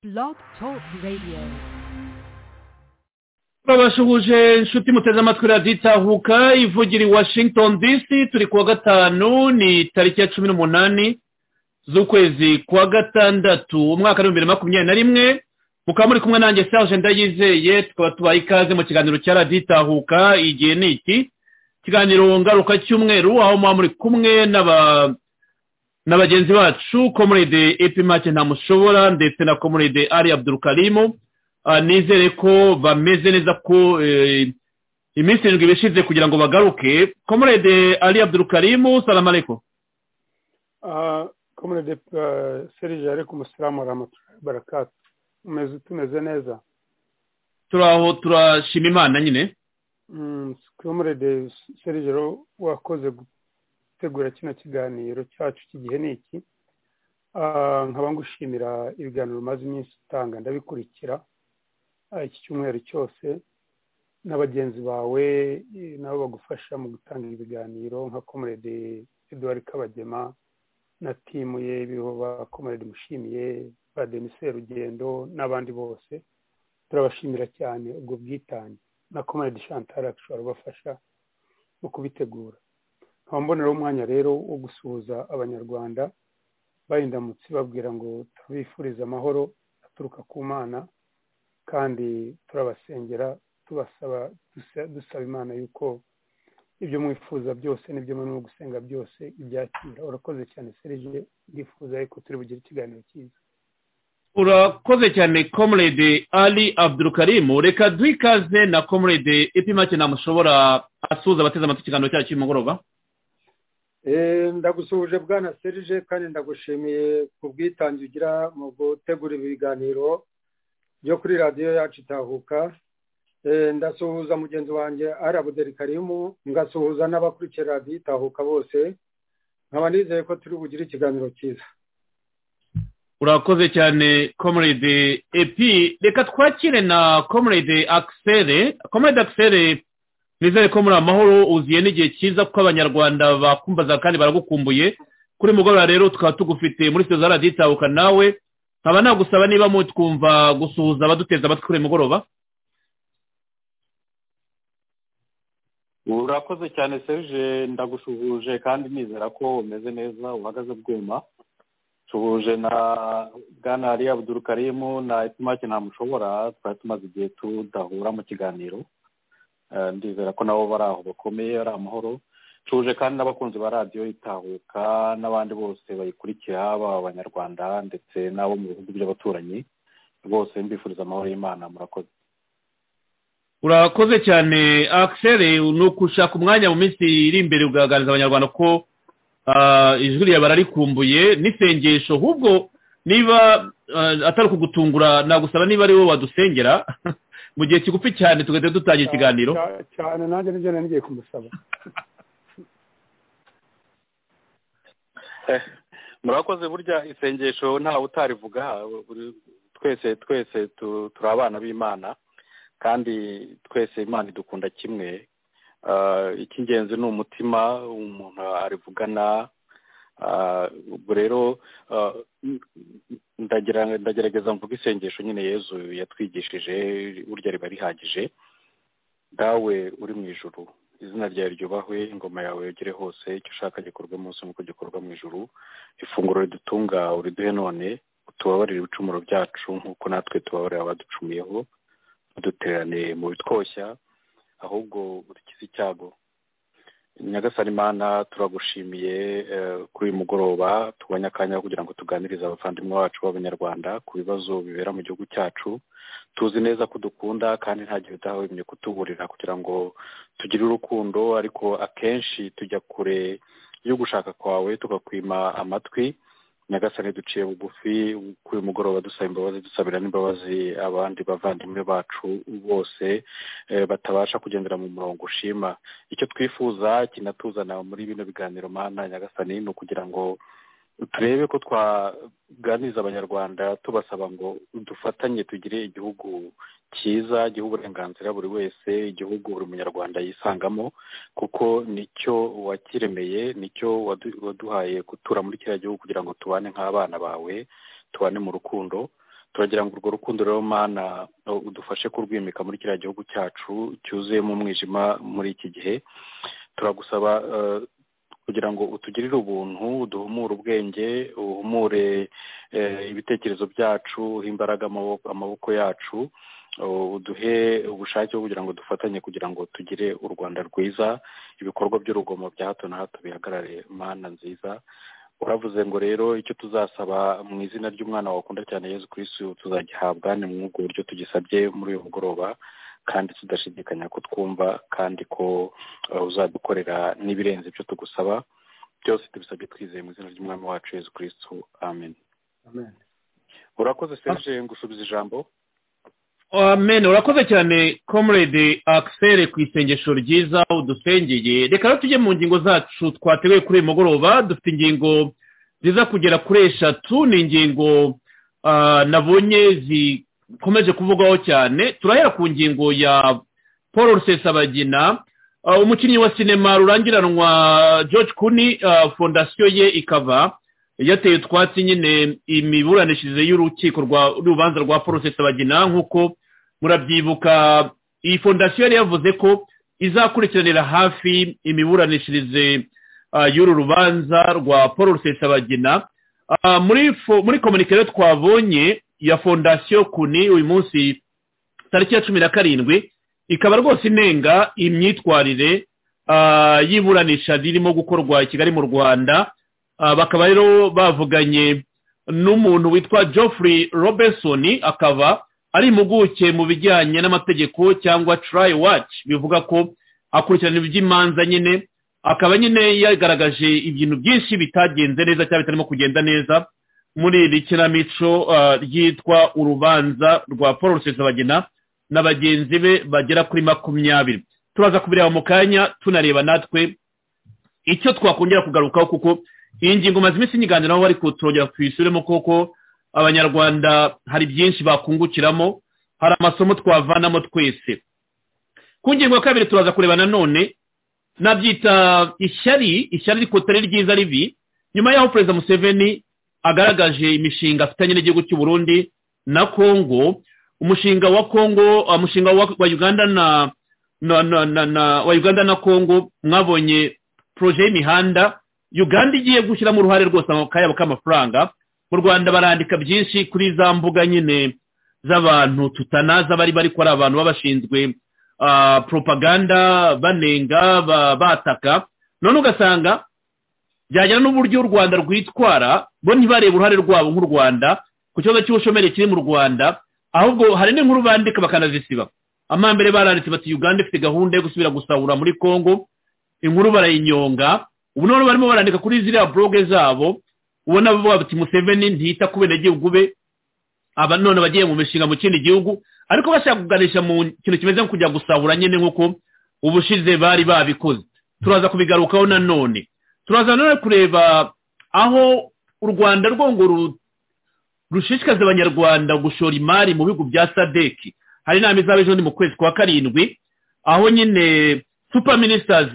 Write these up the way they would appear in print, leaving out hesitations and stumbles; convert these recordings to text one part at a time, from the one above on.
Blog Talk Radio. Babashuhuje inshuti muteze amatwi radiyo itahuka ivugira i Washington DC. Turi kuwa gatanu, ni tariki ya 18 z'ukwezi kwa gatandatu umwaka wa 2021. mukaba muri kumwe nanjye Serge Ndayizeye. Tukaba tubaye ikaze mu kiganiro cya radiyo itahuka igihe ni iki kiganiro ngaruka cy'umweru, aho muba muri kumwe n'abagenzi bacu Comrade Epimake Ntamushobora ndetse na Comrade Ali Abdulkarim. Nizere ko bameze neza ko iminsi 7 bishize kugira ngo bagaruke. Comrade Ali Abdulkarim, salamu alaykum. Comrade Serge, alaykum assalam wa rahmatullahi wa barakatuh. Tumeze neza? Turaho, turashima Imana nyine. Comrade Serge, wakoze gutegura kino kiganiro cyacu kigihe ni iki. Nkaba ngushimira ibiganiro maze iminsi utanga, ndabikurikira iki cyumweru cyose, n'abagenzi bawe nabo bagufasha mu gutanga ibiganiro nka Comrade Edouard Kabagema na timu ye biriho ba Comrade Mushimiye, ba Denis Rugendo n'abandi bose. Turabashimira cyane ubwo bwitange, na Comrade Chantal ashobora bafasha mu kubitegura. Nkambonera umwanya rero wo gusuhuza abanyarwanda bayindamutse babwira ngo tubifurize amahoro aturuka ku Mana, kandi turabasengera dusaba Imana yuko ibyo mwifuza byose n'ibyo muri gusenga byose ibyakira. Urakoze cyane Serge, ndifuza yuko turi bugire ikiganiro cyiza. Urakoze cyane Comrade Ali Abdulkarim. Reka duikaze na Comrade Epimake Ntamushobora asuhuza abateze amatwi ikiganiro cyacu cy'umugoroba. Ndagusuhuje bwana Serge, kandi ndagushimiye ku bwitange ugira mu gutegura ibiganiro byo kuri radiyo yacu itahuka. Ndasuhuza mugenzi wanjye Ali Abdulkarim, ngasuhuza n'abakurikira radiyo itahuka bose. Nkaba nizeye ko turi bugire ikiganiro cyiza. Urakoze cyane Comrade Epi. Reka twakire na Comrade Axel. Comrade Axel, nizere ko muri amahoro, uziye n'igihe cyiza kuko abanyarwanda bakumbaza kandi baragukumbuye. Kuri mugoroba rero tukaba tugufite muri studio za radiyo itahuka, nawe nkaba nagusaba niba mutwumva gusuhuza abaduteza amatwi kuri mugoroba. Urakoze cyane Serge, ndagushuhuje kandi nizera ko umeze neza, uhagaze bwema. Shuhuje na bwana Ali Abdulkarim na Epimake Ntamushobora, twari tumaze igihe tudahura mu kiganiro. Ndizera ko nabo bari aho bakomeye, ari amahoro. Shuhuje kandi n'abakunzi ba radiyo itahuka n'abandi bose bayikurikira, baba abanyarwanda ndetse n'abo mu bihugu by'abaturanyi. Bose mbifuriza amahoro y'Imana. Murakoze. Urakoze cyane Axel. Nuko ushaka umwanya mu minsi iri imbere ugaragariza abanyarwanda ko ijwi ryawe bararikumbuye n'isengesho. Ahubwo niba atari kugutungura, nagusaba niba ari wowe wadusengera mu gihe kigufi cyane tugahita dutangira ikiganiro. Cyane nanjye nibyo ngiye kumusaba. Murakoze. Burya isengesho ntawe utarivuga. Twese turi abana b'Imana, kandi twese Imana idukunda kimwe. Icy'ingenzi ni umutima umuntu arivugana. Ubwo rero ndagerageza mvuga isengesho nyine Yezu yatwigishije, burya riba rihagije. Dawe uri mu ijuru, izina ryawe ryubahwe, ingoma yawe yogere hose, icyo ushaka gikorwe munsi nk'uko gikorwa mu ijuru. Ifunguro ridutunga uriduhe none, utubabarire ibicumuro byacu nk'uko natwe tubabarira abaducumuyeho, uduterane mu bitwoshya ahubwo udukize icyago. Nyagasani Imana, turagushimiye kuri uyu mugoroba tubonye akanya kugira ngo tuganirize abavandimwe bacu b'abanyarwanda ku bibazo bibera mu gihugu cyacu. Tuzi neza ko dukunda kandi nta gihe udahwemye kutuburira kugira ngo tugire urukundo, ariko akenshi tujya kure yo gushaka kwawe tugakwima amatwi. Nyagasani, duciye bugufi kuri uyu mugoroba dusaba imbabazi, dusabira n'imbabazi abandi bavandimwe bacu bose batabasha kugendera mu murongo ushima. Icyo twifuza kinatuzana muri bino biganiro Mana Nyagasani ni ukugira ngo turebe ko twaganiriza abanyarwanda tubasaba ngo dufatanye tugire igihugu cyiza, giha uburenganzira buri wese, igihugu buri munyarwanda yisangamo, kuko nicyo wakiremeye, nicyo waduhaye gutura muri kiriya gihugu kugira ngo tubane nk'abana bawe, tubane mu rukundo. turagira ngo urwo rukundo rero Mana udufashe kurwimika muri kiriya gihugu cyacu cyuzuyemo umwijima muri iki gihe. Turagusaba kugira ngo utugirire ubuntu, uduhumure ubwenge, uhumure ibitekerezo byacu, imbaraga amaboko yacu, uduhe ubushake kugira ngo dufatanye kugira ngo tugire u Rwanda rwiza, ibikorwa by'urugomo bya hato na hato bihagarare. Mana nziza, uravuze ngo rero icyo tuzasaba mu izina ry'umwana wakunda cyane Yesu Kristo tuzagihabwa, ni mu buryo tugisabye muri uyu mugoroba, kandi tudashidikanya ko twumva kandi ko uzadukorera n'ibirenze ibyo tugusaba. Byose tubisabye twizeye mu izina ry'umwami wacu Yesu Kristo, amen. Urakoze Serge, ngusubiza ijambo. Amen. Urakoze cyane comrade Axel ku isengesho ryiza udusengeye. Reka rero tujye mu ngingo zacu twateguye kuri uyu mugoroba. Dufite ingingo ziza kugera kuri 3. Ni ingingo nabonye zikomeje kuvugwaho cyane. Turahera ku ngingo ya Paul Rusesabagina, umukinnyi wa sinema rurangiranwa George Clooney. Fondasiyo ye ikava yateye utwatsi nyine imiburanishirize y'urukiko rw'urubanza rwa Paul Rusesabagina. Nk'uko murabyibuka, iyi fondasiyo yari yavuze ko izakurikiranira hafi imiburanishirize y'uru rubanza rwa Paul Rusesabagina. Muri komunikero twabonye ya fondasiyo Clooney uyu munsi tariki ya 17 ikaba rwose inenga imyitwarire y'iburanisha ririmo gukorwa i Kigali mu Rwanda. Bakaba rero bavuganye n'umuntu witwa Geoffrey Robertson, akaba ari impuguke mu bijyanye n'amategeko cyangwa Trial Watch, bivuga ko akurikirana iby'imanza nyine. Akaba nyine yagaragaje ibintu byinshi bitagenze neza cyangwa bitarimo kugenda neza muri iri kinamico ryitwa urubanza rwa Paul Rusesabagina na bagenzi be bagera kuri 20. Turaza kubireba mu kanya tunareba natwe icyo twakongera kugarukaho, kuko iyi ngingo maze iminsi nyiganiraho ariko turongera twisubiremo koko abanyarwanda hari byinshi bakungukiramo, hari amasomo twavanamo twese. Ku ngingo ya 2 turaza kureba nanone nabyita ishyari riko tari ryiza ribi, nyuma y'aho Perezida Museveni agaragaje imishinga afitanye n'igihugu cy'u Burundi na Kongo. Umushinga wa Kongo, umushinga wa Uganda wa Uganda na Kongo, mwabonye projet y'imihanda Uganda igiye gushyiramo uruhare rwose akayabo k'amafaranga. Mu Rwanda barandika byinshi kuri za mbuga nyine z'abantu tutanaza bari ko ari abantu babashinzwe propaganda, banenga, bataka. None ugasanga byagera n'uburyo u Rwanda rwitwara, bo ntibareba uruhare rwabo nk'u Rwanda ku kibazo cy'ubushomeri kiri mu Rwanda, ahubwo hari n'inkuru bandika bakanazisiba. Amambere baranditse bati Uganda ifite gahunda yo gusubira gusahura muri Kongo, inkuru barayinyonga. Ubu none barimo barandika kuri ziriya blog zabo, ubona bavuga bati Museveni ntita ku benegihugu be, aba none bagiye mu mishinga mu kindi gihugu, ariko bashaka kuganisha mu kintu kimeze nko kujya gusahura nyine nk'uko ubushize bari babikoze. Turaza kubigarukaho nanone. Turaza none kureba aho u Rwanda rwongo rushishikaza abanyarwanda gushora imari mu bihugu bya SADC. Hari inama izaba ejo mu kwezi kwa 7, aho nyine Super Ministers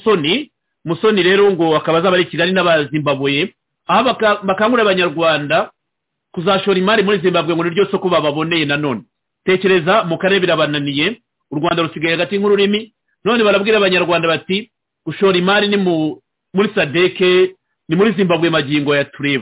Musoni rero ngo akaba azaba ari Kigali n'abazimbabwe, aho bakangurira abanyarwanda kuzashora imari muri Zimbabwe ngo niryo soko bababoneye. Nanone tekereza mu karere birabananiye, u Rwanda rusigaye hagati nk'ururimi, none barabwira abanyarwanda bati gushora imari ni muri SADC, ni muri Zimbabwe magingo ya tureba.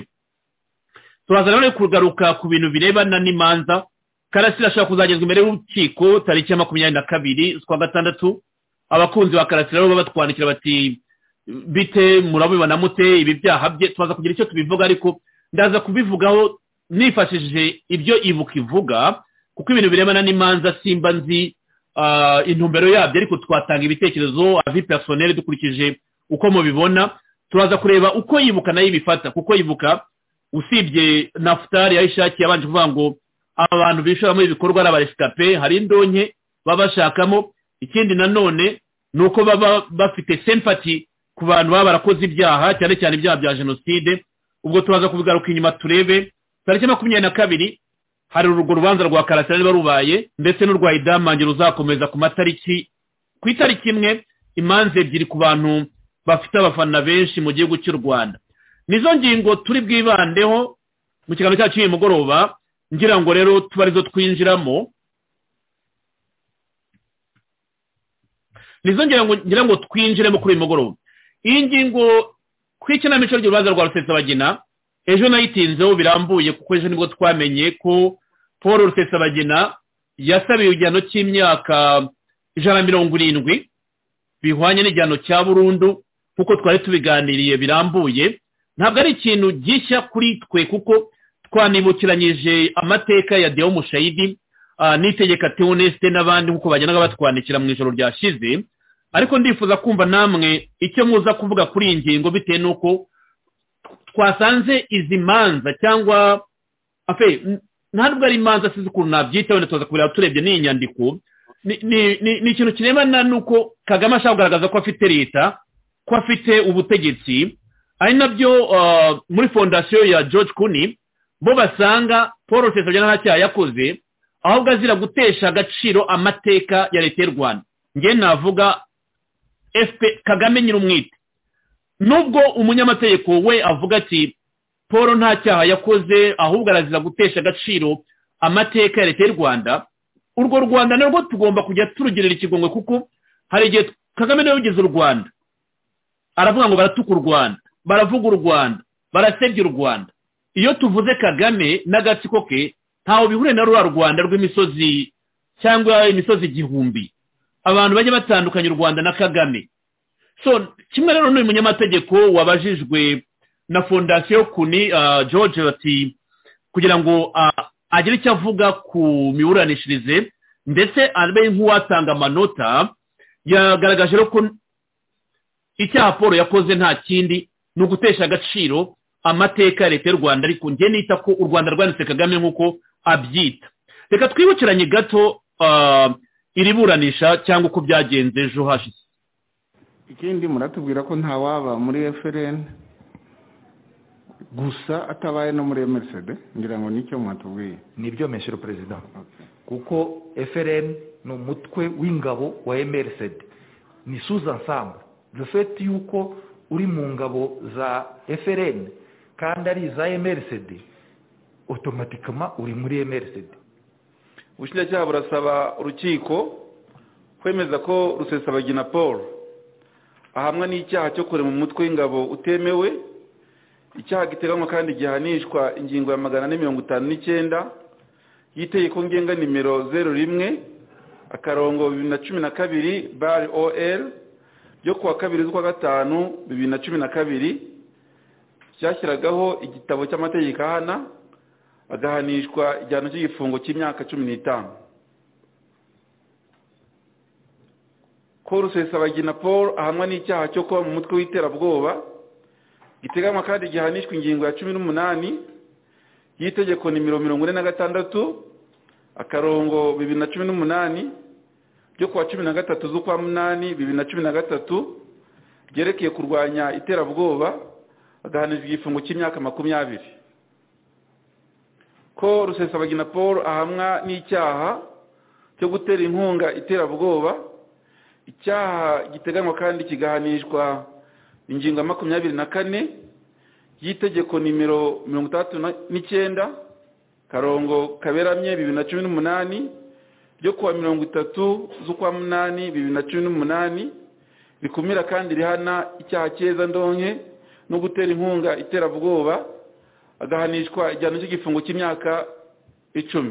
Turaza rero kugaruka ku bintu birebana n'imanza. Karasira ashaka kuzagezwa imbere y'urukiko tariki ya 22 z'ukwa 6. Abakunzi ba Karasira rero babatwandikira bati bite murabibona mute ibi byaha bye. Twaza kugira icyo tubivuga, ariko ndaza kubivugaho nifashishije ibyo ibuka ivuga, kuko ibintu birebana n'imanza simba nzi intumbero yabyo, ariko twatanga ibitekerezo avi personnel dukurikije uko mubibona. Turaza kureba uko yibuka nayo ibifata, kuko yibuka usibye Naftali yayishakiye abanje kuvuga ngo abantu bishora muri ibikorwa n'abarescape hari indonke babashakamo. Ikindi nanone nuko baba bafite sympathy ku bantu baba barakoze ibyaha, cyane cyane ibyaha bya genocide. Ubwo turaza kubigaruka inyuma turebe tariki 22 hari urugo rubanza rwa Karasira barubaye, ndetse n'urwa Idamange ruzakomeza ku matariki ku itariki imwe, imanze ebyiri ku bantu bafite abafana benshi mu gihugu cy'u Rwanda. Nizo ngingo turi bwibandeho mu kiganiro cyacu cy'uyu mugoroba. ngira ngo rero tuba arizo twinjiramo, nizo ngira ngo twinjiremo kuri uyu mugoroba. Iyi ngingo ku ikinamico ry'urubanza rwa Rusesabagina ejo nayitinzeho birambuye, kuko ejo nibwo twamenye ko Paul Rusesabagina yasabiye igihano cy'imyaka 170 bihwanye n'igihano cya burundu, kuko twari tubiganiriye birambuye. Ntabwo ari ikintu gishya kuri twe, kuko twanibukiranyije amateka ya Deo Mushayidi n'itegeka Theoneste n'abandi nkuko bagenda batwandikira mu ijoro ryashize. Ariko ndifuza kumva namwe icyo muza kuvuga kuri iyi ngingo, bitewe n'uko twasanze izi manza cyangwa ntabwo ari imanza sizi ukuntu nabyita, wenda tuza kubira turebye n'iyi nyandiko. Ni ikintu kirebana n'uko Kagame ashaka kugaragaza ko afite leta, ko afite ubutegetsi, ari nabyo muri fondasiyo ya George Clooney bo basanga Paul Rusesabagina nta cyaha yakoze, ahubwo azira gutesha agaciro amateka ya leta y'u Rwanda. Nge navuga Kagame nyir'umwite, nubwo umunyamategeko we avuga ati Paul nta cyaha yakoze, ahubwo arazira gutesha agaciro amateka ya leta y'u Rwanda. Urwo Rwanda narwo tugomba kujya turugirira ikigongwe, kuko hari igihe Kagame nawe ugize u Rwanda aravuga ngo baratuka u Rwanda, baravuga u Rwanda, barasebya u Rwanda. Iyo tuvuze Kagame n'agatsiko ke ntaho bihure na rwa Rwanda rw'imisozi cyangwa imisozi igihumbi, abantu bajya batandukanya u Rwanda na Kagame. So kimwe rero n'uyu munyamategeko wabajijwe na fondasiyo Kuni George ati kugira ngo agire icyo avuga ku miburanishirize ndetse abe nk'uwatanga amanota, yagaragaje ko icyaha Paul yakoze nta kindi ni ugutesha agaciro amateka ya leta y'u Rwanda, ariko njye nita ko u Rwanda rwanditse Kagame nk'uko abyita. Reka twibukiranye gato iri buranisha cyangwa uko byagenze ejo hashize. Ikindi muratubwira ko nta waba muri FRN gusa atabaye no muri MRCD, ngira ngo nicyo mwatubwiye. Nibyo Monsieur President, kuko FRN ni umutwe w'ingabo wa MRCD, ni sous-ensemble. Le fait yuko uri mu ngabo za FRN kandi ari za MRCD, automatiquement uri muri MRCD. Ubushinjacyaha burasaba urukiko kwemeza ko Rusesabagina Paul ahamwa n'icyaha cyo kurema umutwe w'ingabo utemewe, icyaha giteganywa kandi gihanishwa ingingo ya 459 y'itegeko ngenga nimero 01/2012/OL ryo kuwa 2/5/2012 cyashyiragaho igitabo cy'amategeko ahana, agahanishwa igihano cy'igifungo cy'imyaka 15. Ko Rusesabagina Paul ahamwa n'icyaha cyo kuba mu mutwe w'iterabwoba giteganywa kandi gihanishwa ingingo ya 18 y'itegeko nimero 46/2018 ryo kuwa 13/8/2013 ryerekeye kurwanya iterabwoba, agahanishwa igifungo cy'imyaka 20. Ko Rusesabagina Paul ahamwa n'icyaha cyo gutera inkunga iterabwoba, icyaha giteganywa kandi kigahanishwa ingingo ya 24 y'itegeko nimero 39/2018 ryo kuwa 30/8/2018 bikumira kandi rihana icyaha cyeza ndonke no gutera inkunga iterabwoba, agahanishwa igihano cy'igifungo cy'imyaka 10.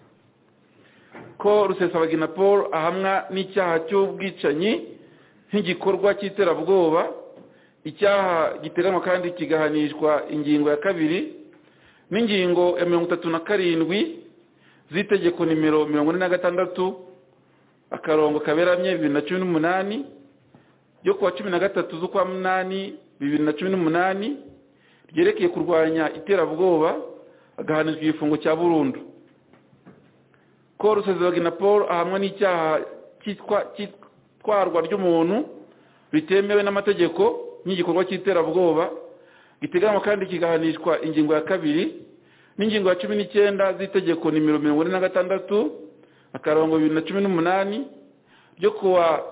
Ko Rusesabagina Paul ahamwa n'icyaha cy'ubwicanyi nk'igikorwa cy'iterabwoba, icyaha giteganywa kandi kigahanishwa ingingo ya 2 n'ingingo ya 37 z'itegeko nimero 46/2018 ryo kuwa 13/8/2018 ryerekeye kurwanya iterabwoba, agahanishwa igifungo cya burundu. Ko Rusesabagina Paul ahamwa n'icyaha cyitwarwa ry'umuntu bitemewe n'amategeko nk'igikorwa cy'iterabwoba, giteganywa kandi kigahanishwa ingingo ya 2 n'ingingo ya 19 z'itegeko nimero 46/2018 ryo kuwa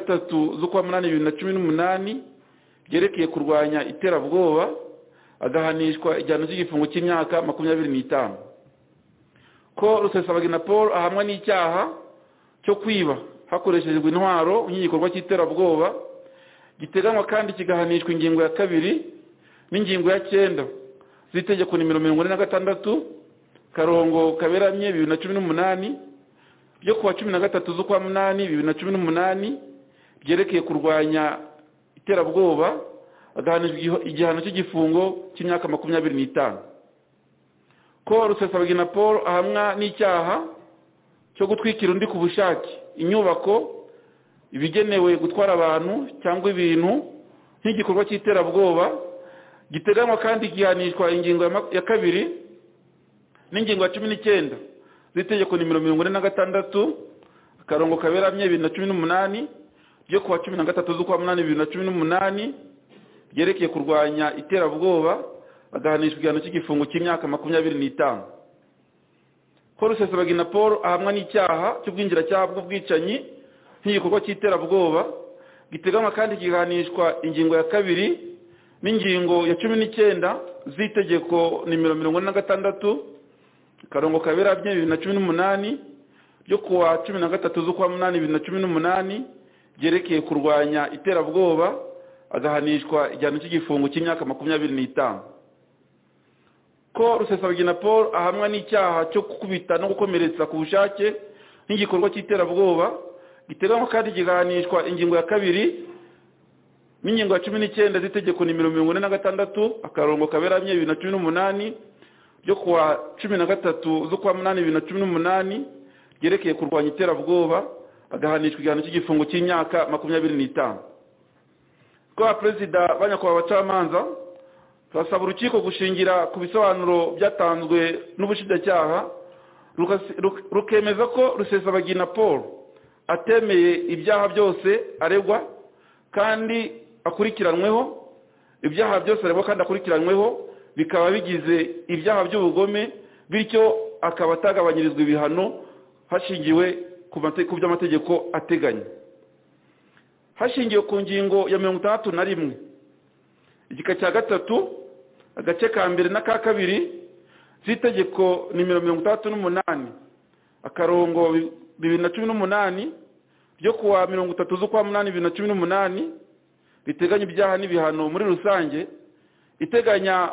13/8/2018 ryerekeye kurwanya iterabwoba, agahanishwa igihano cy'igifungo cy'imyaka 25. ko Rusesabagina Paul ahamwa n'icyaha cyo kwiba hakoreshejwe intwaro nk'igikorwa cy'iterabwoba giteganywa kandi kigahanishwa ingingo ya 2 n'ingingo ya 9 z'itegeko nimero 46 karongo kaberamye 2018 byo kuwa 13 z'ukwa 8 2018 byerekeye kurwanya iterabwoba agahanishwa igihano cy'igifungo cy'imyaka 25 ko Rusesabagina Paul ahamwa n'icyaha cyo gutwikira undi ku bushake inyubako ibigenewe gutwara abantu cyangwa ibintu nk'igikorwa cy'iterabwoba giteganywa kandi gihanishwa ingingo ya 2 n'ingingo ya 19 z'itegeko nimero 46 akarongo kaberamye 2018 byo kuwa 13 z'ukwa 8 2018 byerekeye kurwanya iterabwoba agahanishwa igihano cy'igifungo cy'imyaka 25 ko Rusesabagina Paul ahamwa n'icyaha cy'ubwinjiracyaha bw'ubwicanyi nk'igikorwa cy'iterabwoba giteganywa kandi gihanishwa ingingo ya 2 n'ingingo ya 19 z'itegeko nimero 46 karongo kaberamye 2018 byo kuwa 13 z'ukwa 8 2018 byerekeye kurwanya iterabwoba agahanishwa igihano cy'igifungo cy'imyaka 25 ko Rusesabagina Paul ahamwa n'icyaha cyo gukubita no gukomeretsa ku bushake nk'igikorwa cy'iterabwoba giteganywa kandi gihanishwa ingingo ya 2 n'ingingo ya 19 z'itegeko nimero 46 akarongo kaberamye 2018 byo kuwa 13 z'ukwa 8 2018 byerekeye kurwanya iterabwoba agahanishwa igihano cy'igifungo cy'imyaka 25 ko Perezida banyakubahwa abacamanza turasaba urukiko gushingira ku bisobanuro byatanzwe n'ubushinjacyaha rukemeza ko Rusesabagina Paul atemeye ibyaha byose aregwa kandi akurikiranweho ibyaha byose aregwa kandi akurikiranweho bikaba bigize ibyaha by'ubugome bityo akaba atagabanyirizwa ibihano hashingiwe ku by'amategeko ateganya hashingiwe ku ngingo ya 61 igika cya 3 agace ka 1 na ka 2 z'itegeko nimero 38 akarongo 2018 byo kuwa 30 z'ukwa 8 2018 biteganya ibyaha n'ibihano muri rusange iteganya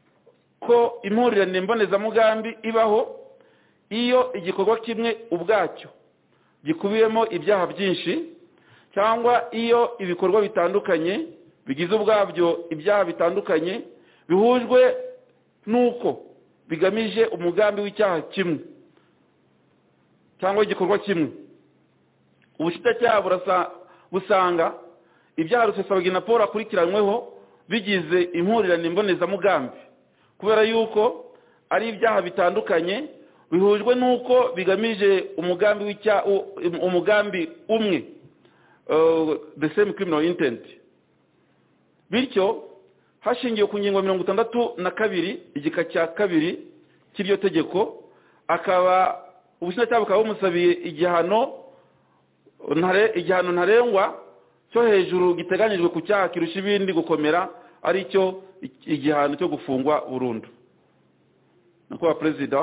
ko impurirane mbonezamugambi ibaho iyo igikorwa kimwe ubwacyo gikubiyemo ibyaha byinshi cyangwa iyo ibikorwa bitandukanye bigize ubwabyo ibyaha bitandukanye bihujwe nuko bigamije umugambi w'icyaha kimwe cyangwa igikorwa kimwe ubushinjacyaha busanga ibyaha Rusesabagina Paul akurikiranweho bigize impurirane mbonezamugambi kubera yuko ari ibyaha bitandukanye bihujwe nuko bigamije umugambi umwe the same criminal intent bityo hashingiwe ku ngingo 62 igika cya 2 cy'iryo tegeko akaba ubushinjacyaha bukaba bumusabiye igihano ntarengwa cyo hejuru giteganyijwe ku cyaha kirusha ibindi gukomera ari cyo igihano cyo gufungwa burundu nakubwa Perezida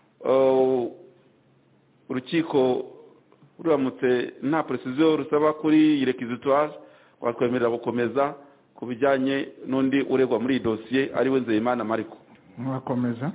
urukiko ruramutse nta precision rusaba kuri requisitoire twakwemerera gukomeza ku bijyanye n'undi uregwa muri dossier ari we Nzeyimana Mariko mwakomeza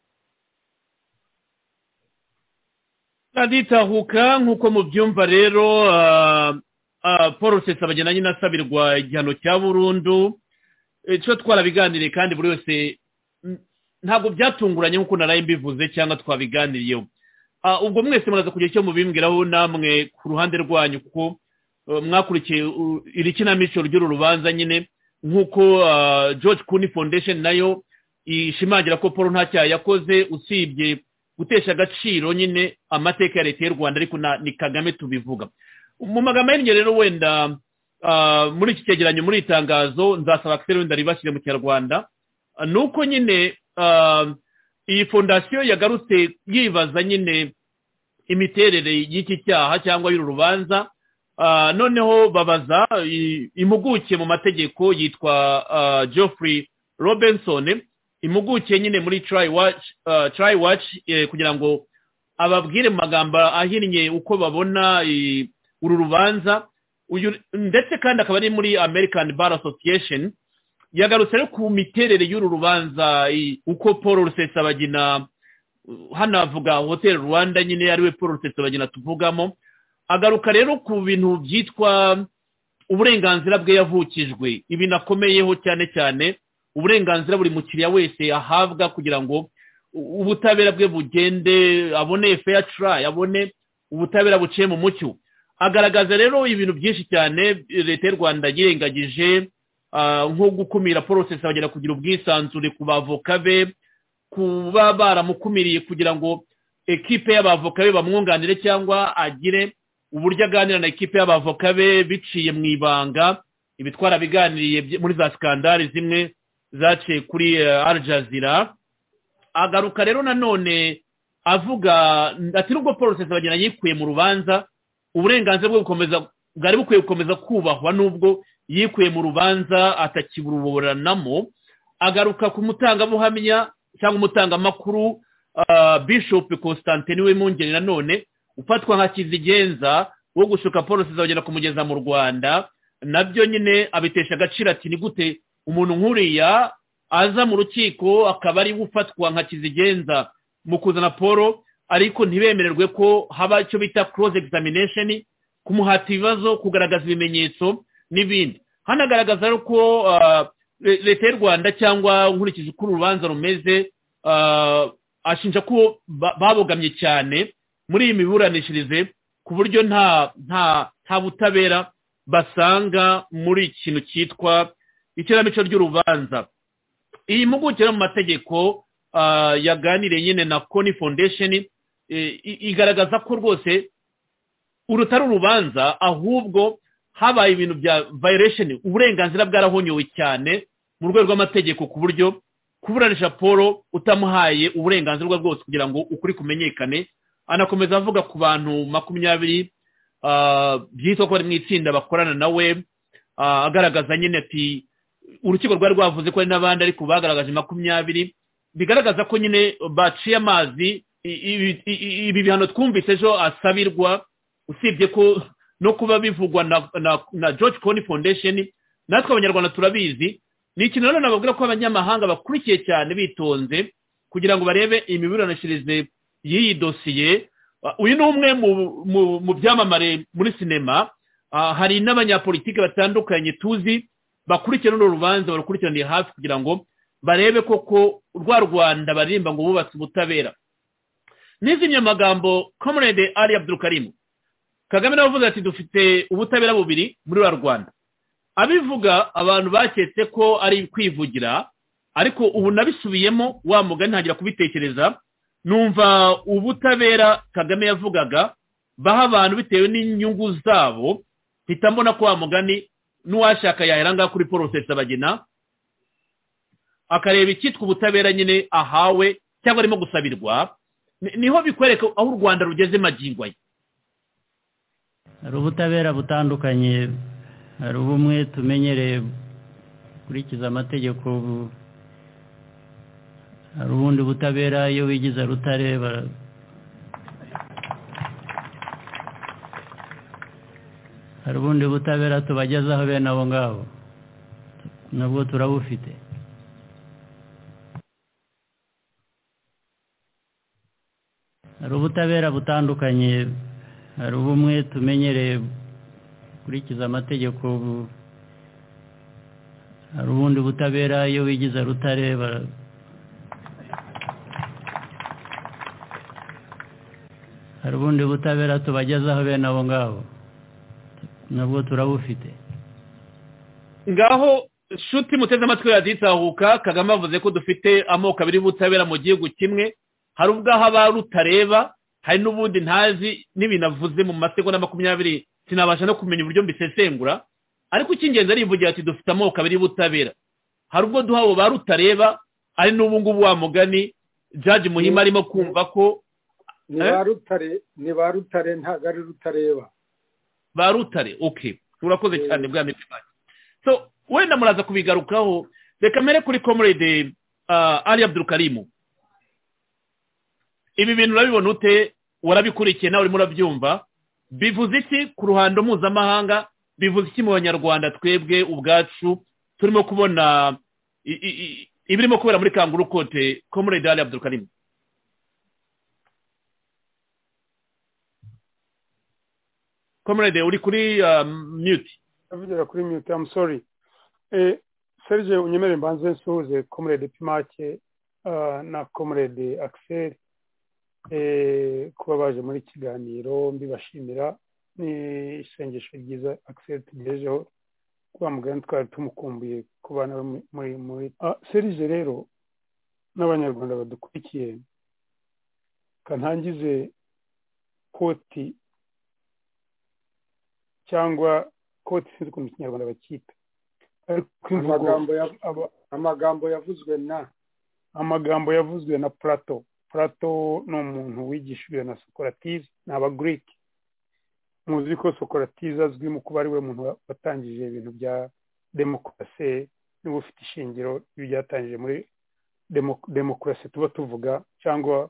Aditahuka nkuko mubyumva rero Paul Rusesabagina nyine asabirwa igihano cya burundu cyo twarabiganiriye kandi buri wese ntabwo byatunguranye nkuko naraye mbivuze cyangwa twabiganiriyeho ubwo mwese muraza kugira icyo mubimbwiraho namwe ku ruhande rwanyu kuko mwakurikiye iri kinamico ry'uru rubanza nyine nkuko George Clooney Foundation nayo ishimangira ko Paul nta cyaha yakoze usibye gutesha agaciro nyine amateka ya leta y'u Rwanda ariko ni Kagame tubivuga mu magambo y'inge rero wenda muri iki cyegeranyo muri itangazo nzasaba ko wenda ribashyire mu Kinyarwanda nuko nyine iyi fondasiyo yagarutse yibaza nyine imiterere y'iki cyaha cyangwa y'uru rubanza noneho babaza impuguke mu mategeko yitwa Geoffrey Robinson impuguke nyine muri Try Watch kugira ngo ababwire mu magambo ahinnye uko babona uru rubanza ndetse kandi akaba ari muri American Bar Association yagarutse rero ku miterere y'uru rubanza uko Paul Rusesabagina hano avuga Hotel Rwanda nyine ariwe Paul Rusesabagina tuvugamo agaruka rero ku bintu byitwa uburenganzira bwe yavukijwe ibi nakomeyeho cyane cyane uburenganzira buri mukiriya wese ahabwa kugira ngo ubutabera bwe bugende abone fair trial abone ubutabera buciye mu mucyo agaragaza rero ibintu byinshi cyane leta y'u Rwanda yirengagije nko gukumira Paul Rusesabagina kugira ubwisanzure ku bavoka be kuba baramukumiriye kugira ngo ekipe y'abavoka be bamwunganire cyangwa agire uburyo aganira na ekipe y'abavoka be biciye mu ibanga ibitwara biganiriye muri za skandali zimwe zaciye kuri Al Jazeera agaruka rero nanone avuga ati nubwo Paul Rusesabagina yikuye mu rubanza uburenganzira bwo gukomeza bwari bukwiye gukomeza kubahwa nubwo yikuye mu rubanza atakiburuburanamo agaruka ku mutangabuhamya cyangwa umutangamakuru Bishop Constantine we Mungeri nanone ufatwa nka kizigenza wo gushuka Paul Rusesabagina kumugeza mu Rwanda nabyo nyine abitesha agaciro ati ni gute umuntu nkuriya aza mu rukiko akaba ari gufatwa nka kizigenza mu kuzana Paul ariko ntibemererwe ko haba icyo bita cross examination kumuhata ibibazo kugaragaza ibimenyetso n'ibindi hanagaragaza ko leta y'u Rwanda cyangwa nkurikije uko urubanza rumeze ashinja ko babogamye cyane muri iyi miburanishirize ku buryo nta butabera basanga muri ikintu cyitwa ikinamico ry'urubanza iyi mpuguke mu mategeko yaganiriye nyine na Kony Foundation igaragaza ko rwose urutari urubanza ahubwo habaye ibintu bya violation uburenganzira bwarahonyowe cyane mu rwego rw'amategeko ku buryo kuburanisha Paul utamuhaye uburenganzira bwa bwose kugira ngo ukuri kumenyekane anakomeza avuga ku bantu 20 byitwa ko bari mu itsinda bakorana nawe agaragaza nyine ati urukiko rwari rwavuze ko ari n'abandi ariko bagaragaje 20 bigaragaza ko nyine baciye amazi ibi bihano twumvise ejo asabirwa usibye ko no kuba bivugwa na George Kony Foundation natwe abanyarwanda turabizi ni ikintu rero nababwira ko abanyamahanga bakurikiye cyane bitonze kugira ngo barebe imiburanishirize y'iyi dosiye uyu ni umwe mu byamamare muri sinema hari n'abanyapolitike batandukanye tuzi bakurikirana uru rubanza barukurikiraniye hafi kugira ngo barebe koko rwa Rwanda barimba ngo bubatse ubutabera n'izimye amagambo Comrade Ali Abdul Karim Kagame navuze ati dufite ubutabera bubiri muri wa Rwanda abivuga abantu baketse ko ari kwivugira ariko ubu nabisubiyemo wa mugani ntagira kubitekereza numva ubutabera Kagame yavugaga baha abantu bitewe n'inyungu zabo hitambona ko wa mugani n'uwashaka yahera kuri Paul Rusesabagina akareba ikitwa ubutabera nyine ahawe cyangwa arimo gusabirwa niho bikwereka aho u Rwanda rugeze magingo ye hari ubutabera butandukanye hari ubumwe tumenyereye kurikiza amategeko hari ubundi butabera iyo wigize rutareba hari ubundi butabera tubagezaho bene abo ngabo nabwo turabufite hari ubutabera butandukanye hari ubumwe tumenyereye kurikiza amategeko hari ubundi butabera iyo wigize rutareba hari ubundi butabera tubagezaho bene abo ngabo nabwo turabufite ngaho shuti muteze amatwi yaditahuka Kagame avuze ko dufite amoko abiri y'ubutabera mu gihugu kimwe hari ubwaho aba rutareba hari n'ubundi ntazi n'ibintu avuze mu masegonda 20 sinabasha no kumenya uburyo mbisesengura ariko icy'ingenzi ari ivugira ati dufite amoko abiri y'ubutabera hari ubwo duhawo ba rutareba ari n'ubu ngubu wa mugani Judge Muhima arimo kumva ko ni ba rutare ntabwo ari rutareba ba rutare okay urakoze cyane bwa mipfanye so wenda muraza kubigarukaho reka mere kuri Comrade Ali Abdul Karim ibi bintu urabibona ute warabikurikiye nawe urimo urabyumva bivuze iki ku ruhando mpuzamahanga bivuze iki mu banyarwanda twebwe ubwacu turimo kubona ibirimo kubera muri Kanguru Kote Comrade Ali Abdulkarim? Comrade uri kuri mute. Avugira kuri mute, I'm sorry. Serge unyemere mbanze nsuhuze Comrade Pimake na Comrade Axel kuba baje muri kiganiro mbibashimira. Ni isengesho ryiza Axel tugejejeho kuba mugani twari tumukumbuye kubana muri Serge rero n'abanyarwanda badukurikiye kantangize koti cyangwa koti sinzi ukuntu ikinyarwanda bakita amagambo yavuzwe na Plato ni umuntu wigishijwe na Socrates n'Abagreek. Muzi ko Socrates azwi mu kuba ari we muntu watangije ibintu bya demokarasi niba ufite ishingiro byatangije muri demokarasi tuba tuvuga cyangwa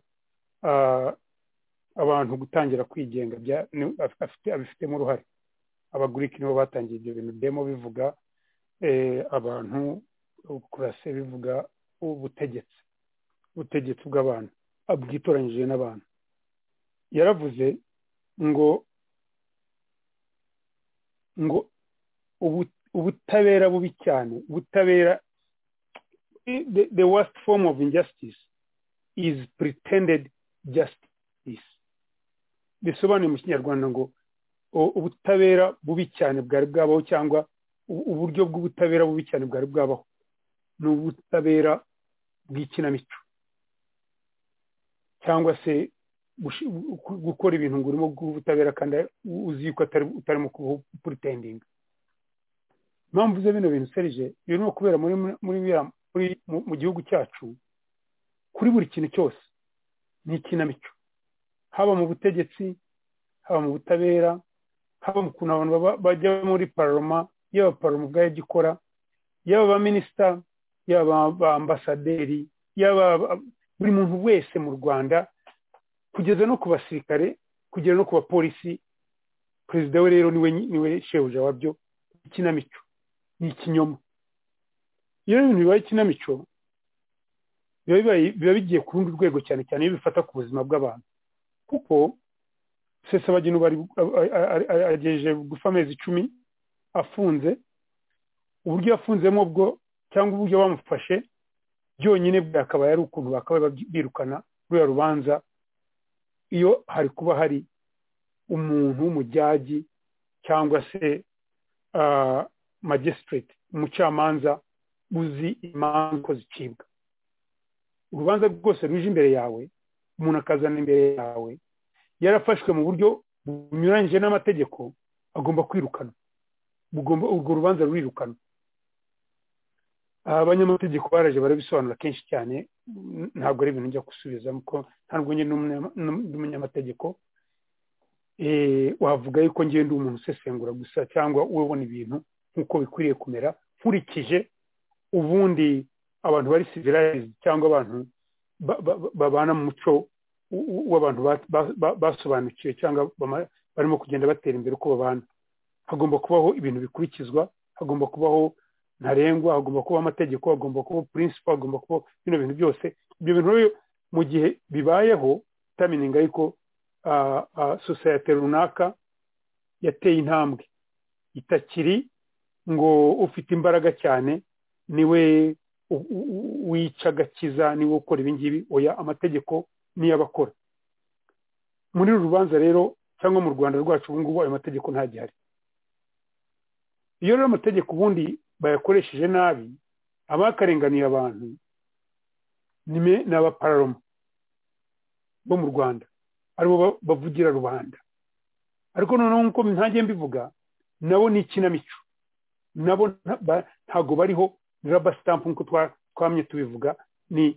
abantu gutangira kwigenga abifitemo uruhare. Abagreek nibo batangiye ibyo bintu demo bivuga abantu demokarasi bivuga ubutegetsi bw'abantu abwitoranyije n'abantu. Yaravuze ngo ubutabera bubi cyane, ubutabera the worst form of injustice is pretended justice. Bisobanuye mu kinyarwanda ngo ubutabera bubi cyane bwari bwabaho cyangwa uburyo bw'ubutabera bubi cyane bwari bwabaho ni ubutabera bw'ikinamico cyangwa se gukora ibintu ngo urimo bw'ubutabera kandi uzi ko utarimo pretending. Impamvu ze bino bintu Serge birimo kubera mu gihugu cyacu kuri buri kintu cyose ni ikinamico, haba mu butegetsi, haba mu butabera, haba mu kuntu abantu bajya muri parlement, yaba parlement ubwayo gikora, yaba ba minisita, yaba ba ambasaderi, yaba buri muntu wese mu Rwanda kugeza no ku basirikare, kugera no ku bapolisi. Perezida we rero niwe shebuja wabyo. Ikinamico ni ikinyoma. Iyo ibintu bibaye ikinamico biba bigiye ku rundi rwego cyane cyane iyo bifata ku buzima bw'abantu, kuko Sesabagina bari agejeje gufa amezi 10 afunze. Uburyo yafunzemo bwo cyangwa uburyo bamufashe byonyine bwakabaye ari ukuntu bakabaye birukana rwa rubanza iyo hari kuba hari umuntu w'umujyaji cyangwa se magistrate, umucamanza uzi imanza ko zicibwa. Urubanza rwose ruje imbere yawe, umuntu akazana imbere yawe yarafashwe mu buryo bunyuranyije n'amategeko, agomba kwirukana. Urwo rubanza rurirukana. Abanyamategeko baraje barabisobanura kenshi cyane, ntabwo ari ibintu njya gusubizamo ko ntabwo njye n'umunyamategeko wavuga yuko ngiye ndi umuntu usesengura gusa cyangwa ubona ibintu nk'uko bikwiriye kumera nkurikije ubundi abantu bari civilized cyangwa abantu babana mu muco w'abantu basobanukiwe cyangwa barimo kugenda batera imbere uko babana. Hagomba kubaho ibintu bikurikizwa, hagomba kubaho ntarengwa, hagomba kuba amategeko, hagomba kuba principle, hagomba kuba bino bintu byose. Ibyo bintu mu gihe bibayeho tamininga yuko society runaka yateye intambwe itakiri ngo ufite imbaraga cyane niwe wica gakiza, niwe ukora ibingibi. Oya, amategeko niyo abakora. Muri rubanza rero cyangwa mu Rwanda rwacu ubu ngubu ayo mategeko ntagihari. Iyo rero amategeko ubundi bayakoresheje nabi, abakarenganiye abantu ni abapararoma bo mu Rwanda, aribo bavugira rubanda. Ariko noneho nk'uko ntagiye mbivuga, nabo ni ikinamico, nabo ntago bariho rubber stamp nk'uko twamye tubivuga. Ni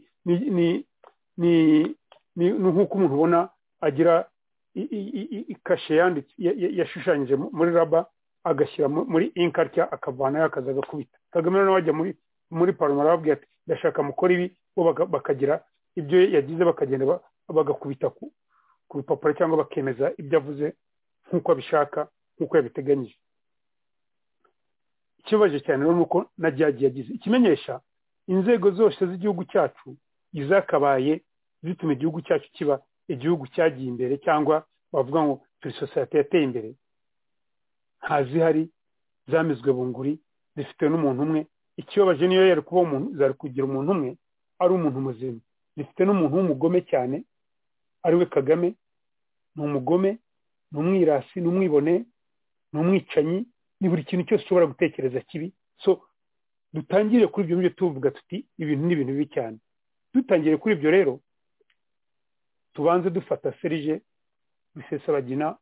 nk'uko umuntu ubona agira ikashe yanditse yashushanyije muri rubber agashyira muri inkartya akavanayo akaza agakubita. Kagame nawe wajya muri parlement arababwira ati ndashaka mukora ibi, bo bakagira ibyo yagize bakagenda bagakubita ku rupapuro cyangwa bakemeza ibyo avuze nk'uko abishaka nk'uko yabiteganyije. Ikibabaje cyane rero ni uko na judge yagize ikimenyesha inzego zose z'igihugu cyacu izakabaye zituma igihugu cyacu kiba igihugu cyagiye imbere cyangwa bavuga ngo turi sosiyete yateye imbere, ntazihari, zamizwe bunguri, zifite n'umuntu umwe. Ikibabaje niyo yari kuba umuntu zari kugira umuntu umwe ari umuntu muzima, zifite n'umuntu w'umugome cyane ariwe Kagame. Ni umugome, ni umwirasi, ni umwibone, ni umwicanyi, ni buri kintu cyose ushobora gutekereza kibi. So dutangire kuri ibyo ngibyo tuvuga tuti ibintu ni ibintu bibi cyane. Dutangire kuri ibyo rero tubanze dufata Serge Rusesabagina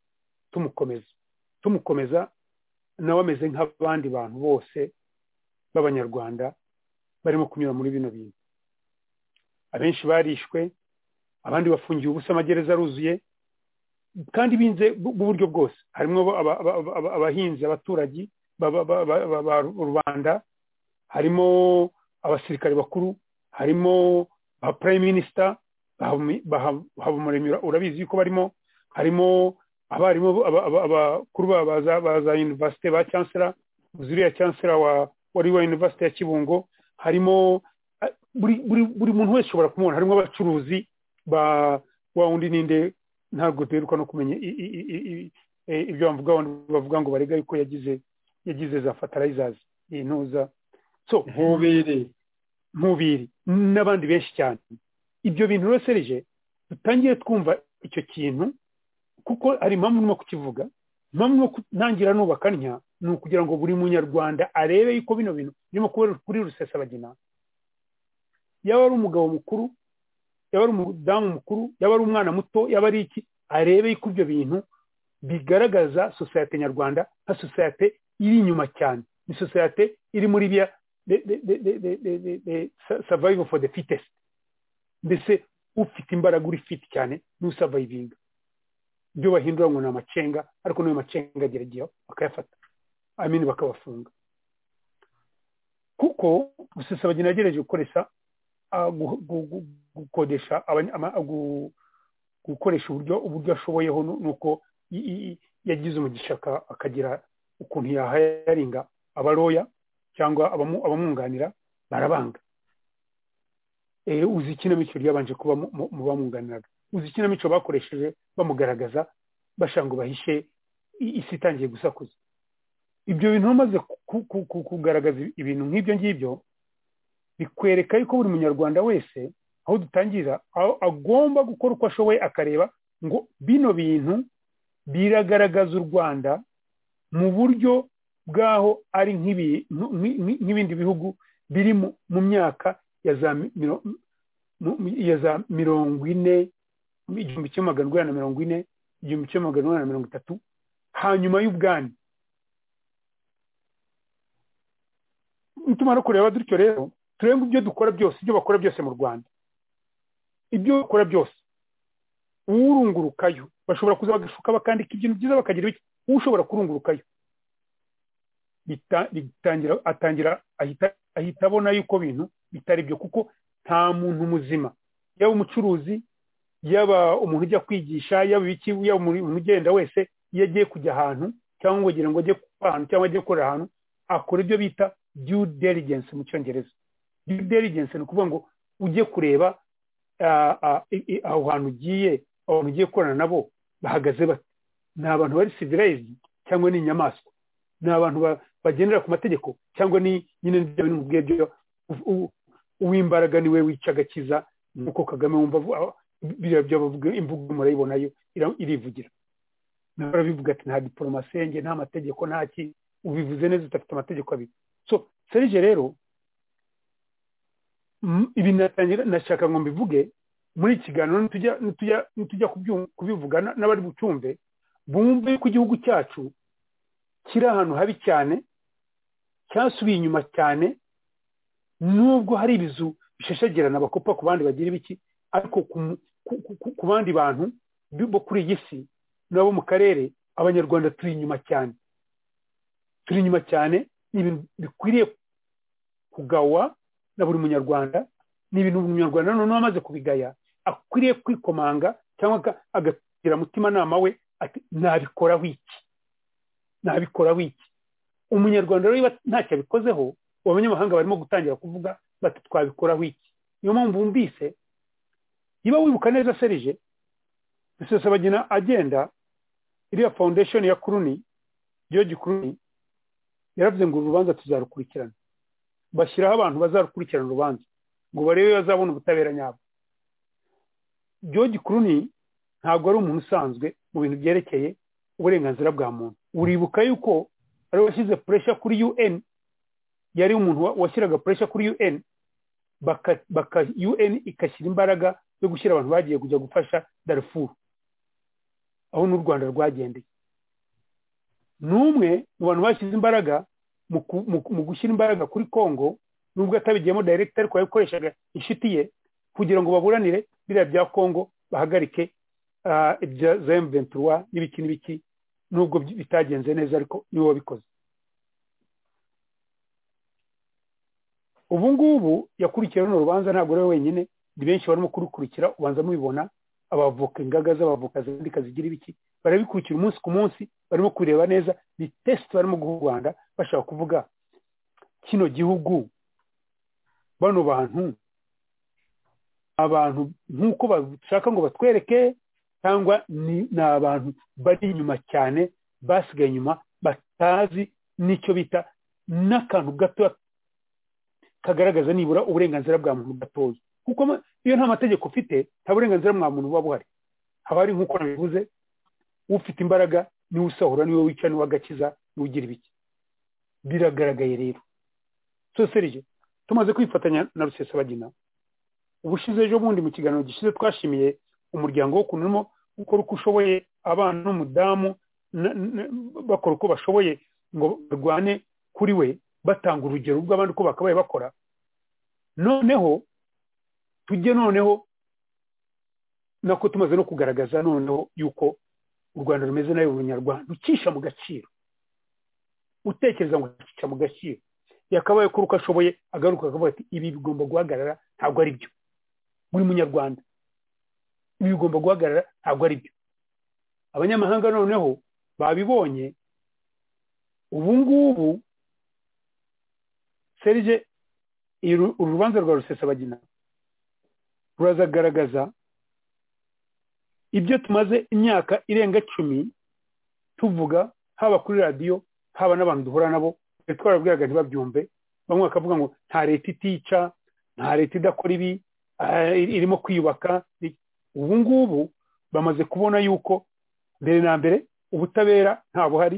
tumukomeza nawe ameze nk'abandi bantu bose b'abanyarwanda barimo kunyura muri bino bintu. Abenshi barishwe, abandi bafungiye ubusa, amagereza aruzuye kandi binze b'uburyo bwose. Harimo abahinzi, abaturage ba rubanda, harimo abasirikare bakuru, harimo ba prime minister, Habumuremyi urabizi yuko barimo, harimo abarimu abakuru baza university ba chancellor, zuriya chancellor wari wa university ya Kibungo, harimo buri muntu wese ushobora kumubona, harimo abacuruzi ba wundi ninde ntabwo duheruka no kumenya ibyo bavuga ngo barega yuko yagize za fertilizers intuza, so nkubiri n'abandi benshi cyane. Ibyo bintu rero Serge dutangiye twumva icyo kintu kuko ari impamvu no kukivuga, impamvu no ntangira nubaka ntya ni ukugira ngo buri munyarwanda arebe yuko bino bintu birimo kubera kuri Rusesabagina, yaba ari umugabo mukuru, yaba ari umudamu mukuru, yaba ari umwana muto, yaba ari iki, arebe yuko ibyo bintu bigaragaza sosiyete nyarwanda nka sosiyete iri inyuma cyane, ni sosiyete iri muri bya survival for the fittest, mbese ufite imbaraga uri fit cyane n'usavayivinga. Ibyo bahindura ngo ni amacenga, ariko n'ayo macenga agerageyeho bakayafata, bakabafunga. Kuko Rusesabagina yagerageje gukoresha gukoresha uburyo ashoboyeho, nuko yagize umugisha akagira ukuntu yahayaringa abaroya cyangwa abamwunganira barabanga. Uzi ikinamico ryabanje kuba mu bamwunganiraga, uzi ikinamico bakoresheje bamugaragaza bashaka ngo bahishe isi itangiye gusakuza. Ibyo bintu bamaze kugaragaza ibintu nk'ibyo ngibyo, bikwereka yuko buri munyarwanda wese aho dutangira agomba gukora uko ashoboye, akareba ngo bino bintu biragaragaza u Rwanda mu buryo bwaho ari nk'ibindi bihugu biri mu myaka ya za 40, 1940, 1930, hanyuma y'ubwami. Nitumara kureba dutyo rero turenge ibyo dukora byose, ibyo bakora byose mu Rwanda, ibyo bakora byose urungurukayo bashobora kuza bagashuka bakandika ibintu byiza bakagira iki, ushobora kurungurukayo ahita abona yuko bintu bitari byo, kuko nta muntu muzima, yaba umucuruzi, yaba umuntu ujya kwigisha, yaba iki, yaba umuntu ugenda wese, iyo agiye kujya ahantu cyangwa ngo agire ngo ajye ahantu cyangwa ajye gukora ahantu, akora ibyo bita due diligence mu Cyongereza. Due diligence ni ukuvuga ngo ujye kureba aho hantu ugiye, abantu ugiye gukorana nabo bahagaze bate, ni abantu bari civilized cyangwa ni inyamaswa, ni abantu bagendera ku mategeko cyangwa ni nyine n'ubwebyo uw'imbaraga niwe wica agakiza, nuko Kagame wumva biriya byavuga imvugo murayibonayo irivugira. Barabivuga ati nta diplomasi yenge, nta mategeko, nta ki, ubivuze neza utafite amategeko abiri. So Serge rero ibi nashaka ngo mbivuge muri ikiganiro, nitujya kubivuga n'abari bucumve bumve ko igihugu cyacu kiri ahantu habi cyane, cyasubiye inyuma cyane, nubwo hari ibizu bishashagirana bakopa ku bandi bagira ibiki, ariko ku bandi bantu bo kuri iyi si nabo mu karere, abanyarwanda turi inyuma cyane, ni ibintu bikwiriye kugawa na buri munyarwanda, ni ibintu umunyarwanda noneho amaze kubigaya akwiriye kwikomanga cyangwa agatira mutima nama we ati nabikora wiki umunyarwanda rero ntacyo abikozeho abanyamahanga barimo gutangira kuvuga bati twabikora wiki. Niyo mpamvu wumvise niba wibuka neza Serge Rusesabagina agenda iriya foundation ya George Clooney yaravuze ngo urubanza tuzarukurikirana, bashyiraho abantu bazarukurikirana urubanza ngo barebe bazabona ubutabera nyabwo. George Clooney ntabwo ari umuntu usanzwe mu bintu byerekeye uburenganzira bwa muntu. Uribuka yuko ari washyize pressure kuri UN, yari umuntu washyiraga pressure kuri UN baka UN ikashyira imbaraga yo gushyira abantu bagiye kujya gufasha Darfur, aho n'u Rwanda rwagendeye. N'umwe mu bantu bashyize imbaraga mu gushyira imbaraga kuri Congo, nubwo atabigiyemo direct ariko yakoreshaga inshuti ye kugira ngo baburanire biriya bya Congo, bahagarike ibya M23 n'ibiki nubwo bitagenze neza ariko niwe wabikoze. Ubu ngubu yakurikiye runo rubanza ntabwo ari wenyine, ndi benshi barimo kurukurikira, ubanza mubibona abavoka ingaga z'abavoka zandika zigira ibiki barabikurikira umunsi ku munsi, barimo kureba neza ni test barimo guha u Rwanda bashaka kuvuga kino gihugu bano abantu nk'uko bashaka ngo batwereke, cyangwa ni abantu bari inyuma cyane, basigaye inyuma, batazi n'icyo bita n'akantu gato kagaragaza nibura uburenganzira bwa muntu gatoya. Kuko iyo nta mategeko ufite nta burenganzira bwa muntu buba buhari. Haba hari nk'uko nabivuze, ufite imbaraga niwe usahura, niwe wica, niwe agakiza, niwe ugira ibiki. Biragaragaye rero. So Serge, tumaze kwifatanya na Rusesabagina, ubushize ejo bundi mu kiganiro gishize twashimiye umuryango wo kunurimo ukora uko ushoboye, abana n'umudamu bakora uko bashoboye ngo barwane kuri we, batanga urugero rw'abandi uko bakabaye bakora. Noneho tujye nako tumaze no kugaragaza noneho yuko u Rwanda rumeze nayo ubunyarwanda ucisha mu gaciro, utekereza ngo ucisha mu gaciro, yakabaye kuri uko ashoboye agaruka akavuga ati ibi bigomba guhagarara, ntabwo ari byo. Muri munyarwanda ibi bigomba guhagarara, ntabwo ari byo. Abanyamahanga noneho babibonye. Ubu ngubu Serge, urubanza rwa Rusesabagina rurazagaragaza ibyo tumaze imyaka irenga 10 tuvuga, haba kuri radio haba n'abantu duhura nabo, twarabwiraga ntibabyumve. Bamwe bakavuga ngo nta leta itica, nta leta idakora ibi, irimo kwiyubaka. Ubu ngubu bamaze kubona yuko mbere na mbere ubutabera nta buhari,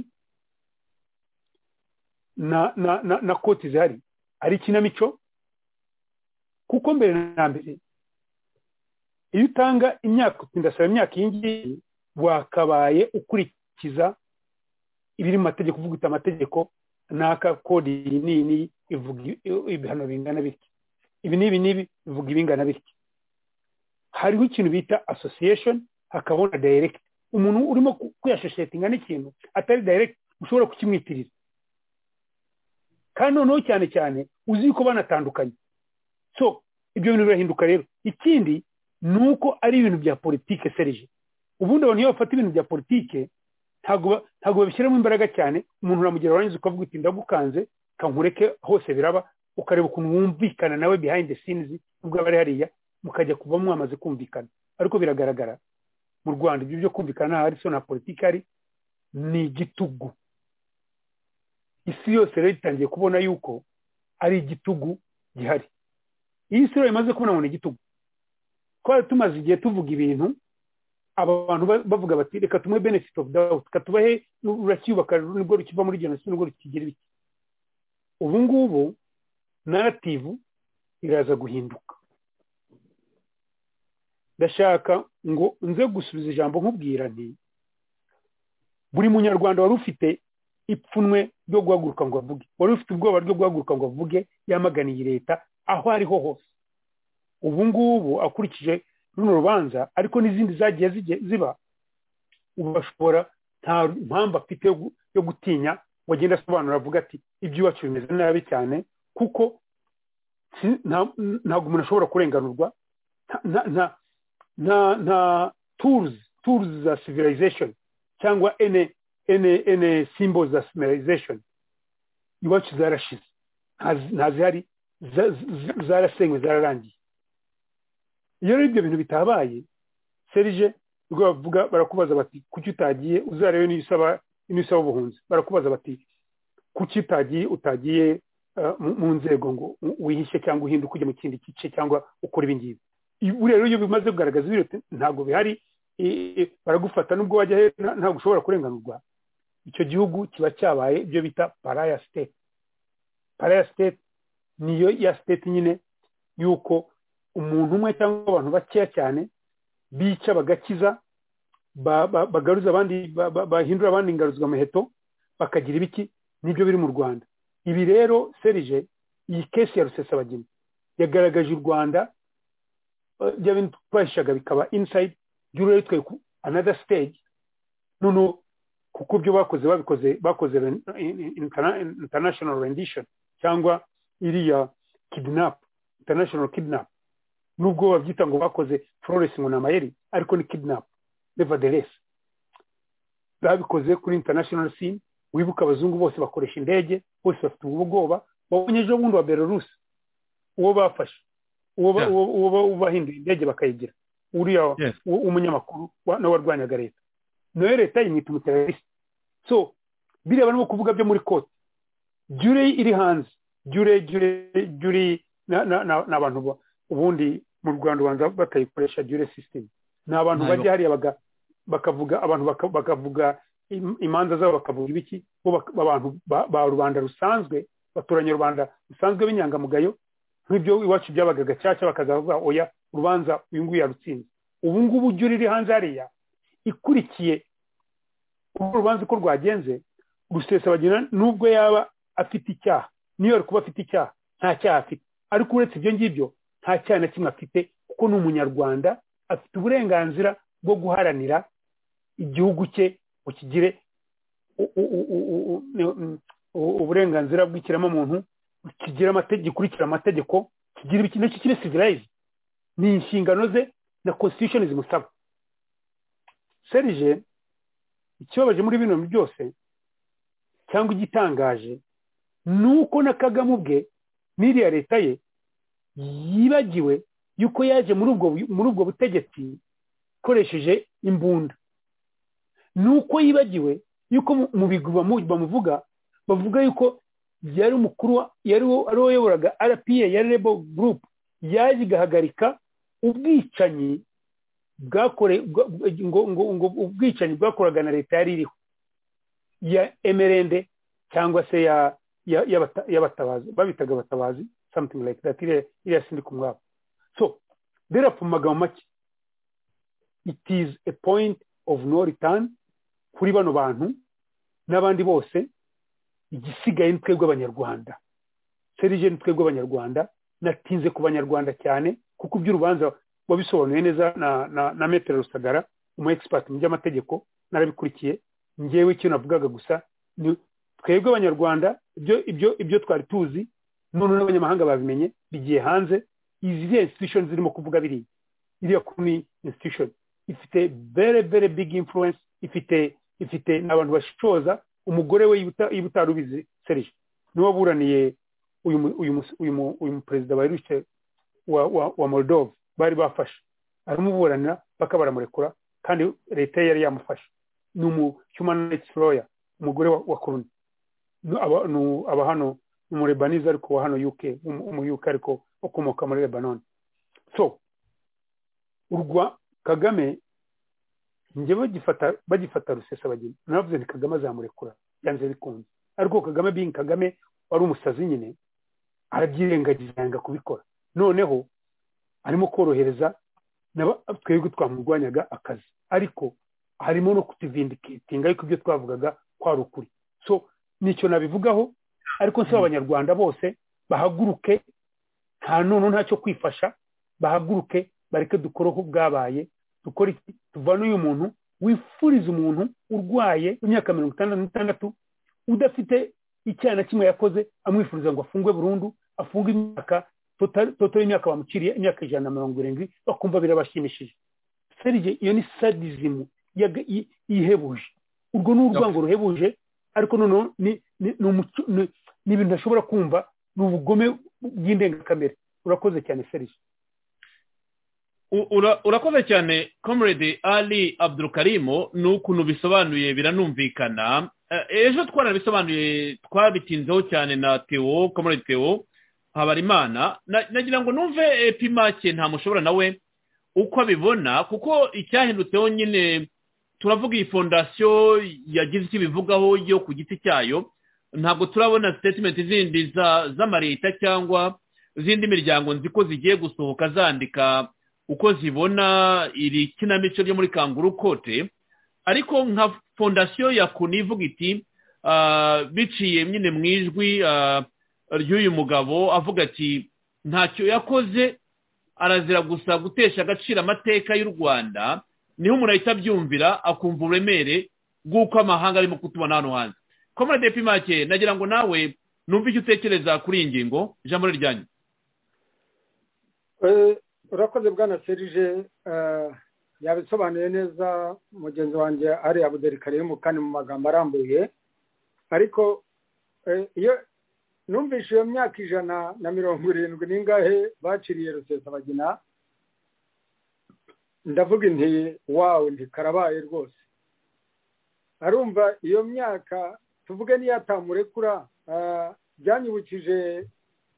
na koti zihari ari ikinamico. Kuko mbere na mbere iyo utanga imyaka, ndasaba imyaka iyi wakabaye ukurikiza ibiri mu mategeko, uvuga amategeko n'aka kodi nini ivuga ibihano bingana bityo, ibi n'ibi bivuga ibingana bityo. Hariho ikintu bita association, hakabona direct. Umuntu urimo kuyashoshetinga n'ikintu atari direct ushobora kukimwitirira, kandi noneho cyane cyane uzi ko banatandukanye. So ibyo bintu birahinduka rero. Ikindi nuko ari ibintu bya politike Serge. Ubundi abantu iyo bafata ibintu bya politike ntago babishyiramo imbaraga cyane. Umuntu uramugera warangiza ukavuga uti ndagukanze kankureke hose biraba, ukareba ukuntu wumvikana nawe behind the scenes, ubwo bari hariya mukajya kuva mwamaze kumvikana. Ariko biragaragara mu Rwanda ibyo byo kumvikana hari so na politike ari ni igitugu. Isi yose rero itangiye kubona yuko ari igitugu gihari. Iyi siro imaze kubona ngo ni igitugu. Kwa tumaze igihe tuvuga ibintu abantu bavuga bati reka tumwe benefit of doubt, katubahe uracyubaka nibwo rukiva muri genocide nibwo rukigira ibiki. Ubu ngubu narrative iraza guhinduka. Ndashaka ngo nze gusubiza ijambo nkubwira nti buri munyarwanda wari ufite ipfunwe ryo guhaguruka ngo avuge, wari ufite ubwoba ryo guhaguruka ngo avuge yamaganiye leta aho ariho hose. Ubu ngubu akurikije runo rubanza ariko n'izindi zagiye ziba, ubashobora nta mpamvu afite yo gutinya wagenda asobanura avuga ati iby'iwacu bimeze nabi cyane, kuko ntabwo umuntu ashobora kurenganurwa. tools za civilization cyangwa ene symbols za civilization iwacu zarashize ntazihari zarasenywe zararangiye. iyo rero ibyo bintu bitabaye Serge ubwo bavuga barakubaza bati kuki utagiye uzarebe n'isaba ubuhunzi, barakubaza bati kuki utagiye mu nzego ngo wihishe cyangwa uhinduke ujye mu kindi gice cyangwa ukora ibingibi. Rero iyo bimaze kugaragaza ibiro ntabwo bihari baragufata nubwo wajya ntabwo ushobora kurenganurwa. Icyo gihugu kiba cyabaye ibyo bita pariah state. Pariah state niyo ya state nyine yuko umuntu umwe cyangwa abantu bakeya cyane bica bagakiza bagaruza abandi bahindura abandi ingaruzwa muheto bakagira ibiki. Nibyo biri mu Rwanda. Ibi rero Serge iyi case ya Rusesabagina yagaragaje u Rwanda by'abintu twahishaga bikaba inside y'urere twe another stage none kuko byo bakoze international rendition cyangwa iriya kidnap, international kidnap, nubwo babyita ngo bakoze Flores ngo namayeri ariko ni kidnap. Nevertheless babikoze kuri international scene. Wibuka abazungu bose bakoresha indege, bose bafite ubwoba. Babonye ejo bundi wa Belarus uwo bafashe uwo bahinduye indege bakayigira uriya umunyamakuru n'abarwanyaga leta nayo leta yimwita umuteroriste. So bireba no kuvuga byo muri court jure iri hanze jure n'abantu ubundi mu Rwanda batayikoresha jure system. N'abantu bajya hariya bakavuga abantu bakavuga imanza zabo bakavuga ibiki abantu ba rubanda rusanzwe baturanye rubanda rusanzwe b'inyangamugayo nk'ibyo iwacu byabaga gacaca bakazavuga oya urubanza uyu nguyu yarutsinze. Ubu ngubu juri iri hanze hariya ikurikiye urubanza ko rwagenze Rusesabagina nubwo yaba afite icyaha niyo kuba afite icyaha nta cyaha afite, ariko uretse ibyo ngibyo nta cyaha na kimwe afite kuko ni umunyarwanda afite uburenganzira bwo guharanira igihugu cye ukigire uburenganzira bw'ikiremwamuntu kigira amategeko gikurikira amategeko kigira ibiki n'iki kiri civilized. Ni inshingano ze na constitution zimusaba. Serge ikibabaje muri bino byose cyangwa igitangaje nuko na Kagame ubwe n'iriya leta ye yibagiwe yuko yaje muri ubwo butegetsi koresheje imbunda. Nuko yibagiwe yuko mu bigwa bavuga yuko yari umukuru yari aroyoboraga RPA yari Rebel Group yaje igahagarika ubwicanyi ubwicanyi bwakoraga na leta yari iriho ya Emerende cyangwa se y'abatabazi babitaga abatabazi something like that iriya sindi kumwabo. So therefore magambo make it is a point of no return kuri bano bantu n'abandi bose. Igisigaye ni twebwe abanyarwanda. Serge ni twebwe abanyarwanda. Natinze ku banyarwanda cyane kuko by'urubanza wabisobanuye neza na Maître Rusagara umu expert mu by'amategeko narabikurikiye. Ngewe icyo navugaga gusa ni twebwe abanyarwanda ibyo twari tuzi none n'abanyamahanga babimenye bigiye hanze. Izi institutions zirimo kuvuga biri iriya kuni institution ifite very very big influence. ifite n'abantu bashoza. Umugore we y'ubutarubizi Serge niwe buraniye uyu perezida bayirushye wa Moldova bari bafashe aramuburanira baka baramurekura kandi leta yari yamufashe. Ni human rights lawyer umugore wa Kuruni aba hano mu Lebanese ariko wa hano UK mu UK ariko ukomoka muri Lebanon. So urwa Kagame njye bagifata Rusesabagina navuze ni Kagame azamurekura yanze bikunze, ariko Kagame being Kagame wari umusazi nyine arabyirengagiza yanga kubikora. Noneho arimo korohereza twebwe twamurwanyaga akazi, ariko harimo no kutivindicatinga ariko ibyo twavugaga kwari ukuri. So nicyo nabivugaho, ariko nsaba abanyarwanda bose bahaguruke, nta none ntacyo kwifasha, bahaguruke bareke dukoroho bwabaye, dukora iki tuvana uyu muntu wifuriza umuntu urwaye imyaka 56 udafite icyana kimwe yakoze amwifuriza ngo afungwe burundu, afunga imyaka total imyaka bamuciriye imyaka 170 bakumva birabashimishije. serije iyo ni sadism yihebuje urwo ni urwango ruhebuje ariko noneho ni ibintu ntashobora kumva ni ubugome bw'indengakamere. Urakoze cyane serije. urakoze cyane comrade Ali Abdulkarimo n'ukuntu bisobanuye biranumvikana. Ejo twarabisobanuye twabitinzeho cyane na Theo comrade Theo Habarimana nagira ngo numve Epimake nta mushobora nawe uko abibona kuko icyahindutseho nyine turavuga iyi fondasiyo yagize icyo bivugaho yo ku giti cyayo ntabwo turabona statement zindi z'amareta cyangwa zindi miryango nzi ko zigiye gusohoka zandika uko zibona iri kinamico ryo muri Kanguru Kote ariko nka fondasiyo ya Kuni ivuga iti biciye nyine mu ijwi ry'uyu mugabo avuga ati ntacyo yakoze arazira gusa gutesha agaciro amateka y'u Rwanda niho umuntu ahita abyumvira akumva uburemere bw'uko amahanga arimo kutubona hano hanze. Comrade Epimake nagira ngo nawe numve icyo utekereza kuri iyi ngingo ijambo ryanyu. Urakoze bwana Serge yabisobanuye neza mugenzi wanjye ari Abdulkarimo kandi mu magambo arambuye ariko iyo numvise iyo myaka 170 n'ingahe baciriye Rusesabagina ndavuga nti wawe ntikarabaye rwose arumva iyo myaka tuvuge niyo atamurekura byanyibukije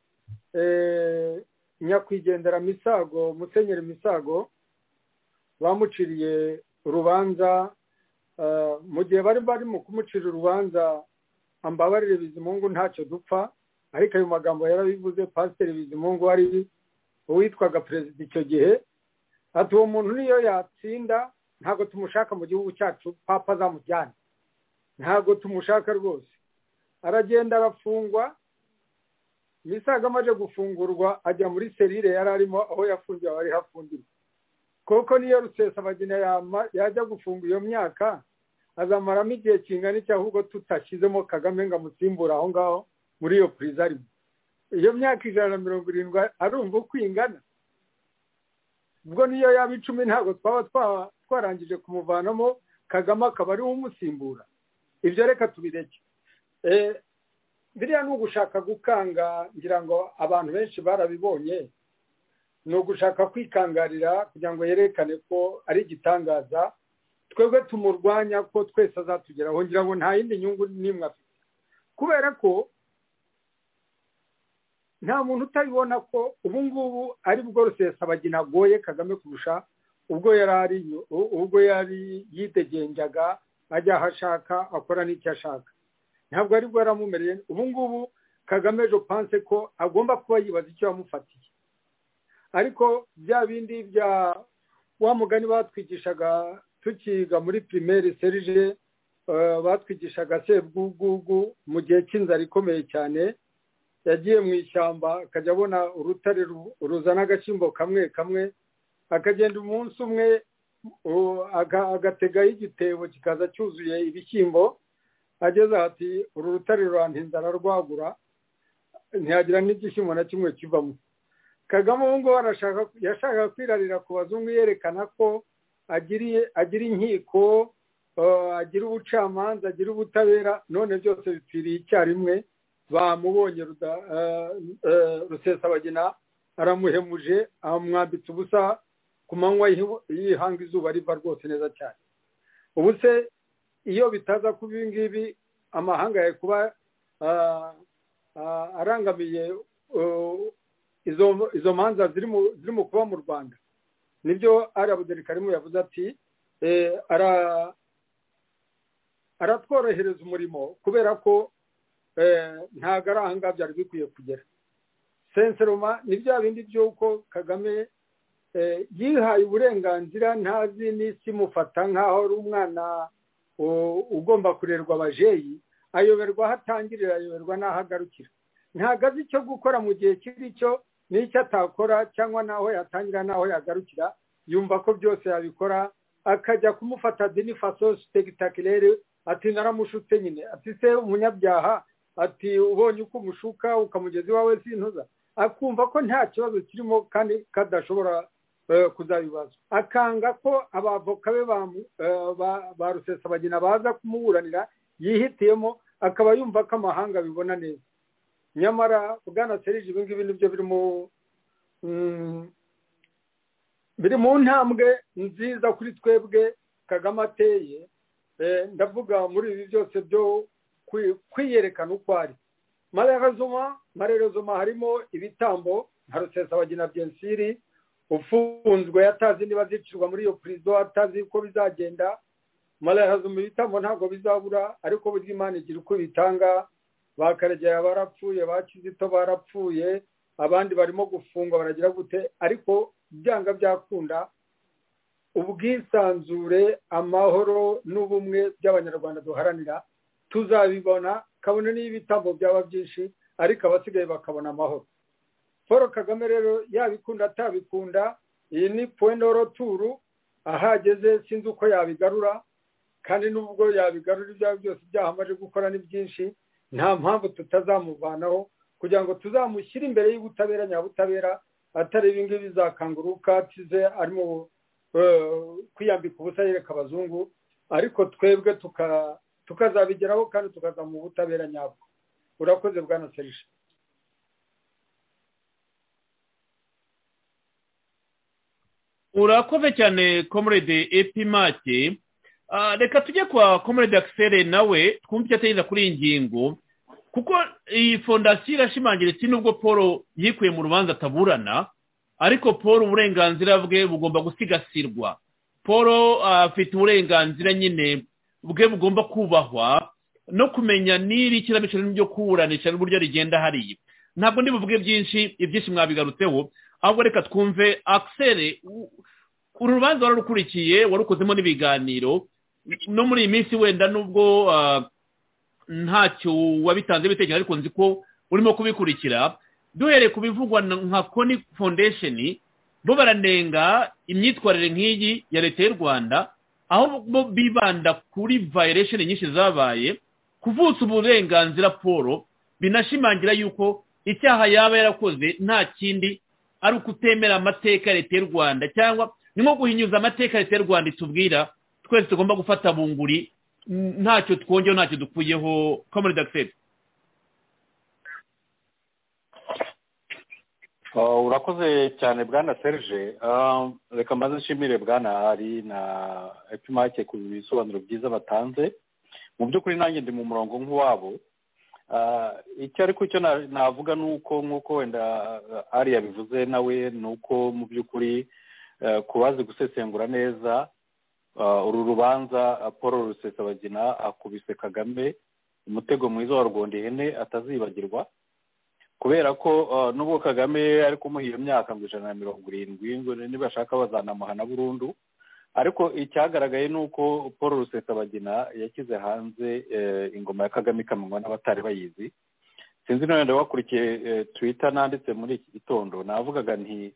nyakwigendera Misago Musenyeri Misago bamuciriye urubanza mu gihe bari mu kumucira urubanza ambabarire Bizimungu ntacyo dupfa ariko ayo magambo yarabivuze Pasiteri Bizimungu wari uwitwaga perezida icyo gihe ati uwo muntu niyo yatsinda ntabwo tumushaka mu gihugu cyacu papa azamujyana ntabwo tumushaka rwose aragenda arafungwa Misago amaze gufungurwa ajya muri serire yari arimo aho yafungiwe bari hafungiwe koko niyo Rusesabagina yajya gufunga iyo myaka azamaramo igihe kingana iki ahubwo tutashyizemo Kagame ngo amusimbura aho ngaho muri iyo prison iyo myaka 170 arumva uko ingana ubwo niyo yaba 10 ntabwo twaba twarangije kumuvanamo Kagame akaba ari umusimbura. Ibyo reka tubireke biriya ni ugushaka gukanga ngira ngo abantu benshi barabibonye ni ugushaka kwikangarira kugira ngo yerekane ko ari igitangaza twebwe tumurwanya ko twese azatugeraho ngira ngo nta yindi nyungu nimwe afite kubera ko nta muntu utabibona ko ubu ngubu ari bwo Rusesabagina agoye Kagame kurusha ubwo yari yidegenjaga ajya ahashaka akora n'icyo ashaka ntabwo ari bwo yaramumereye ubu ngubu Kagame je pense ko agomba kuba yibaza icyo yamufatiye ariko bya bindi bya wa mugani batwigishaga tukiga muri primaire Serge batwigishaga Sebwugugu mu gihe cy'inzara ikomeye cyane yagiye mu ishyamba akajya abona urutare ruzana agashimbo kamwe kamwe akagenda umunsi umwe agategaho igitebo kikaza cyuzuye ibishyimbo ageze ati uru rutare rurantinda ararwagura ntiyagira n'igishyimbo na kimwe kivamo. Kagame ubu ngubu yashaka kwirarira ku bazungu yerekana ko agira inkiko agira ubucamanza agira ubutabera none byose bipfiriye icyarimwe bamubonye Rusesabagina aramuhemuje amwambitse ubusa ku manywa yihanga izuba riva rwose neza cyane. Ubu se iyo bitaza kuba ibi ngibi amahanga yawe kuba arangamiye izo manza ziri mu kuba mu Rwanda nibyo ari Abdulkarimo yavuze ati aratworohereza umurimo kubera ko ntago ari ahanga byari bikwiye kugera senseroma ni bya bindi by'uko Kagame yihaye uburenganzira ntazi n'isi mufata nk'aho ari umwana ugomba kurerwa abajeyi ayoberwa aho atangirira ayoberwa n'aho agarukira ntago azi icyo gukora mu gihe kiri cyo n'icyo atakora cyangwa n'aho yatangira n'aho yagarukira yumva ko byose yabikora akajya kumufata dini faso spectaculaire ati naramushutse nyine ati se umunyabyaha ati ubonye uko umushuka ukamugeza iwawe sintuza akumva ko nta kibazo kirimo kandi kadashobora kuzabibaza akanga ko abavoka be ba Rusesabagina baza kumuburanira yihitiyemo akaba yumva ko amahanga bibona neza nyamara bwana Serge ibi ngibi nibyo biri mu ntambwe nziza kuri twebwe Kagame ateye ndavuga muri ibi byose byo kwiyerekana uko ari marerezoma harimo ibitambo nka Rusesabagina byensiri ufunzwe atazi niba zicirwa muri iyo prison atazi uko bizagenda marerezoma ibitambo ntabwo bizabura ariko burya Imana igira uko bitanga bakaregera barapfuye bakizito barapfuye abandi barimo gufungwa baragira gute ariko byanga byakunda ubwisanzure amahoro n'ubumwe by'abanyarwanda duharanira tuzabibona kabone n'ibitambo byaba byinshi ariko abasigaye bakabona amahoro Paul Kagame rero yabikunda atabikunda iyi ni point de retour ahageze sinzi uko yabigarura kandi nubwo yabigarura ibyo byose byahamaje gukora ni byinshi nta mpamvu tutazamuvanaho kugira ngo tuzamushyire imbere y'ubutabera nyabutabera atari ibingibi bizakanguruka tize arimo kwiyambika ubusa yereka abazungu ariko twebwe tukazabigeraho kandi tukaza mu butabera nyabwo urakoze bwana Serge urakoze cyane comrade Epimake reka tujye kwa comrade Axel nawe twumve icyo atekereza kuri iyi ngingo kuko iyi fondasiyo irashimangira iti nubwo Paul yikuye mu rubanza ataburana ariko Paul uburenganzira bwe bugomba gusigasirwa Paul afite uburenganzira nyine bwe bugomba kubahwa no kumenya n'iri kinamico ryo kuburanisha n'uburyo rigenda hariya ntabwo ndi buvuge ibyinshi mwabigarutseho ahubwo reka twumve Axel uru rubanza wararukurikiye warukozemo n'ibiganiro no muri iyi minsi wenda nubwo ntacyo wabitanze bitekerezo ariko nzi ko urimo kubikurikira duhereye ku bivugwa nka Koni Foundation bo baranenga imyitwarire nk'iyi ya leta y'u Rwanda aho bo bibanda kuri violation nyinshi zabaye kuvutsa uburenganzira Paul binashimangira yuko icyaha yaba yarakoze nta kindi ari ukutemera amateka ya leta y'u Rwanda cyangwa ni nko guhinyuza amateka ya leta y'u Rwanda itubwira twese tugomba gufata bunguri ntacyo twongeho ntacyo dukuyeho comrade Axel urakoze cyane bwana Serge reka mbaze nshimire bwana ari na Epimake ku bisobanuro byiza batanze mu by'ukuri nanjye ndi mu murongo nk'uwabo icyo ariko icyo navuga nuko nk'uko wenda ari yabivuze nawe nuko mu by'ukuri kubazi gusesengura neza uru rubanza Paul Rusesabagina akubise Kagame umutego mwiza wa Rwondihene atazibagirwa kubera ko nubwo Kagame ari kumuha iyo myaka ngo 170 ngo nibashaka bazanamuhana burundu ariko icyagaragaye nuko Paul Rusesabagina yakize hanze ingoma ya Kagame ikamanywa n'abatari bayizi sinzi none wakurikiye Twitter nanditse muri iki gitondo navugaga nti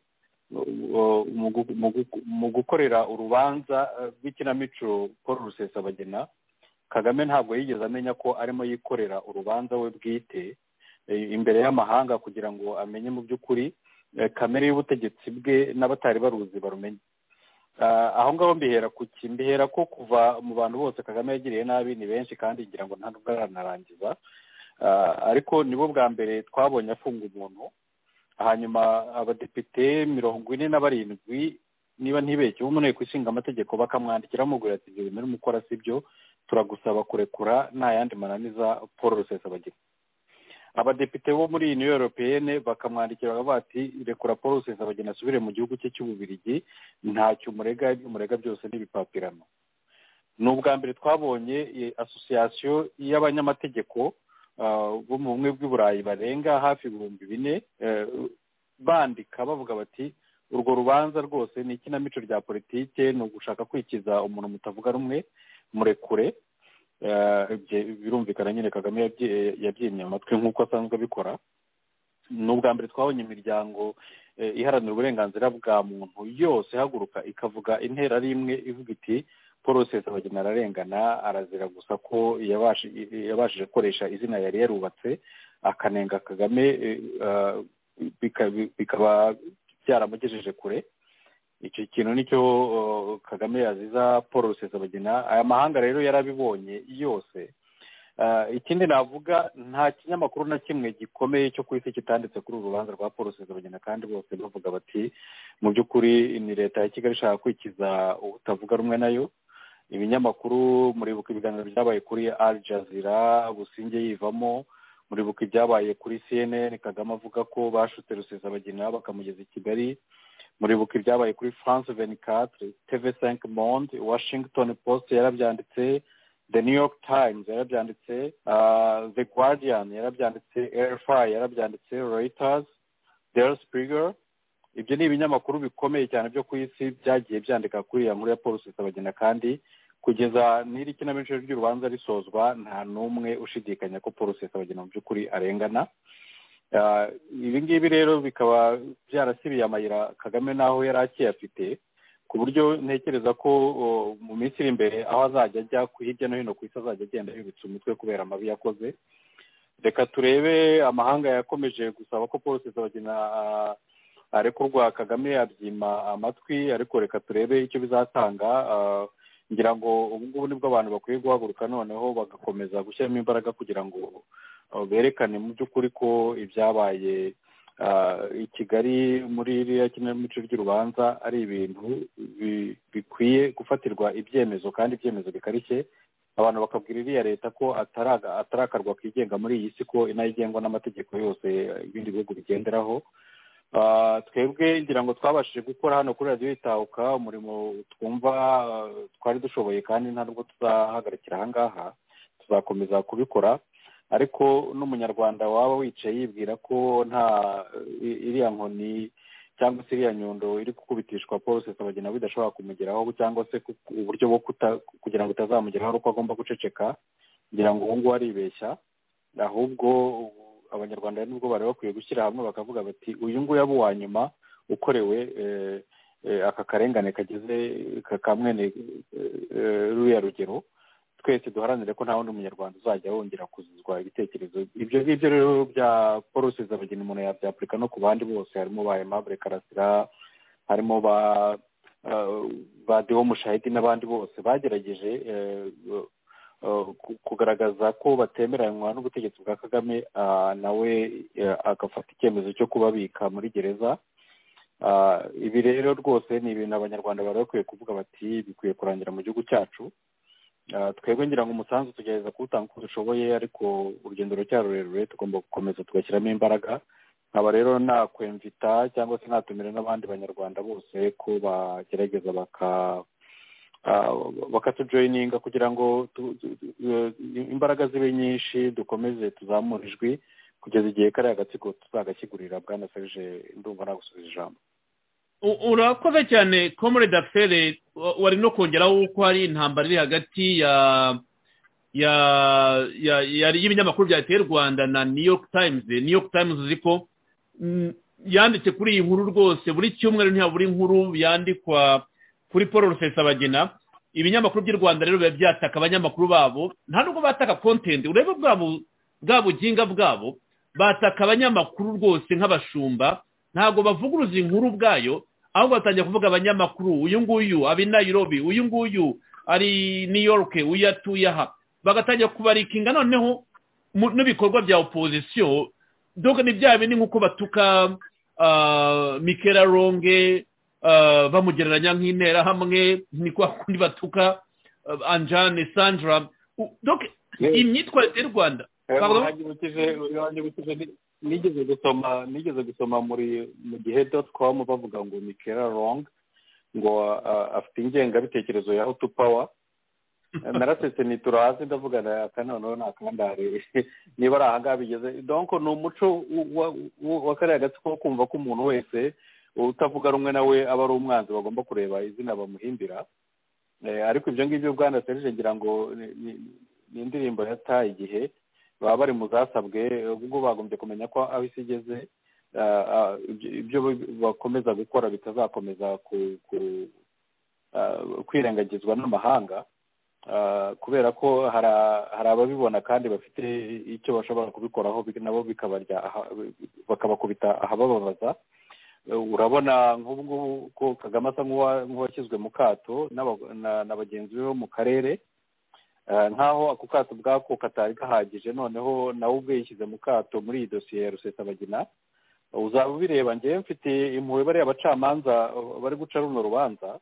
mu gukorera urubanza rw'ikinamico Paul Rusesabagina Kagame ntabwo yigeze amenya ko arimo yikorera urubanza we bwite imbere y'amahanga kugira ngo amenye mu by'ukuri kamere y'ubutegetsi bwe n'abatari baruzi barumenye aho ngaho mbihera ko kuva mu bantu bose Kagame yagiriye nabi ni benshi kandi ngira ngo nta nubwo aranarangiza ariko nibo bwa mbere twabonye afunga umuntu hanyuma abadepite 47 niba ntibeshye bo mu nteko ishinga amategeko bakamwandikira amubwira ati ibyo bimera umukora sibyo turagusaba kurekura nta yandi mananiza Paul Rusesabagina abadepite bo muri Union Européenne bakamwandikira bati rekura Paul Rusesabagina asubire mu gihugu cye cy'Ububirigi ntacyo umurega byose n'ibipapirano n'ubwa mbere twabonye association y'abanyamategeko bo mu bumwe bw'Iburayi barenga hafi 4,000 bandika bavuga bati urwo rubanza rwose ni ikinamico rya politike no gushaka kwikiza umuntu mutavuga rumwe murekure birumvikana nyine Kagame yabyimye amatwi nk'uko asanzwe abikora n'ubwa mbere twabonye imiryango iharanira uburenganzira bwa muntu yose haguruka ikavuga intera rimwe ivuga iti Paul Rusesabagina ararengana arazira gusa ko yabashije gukoresha izina yari yarubatse akanenga Kagame bikaba byaramugejeje kure icyo kintu nicyo Kagame yaziza Paul Rusesabagina. Aya mahanga rero yarabibonye yose. Ikindi navuga, nta kinyamakuru na kimwe gikomeye cyo ku isi kitanditse kuri uru rubanza rwa Paul Rusesabagina, kandi bose bavuga bati mu by'ukuri ni leta ya Kigali ishaka kwikiza utavuga rumwe nayo. Ibinyamakuru muribuka ibiganiro byabaye kuri Al Jazeera Businge yivamo, muribuka ibyabaye kuri CNN Kagame avuga ko bashutse Rusesabagina bakamugeza i Kigali, muribuka ibyabaye kuri France 24, TV5 Monde, Washington Post yarabyanditse, The New York Times yarabyanditse, The Guardian yarabyanditse, RFI yarabyanditse, Reuters, Der Spiegel. Ibyo ni ibinyamakuru bikomeye cyane byo ku isi byagiye byandika kuri ya nkuru ya Paul Rusesabagina, kandi kugeza n'iri kinamico ry'urubanza risozwa nta n'umwe ushidikanya ko Paul Rusesabagina mu by'ukuri arengana. Ibi ngibi rero bikaba byarasibiye amayira Kagame naho yari akiyafite, ku buryo ntekereza ko mu minsi iri imbere aho azajya ajya hirya no hino ku isi azajya agenda yubitse umutwe kubera amabi yakoze. Reka turebe, amahanga yakomeje gusaba ko Paul Rusesabagina arekurwa, Kagame yabyima amatwi, ariko reka turebe icyo bizatanga. Ngira ngo ubu ngubu nibwo abantu bakwiye guhaguruka noneho bagakomeza gushyiramo imbaraga kugira ngo berekane mu by'ukuri ko ibyabaye i Kigali muri iriya kinamico ry'urubanza ari ibintu bikwiye gufatirwa ibyemezo, kandi ibyemezo bikarishye. Abantu bakabwira iriya leta ko atarakarwa kigenga muri iyi si, ko inayigengwa n'amategeko yose ibindi bihugu bigenderaho. Twebwe ngira ngo twabashije gukora hano kuri radiyo Itahuka umurimo twumva twari dushoboye, kandi nta nubwo tuzahagarikira aha ngaha, tuzakomeza kubikora. Ariko n'umunyarwanda waba wicaye yibwira ko nta iriya nkoni cyangwa se iriya nyundo iri gukubitishwa Paul Rusesabagina bidashobora kumugeraho, cyangwa se uburyo bwo kugira ngo utazamugeraho ari uko agomba guceceka, ngira ngo ubu ngubu aribeshya. Ahubwo abanyarwanda nubwo bari bakwiye gushyira hamwe bakavuga bati uyu nguyu aba uwa nyuma ukorewe aka karengane kageze kamwene ruriya rugero. Twese duharanire ko nta wundi munyarwanda uzajya wongera kuzuzwa ibitekerezo ibyo ngibyo rero bya Paul Rusesabagina. Umuntu yabyapurika no ku bandi bose, harimo ba Aimable Karasira, harimo ba Deo Mushahidi n'abandi bose bagerageje kugaragaza ko batemeranywa n'ubutegetsi bwa Kagame, nawe agafata icyemezo cyo kubabika muri gereza. Ibi rero rwose ni ibintu abanyarwanda bari bakwiye kuvuga bati bikwiye kurangira mu gihugu cyacu. Twebwe ngira ngo umusanzu tugerageza kuwutanga uko dushoboye, ariko urugendo rucyari rurerure, tugomba gukomeza tugashyiramo imbaraga. Nkaba rero nakwemvita cyangwa se natumira n'abandi banyarwanda bose ko bagerageza bakatujoyininga kugira ngo imbaraga zibe nyinshi, dukomeze tuzamura ijwi kugeza igihe kariya gatsiko tuzagashyigurira. Bwana Serge, ndumva nagusubiza ijambo. Urakoze cyane Comrade Afere, wari no kongeraho ko hari intambara iri hagati y'ibinyamakuru bya leta y'u Rwanda na New York Times. New York Times uzi ko yanditse kuri iyi nkuru rwose, buri cyumweru ntihabura inkuru yandikwa kuri Paul Rusesabagina. Ibinyamakuru by'u Rwanda rero biba byataka abanyamakuru babo, nta nubwo bataka content, urebe bwa buginga bwabo, bataka abanyamakuru rwose nk'abashumba, ntabwo bavuguruza inkuru bwayo, ahubwo batangiye kuvuga abanyamakuru, uyu nguyu abi Nairobi, uyu nguyu ari New York, uyu atuye aha, bagatangira kubarikinga noneho n'ibikorwa bya opposition. Donc ni bya bindi nk'uko batuka Michaela Ronge, bamugereranya nk'intera hamwe, ni kwa kundi batuka Anjane Sandra. Donc imyitwarire y'u Rwanda nigeze gusoma mu gihe.com bavuga ngo Michaela Ronge ngo afite ingengabitekerezo ya Hutu Power. Narasetse nitura hasi ndavugana akanono nakandare niba ari ahangaha bigeze. Donc ni umuco wa kariya gatsiko kumva ko umuntu wese utavuga rumwe nawe aba ari umwanzi, bagomba kureba izina bamuhimbira. Ariko ibyo ngibyo Bwana Serge ngira ngo ni indirimbo yataye igihe, baba bari mu zasabwe, ubwo bagombye kumenya ko aho isi igeze ibyo bakomeza gukora bitazakomeza kwirengagizwa n'amahanga, kubera ko hari ababibona kandi bafite icyo bashobora kubikoraho nabo bikabarya bakabakubita ahabababaza. urabona nk'ubu ngubu ko Kagame asa nk'uwashyizwe mu kato na bagenzi be bo mu karere, nk'aho ako kato bwako katari gahagije, noneho nawe ubwe yishyize mu kato muri iyi dosiye ya Rusesabagina. Uzaba ubireba, njyewe mfite impuhwe bariya abacamanza bari guca runo rubanza,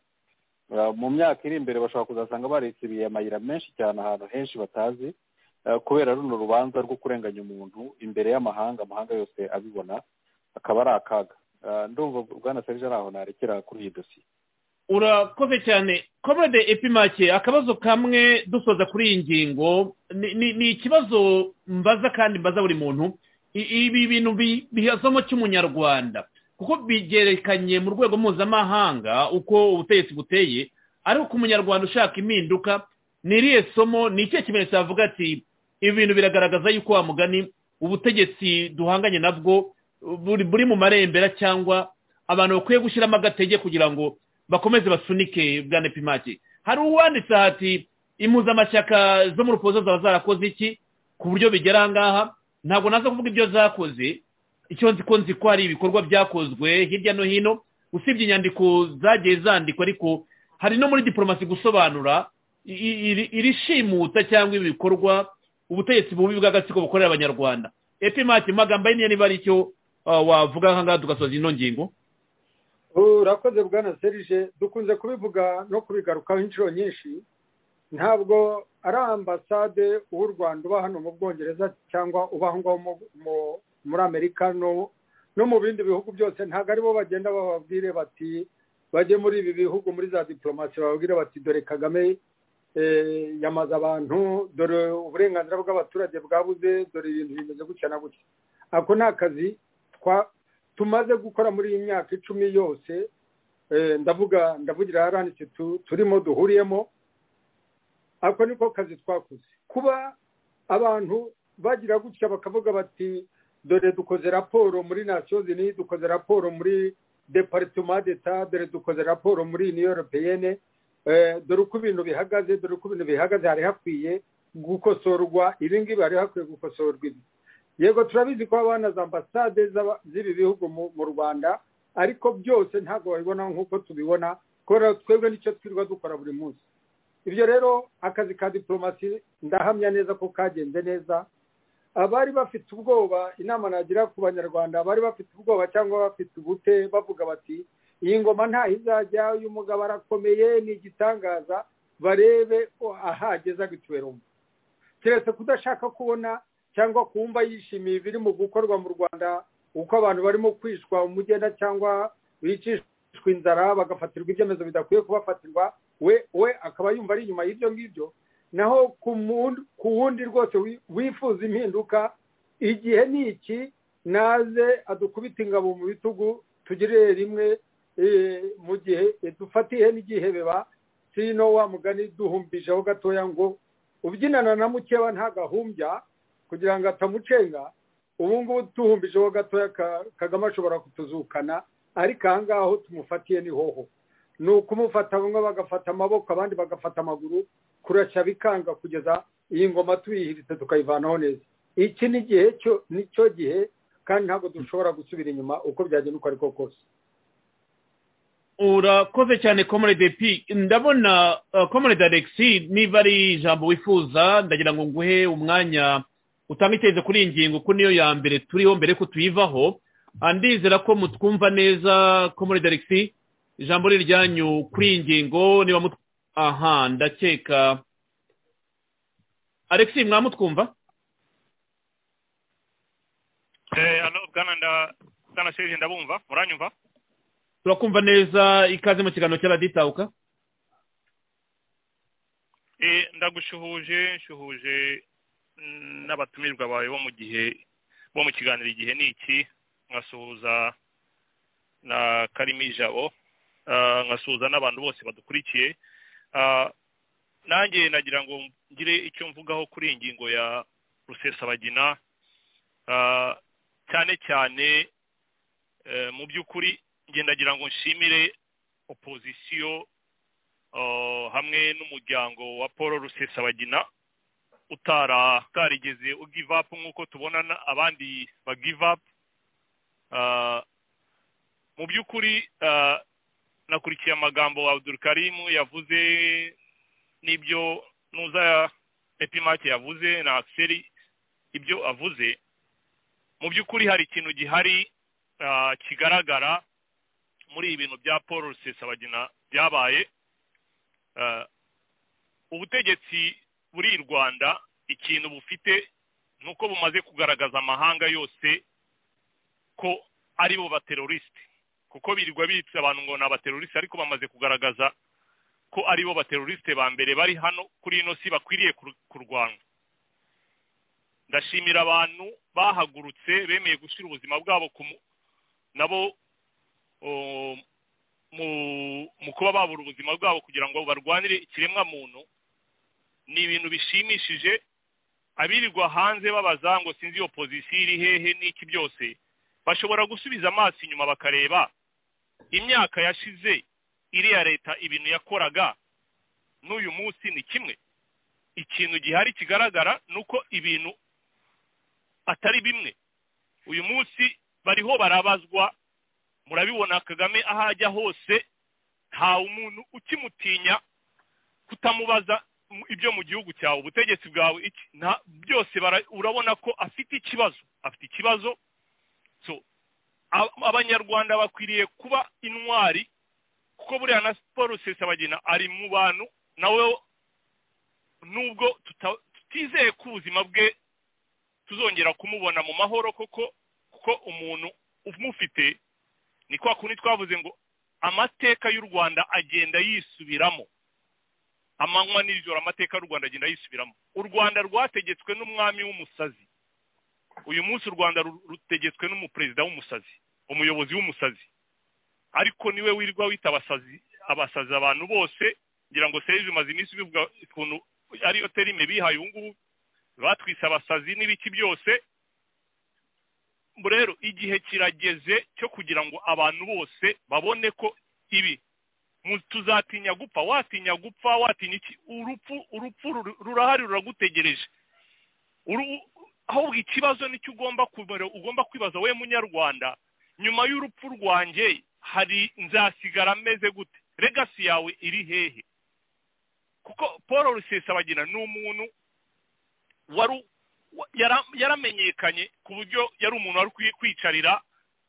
mu myaka iri imbere bashobora kuzasanga barisibiye amayira menshi cyane ahantu henshi batazi, kubera runo rubanza rwo kurenganya umuntu imbere y'amahanga, amahanga yose abibona, akaba ari akaga. Ndumva bwana Serge araho narekera kuri iyi dosiye. Urakoze cyane Comrade Epimake. Akabazo kamwe dusoza kuri iyi ngingo, ni ikibazo mbaza kandi mbaza buri muntu. Ibi bintu bihasomo cy'umunyarwanda kuko bigerekanye mu rwego mpuzamahanga uko ubutegetsi buteye, ariko ku munyarwanda ushaka impinduka ni irihe somo, ni icyo kimenyetso bavuga ati ibi bintu biragaragaza yuko wa mugani ubutegetsi duhanganye nabwo buri mu marembera, cyangwa abantu bakwiye gushyiramo agatege kugira ngo bakomeze basunike bwa Epimake. Hari uwanditse ati impuzamashyaka zo mu rupozo zaba zarakoze iki ku buryo bigera ngaha. Ntabwo naza kuvuga ibyo zakoze, icyo nzi ko hari ibikorwa byakozwe hirya no hino, usibye inyandiko zagiye zandikwa, ariko hari no muri diplomasi gusobanura irishimuta cyangwa ibikorwa ubutegetsi bubi bw'agatsiko bukorera abanyarwanda. Epimake, magambo ye niba ari icyo wavuga aha ngaha tugasoza ino ngingo. Urakoze bwana Serge, dukunze kubivuga no kubigarukaho inshuro nyinshi. Ntabwo ari ambasade w'u Rwanda uba hano mu Bwongereza cyangwa uba aho ngaho muri Amerika no mu bindi bihugu byose, ntabwo aribo bagenda bababwire bati bajye muri ibi bihugu muri za diplomasi bababwire bati dore Kagame yamaze abantu, dore uburenganzira bw'abaturage bwabuze, dore ibintu bimeze gutya na gutya. Ako ni akazi tumaze gukora muri iyi myaka 10 yose, ndavugira haranitse turimo duhuriyemo. Ako niko kazi twakoze, kuba abantu bagira gutya bakavuga bati dore dukoze raporo muri Nations Unies, dukoze raporo muri Departement d'Etat, dore dukoze raporo muri Union Européenne, dore uko ibintu bihagaze, hari hakwiye gukosorwa ibingibi, hari hakwiye gukosorwa ibi. Yego turabizi ko abana za ambasade z'ibi bihugu mu Rwanda, ariko byose ntabwo babibona nk'uko tubibona, kubera twebwe nicyo twirirwa dukora buri munsi. Ibyo rero akazi ka diplomasi ndahamya neza ko kagenze neza. Abari bafite ubwoba, inama nagira ku banyarwanda, bari bafite ubwoba cyangwa bafite ubute bavuga bati iyi ngoma nta izajya, uyu mugabo arakomeye, ni igitangaza, barebe ahageza gitwerumva. Keretse kudashaka kubona cyangwa kumva yishimiye ibiri mu gukorwa mu Rwanda, uko abantu barimo kwishwa umugenda cyangwa bicishwa inzara bagafatirwa ibyemezo bidakwiye kubafatirwa, we akaba yumva ari inyuma y'ibyo ngibyo. Naho ku wundi rwose wifuza impinduka, igihe ni iki, naze adukubita ingabo mu bitugu, tugirire rimwe mu gihe dufatiye n'igihebeba, sino wa mugani duhumbijeho gatoya ngo ubyinana na mukeba ntagahumbya kugira ngo atamucenga. Ubu ngubu tuhumbijeho gatoya Kagame ashobora kutuzukana, ariko aha ngaho tumufatiye ni hoho. Ni ukumufata, bamwe bagafata amaboko abandi bagafata amaguru, kurashya bikanga kugeza iyi ngoma tuyihiritse tukayivanaho neza. Iki ni igihe nicyo gihe, kandi ntabwo dushobora gusubira inyuma uko byagenda uko ariko kose. Urakoze cyane Comrade P. Ndabona Comrade Alexis, niba ari ijambo wifuza ndagira ngo nguhe umwanya utanga itezo kuri iyi ngingo, ko niyo ya mbere turiho mbere ko tuyivaho. Andizera ko mutwumva neza Comrade Alexis, ijambo riryanyu kuri iyi ngingo. Niba ndakeka Alexis mwamutwumva? Allo bwana Serge, ndabumva, muranyumva? Turakumva neza, ikaze mu kiganiro cy'abaditahuka. Ndagushuhuje n'abatumirwa bawe bo mu kiganiro igihe ni iki, nkasuhuza na Karimi Jabo, nkasuhuza n'abantu bose badukurikiye. Nanjye nagira ngo ngire icyo mvugaho kuri iyi ngingo ya Rusesabagina, cyane cyane mu by'ukuri ndagira ngo nshimire opozisiyo hamwe n'umuryango wa Paul Rusesabagina utarigeze ugive up nk'uko tubona abandi bagive up. mu by'ukuri nakurikiye amagambo Abdul Karim yavuze n'ibyo nuza Epimake yavuze na Axel ibyo avuze. Mu by'ukuri hari ikintu gihari kigaragara muri ibintu bya Paul Rusesabagina byabaye. Ubutegetsi buri Rwanda ikintu bufite nuko bumaze kugaragaza amahanga yose ko ari bo bateroriste, kuko birirwa bitse abantu ngo n'abateroriste, ariko bamaze kugaragaza ko ari bo bateroriste ba mbere bari hano kuri ino si bakwiriye kurwana. Ndashimira abantu bahagurutse bemeye gushyira ubuzima bwabo nabo mu kuba babura ubuzima bwabo kugira ngo barwanire ikiremwa muntu. Ni ibintu bishimishije. Abirirwa hanze babaza ngo sinzi opposition iri hehe n'iki byose, bashobora gusubiza amaso inyuma bakareba imyaka yashize iriya leta ibintu yakoraga n'uyu munsi ni kimwe. Ikintu gihari kigaragara nuko ibintu atari bimwe. Uyu munsi bariho barabazwa, murabibona Kagame ahajya hose nta umuntu ukimutinya kutamubaza ibyo mu gihugu cyawe, ubutegetsi bwawe byose urabona ko afite ikibazo. So abanyarwanda bakwiriye kuba intwari, kuko buriya na Paul Rusesabagina ari mu bantu nawe nubwo tutizeye ko ubuzima bwe tuzongera kumubona mu mahoro kuko umuntu umufite ni kwa kundi twavuze ngo amateka y'u Rwanda agenda yisubiramo. Amanywa n'ijoro amateka y'u Rwanda agenda yisubiramo. U Rwanda rwategetswe n'umwami w'umusazi, uyu munsi u Rwanda rutegetswe n'umuperezida w'umusazi, umuyobozi w'umusazi, ariko niwe wirirwa wita abasazi abantu bose. Ngira ngo Serge umaze iminsi bivuga ukuntu ariyo terime bihaye ubu ngubu batwise abasazi n'ibiki byose. Rero igihe kirageze cyo kugira ngo abantu bose babone ko ibi tuzatinya gupfa, watinya gupfa, watinya iki? Urupfu rurahari, ruragutegereje. Ahubwo ikibazo nicyo ugomba kwibaza we munyarwanda, nyuma y'urupfu rwanjye hari nzasigara meze gute? Legacy yawe iri hehe? Kuko Paul Rusesabagina ni umuntu yaramenyekanye ku buryo yari umuntu wari kwicarira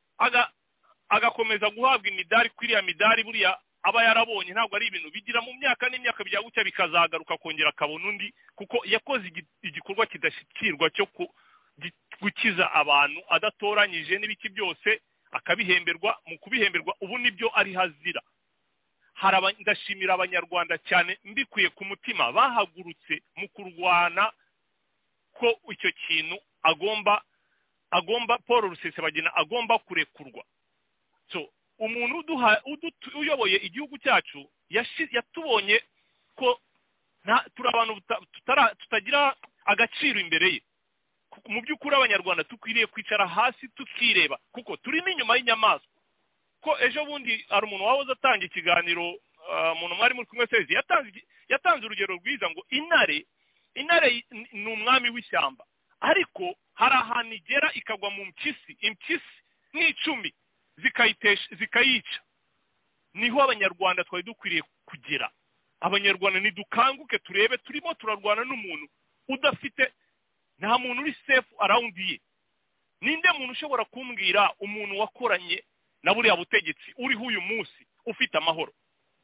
agakomeza guhabwa imidari. Kwiriya midari buriya aba yarabonye ntabwo ari ibintu bigira mu myaka n'imyaka bijya gucya bikazagaruka kongera akabona undi, kuko yakoze igikorwa kidashyikirwa cyo gukiza abantu adatoranyije n'ibiki byose akabihemberwa. Mu kubihemberwa ubu nibyo ari hazira. Ndashimira abanyarwanda cyane mbikuye ku mutima bahagurutse mu kurwana ko icyo kintu agomba Paul Rusesabagina agomba kurekurwa. So umuntu uyoboye igihugu cyacu yatubonye ko turi abantu tutagira agaciro imbere ye. Mu by'ukuri abanyarwanda tukwiriye kwicara hasi tukireba, kuko turi n'inyuma y'inyamaswa. Ko ejo bundi hari umuntu wahoze atanga ikiganiro, umuntu mwari muri kumwe Sezi yatanze urugero rwiza ngo intare ni umwami w'ishyamba, ariko hari ahantu igera ikagwa mu impyisi nk'icumi zikayica. Niho abanyarwanda twari dukwiriye kugera. Abanyarwanda nidukanguke turebe, turimo turarwana n'umuntu udafite, nta muntu uri safe around ye. Ninde muntu ushobora kumbwira umuntu wakoranye na buriya butegetsi uriho uyu munsi ufite amahoro?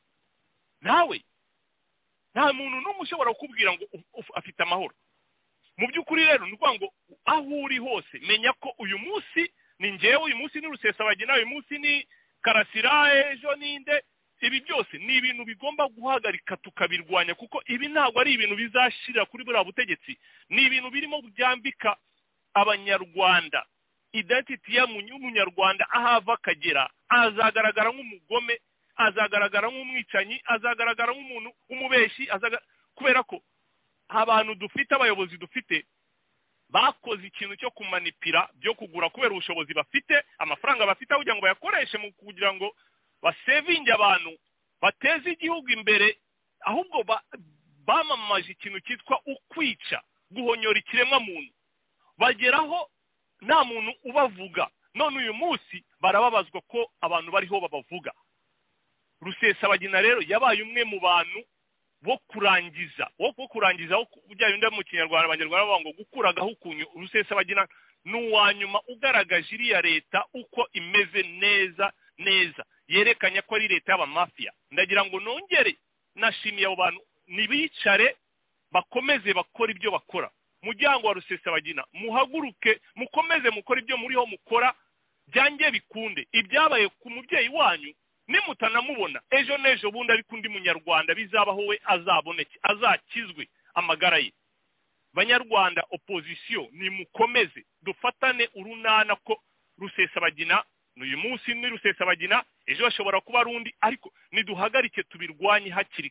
Nawe nta muntu n'umwe ushobora kukubwira ngo afite amahoro. Mu by'ukuri rero ni ukuvuga ngo aho uri hose menya ko uyu munsi ni njyewe, uyu munsi ni Rusesabagina, uyu munsi ni Karasira, ejo ninde. Ibi byose ni ibintu bigomba guhagarika tukabirwanya, kuko ibi ntabwo ari ibintu bizashira kuri buriya butegetsi. Ni ibintu birimo byambika abanyarwanda identity y'umunyarwanda ahava akagera. Azagaragara nk'umugome, azagaragara nk'umwicanyi, azagaragara nk'umuntu w'umubeshi, kubera ko abantu dufite, abayobozi dufite bakoze ikintu cyo kumanipira, byo kugura kubera ubushobozi bafite, amafaranga bafite kugira ngo bayakoreshe mu kugira ngo basevinge abantu, bateze igihugu imbere. Ahubwo bamamaje ikintu cyitwa ukwica, guhonyora ikiremwa muntu. Bageraho nta muntu ubavuga, none uyu munsi barababazwa ko abantu bariho babavuga. Rusesabagina rero yabaye umwe mu bantu bo kurangiza ujya mu Kinyarwanda abanyarwanda bavuga ngo gukuragaho ukunyu. Rusesabagina n'uwanyuma ugaragaje iriya leta uko imeze neza yerekanye ko ari leta y'abamafia. Ndagira ngo nongere nashimiye abo bantu nibicare bakomeze bakora ibyo bakora. Mujyango wa Rusesabagina muhaguruke mukomeze mukora ibyo muriho mukora byange bikunde. Ibyabaye ku mubyeyi wanyu nimutanamubona ejo nejo bundi ari kundi munyarwanda bizabaho we azaboneke azakizwe amagara ye. Banyarwanda opposition ni mukomeze dufatane urunana ko Rusesabagina n'uyu munsi ni Rusesabagina ejo bashobora kuba rundi, ariko niduhagarike tubirwanye hakiri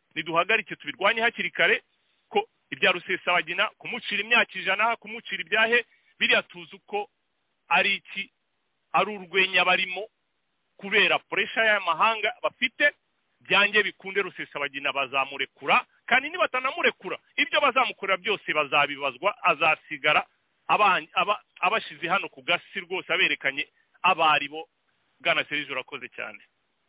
kare ko ibya Rusesabagina kumucira imyaka 100 kumucira ibyahe biriya tuzi uko ari iki ari urwenya barimo kubera pressure y'amahanga bafite. Byange bikunde Rusesabagina bazamurekura, kandi nibatanamurekura ibyo bazamukorera byose bazabibazwa, azasigara abashize hano ku gasi rwose aberekanye abaribo. Bwana Serge urakoze cyane.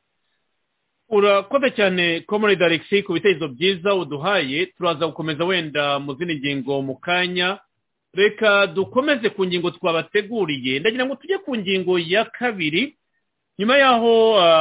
Urakoze cyane Comrade Alexis ku bitekerezo byiza uduhaye. Turaza gukomeza wenda mu zindi ngingo mu kanya. Reka dukomeze ku ngingo twabateguriye. Ndagira ngo tujye ku ngingo ya kabiri. Nyuma yaho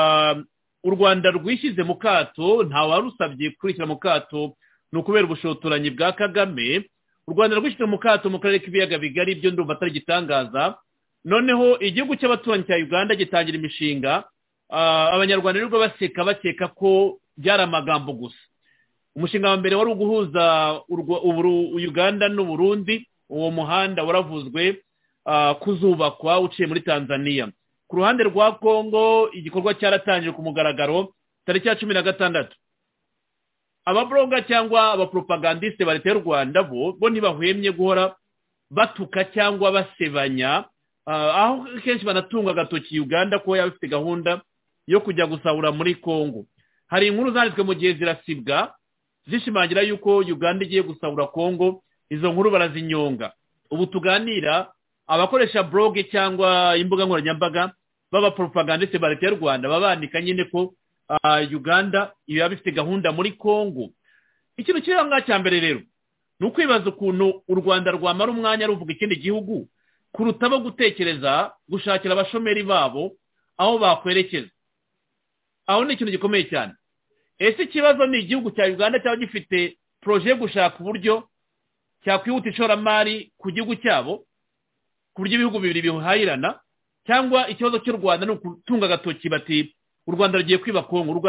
u Rwanda rwishyize mu kato, nta warusabye kurikira mu kato, no kubera ubushotoranyi bwa Kagame. U Rwanda rwishyize mu kato mu karere k'ibiyaga bigari, byo ndumva atari gitangaza. Noneho igihugu cy'abaturanyi cya Uganda gitangira imishinga. Abanyarwanda nirwo bakeka ko byari amagambo gusa. Umushinga wa mbere wari uguhuza Uganda n'u Burundi. Uwo muhanda waravuzwe kuzubakwa uciye muri Tanzania. Ku ruhande rwa Kongo igikorwa cyaratangiye ku mugaragaro tariki ya 16. Ababloga cyangwa abapropagandiste ba leta y'u Rwanda bo ntibahwemye guhora batuka cyangwa basebanya, aho kenshi banatunga agatoki Uganda ko yabifite gahunda yo kujya gusahura muri Kongo. Hari inkuru zanditswe mu gihe zirasibwa zishimangira yuko Uganda igiye gusahura Kongo. Izo nkuru barazinyonga. Ubu tuganira abakoresha blog cyangwa imbuga nkoranyambaga baba propagandiste ba leta y'u Rwanda babandika nyine ko Uganda iyo yabifite gahunda muri Kongo. Ikintu kiranga cya mbere rero ni ukwibaza ukuntu u Rwanda rwamara umwanya ruvuga ikindi gihugu kuruta bo gutekereza gushakira abashomeri babo aho bakwerekeza. Aho ni ikintu gikomeye cyane. Ese ikibazo ni igihugu cya Uganda cyaba gifite projet gushaka uburyo cyakwihuta ishoramari ku gihugu cyabo ku buryo ibihugu bibiri bihahirana, cyangwa ikibazo cy'u Rwanda ni ukutunga agatoki bati u Rwanda rugiye kwiba Kongo,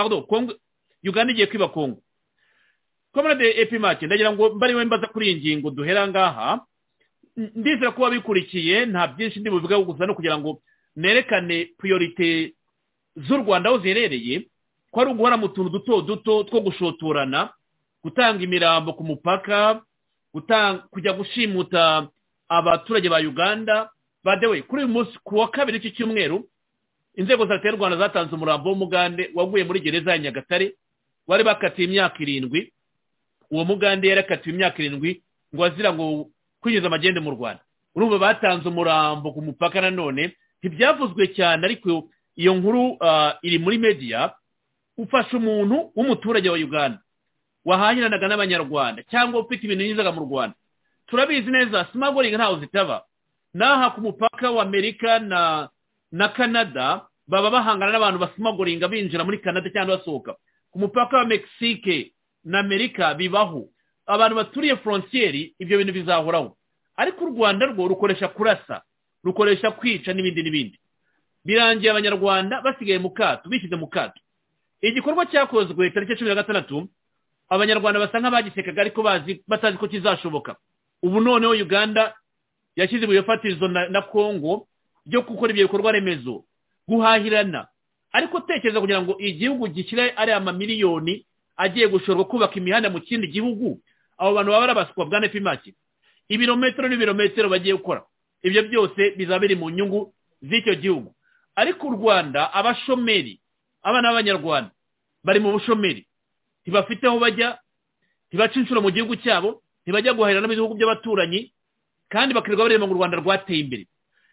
Uganda igiye kwiba Kongo. Comrade Epimake, ndagira ngo mbariwe mbaza kuri iyi ngingo duhera ngaha. Ndizera ko wabikurikiye, nta byinshi ndi buvuga gusa no kugira ngo nerekane priorite z'u Rwanda aho ziherereye, ko ari uguhora mu tuntu duto two gushotorana, gutanga imirambo ku mupaka, kujya gushimuta abaturage ba Uganda. Badewe kuri uyu munsi ku wa kabiri iki cyumweru inzego za leta y'u Rwanda zatanze umurambo w'umugande waguye muri gereza ya Nyagatare, wari bakatiye imyaka 7. Uwo mugande yarakatiwe imyaka 7 ngo azira ngo kwinjiza amagende mu Rwanda. Urumva batanze umurambo ku mupaka. Nanone ntibyavuzwe cyane, ariko iyo nkuru iri muri media. Ufasha umuntu w'umuturage wa Uganda wahahiranaga n'abanyarwanda cyangwa ufite ibintu yizaga mu Rwanda. Turabizi neza smuggling ntaho zitaba. Naha ku mupaka wa Amerika na Canada baba bahangana n'abantu basmugglinga binjira muri Canada cyangwa basohoka. Ku mupaka wa Mexique na Amerika bibaho. Abantu baturiye frontiere ibyo bintu bizahoraho. Ariko u Rwanda rwo rukoresha kurasa, rukoresha kwica n'ibindi. Birangiye abanyarwanda basigaye mu kato, bishyize mu kato. Igikorwa cyakozwe tariki 16 abanyarwanda basanga bagisekaga ariko batazi ko kizashoboka. Ubu noneho Uganda yashyize mu yafatirizo na Kongo byo gukora ibyo bikorwa remezo guhahirana. Ariko tekereza kugira ngo igihugu gikira ari amamiliyoni agiye gushorwa kubaka imihanda mu kindi gihugu, abo bantu baba barabaswa bwa Nepimaki ibirometero n'ibirometero bagiye gukora. Ibyo byose bizabiri mu nyungu z'icyo gihugu. Ariko u Rwanda abashomeri, abana b'abanyarwanda bari mu bushomeri, ntibafite aho bajya, ntibaca inshuro mu gihugu cyabo, ntibajya guhahirana n'ibihugu by'abaturanyi, kandi bakirirwa bareba ngo u Rwanda rwateye imbere.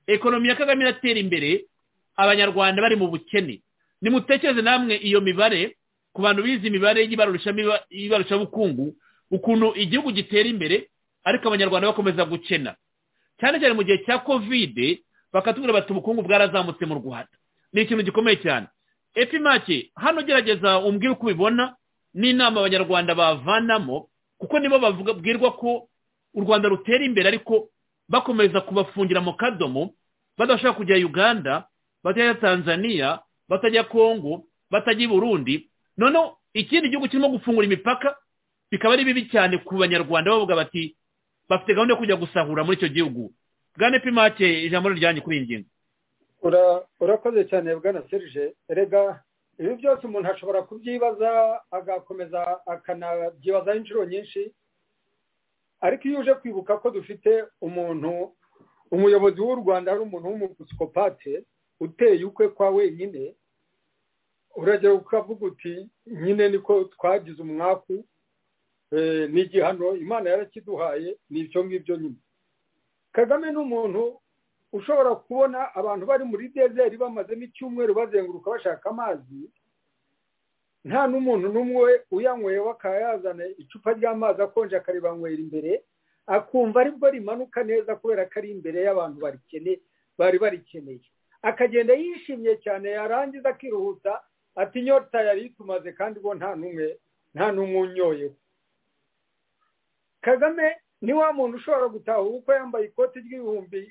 ekonomi ya Kagame iratera imbere abanyarwanda bari mu bukene. Nimutekereze namwe iyo mibare ku bantu bize imibare y'ibarushabukungu ukuntu igihugu gitera imbere ariko abanyarwanda bakomeza gukena, cyane cyane mu gihe cya covid bakatubwira bati ubukungu bwarazamutse mu Rwanda. Ni ikintu gikomeye cyane. Epimake hano gerageza umbwire uko ubibona n'inama abanyarwanda bavanamo, kuko nibo bavugabwirwa ko u Rwanda rutera imbere ariko bakomeza kubafungira mu kadomo, badashaka kujya Uganda, batajya Tanzania, batajya Kongo, batajya Burundi. Noneho ikindi gihugu kirimo gufungura imipaka bikaba ari bibi cyane ku banyarwanda bavuga bati bafite gahunda yo kujya gusahura muri icyo gihugu. Bwana Epimake ijambo ryanjye kuri iyi ngingo. Urakoze cyane Bwana Serge. Erega ibi byose umuntu ashobora kubyibaza agakomeza akanabyibazaho inshuro nyinshi, ariko iyo uje kwibuka ko dufite umuyobozi w'u Rwanda ari umuntu w'umupisikopate uteye ukwe kwa wenyine, uragera ukavuga uti nyine niko twagize umwaku, ni igihano Imana yarakiduhaye, ni ibyo ngibyo nyine. Kagame ni umuntu ushobora kubona abantu bari muri desert bamazemo icyumweru bazenguruka bashaka amazi, nta n'umuntu n'umwe uyanyweye wakayazana icupa ry'amazi akonje akaribanywera imbere, akumva aribwo rimanuka neza kubera ko ari imbere y'abantu bari barikeneye, akagenda yishimye cyane, yarangiza akiruhuta ati inyota yari itumaze kandi bo nta n'umwe unyoyeho. Kagame ni wa muntu ushobora gutaha uko yambaye ikoti ry'ibihumbi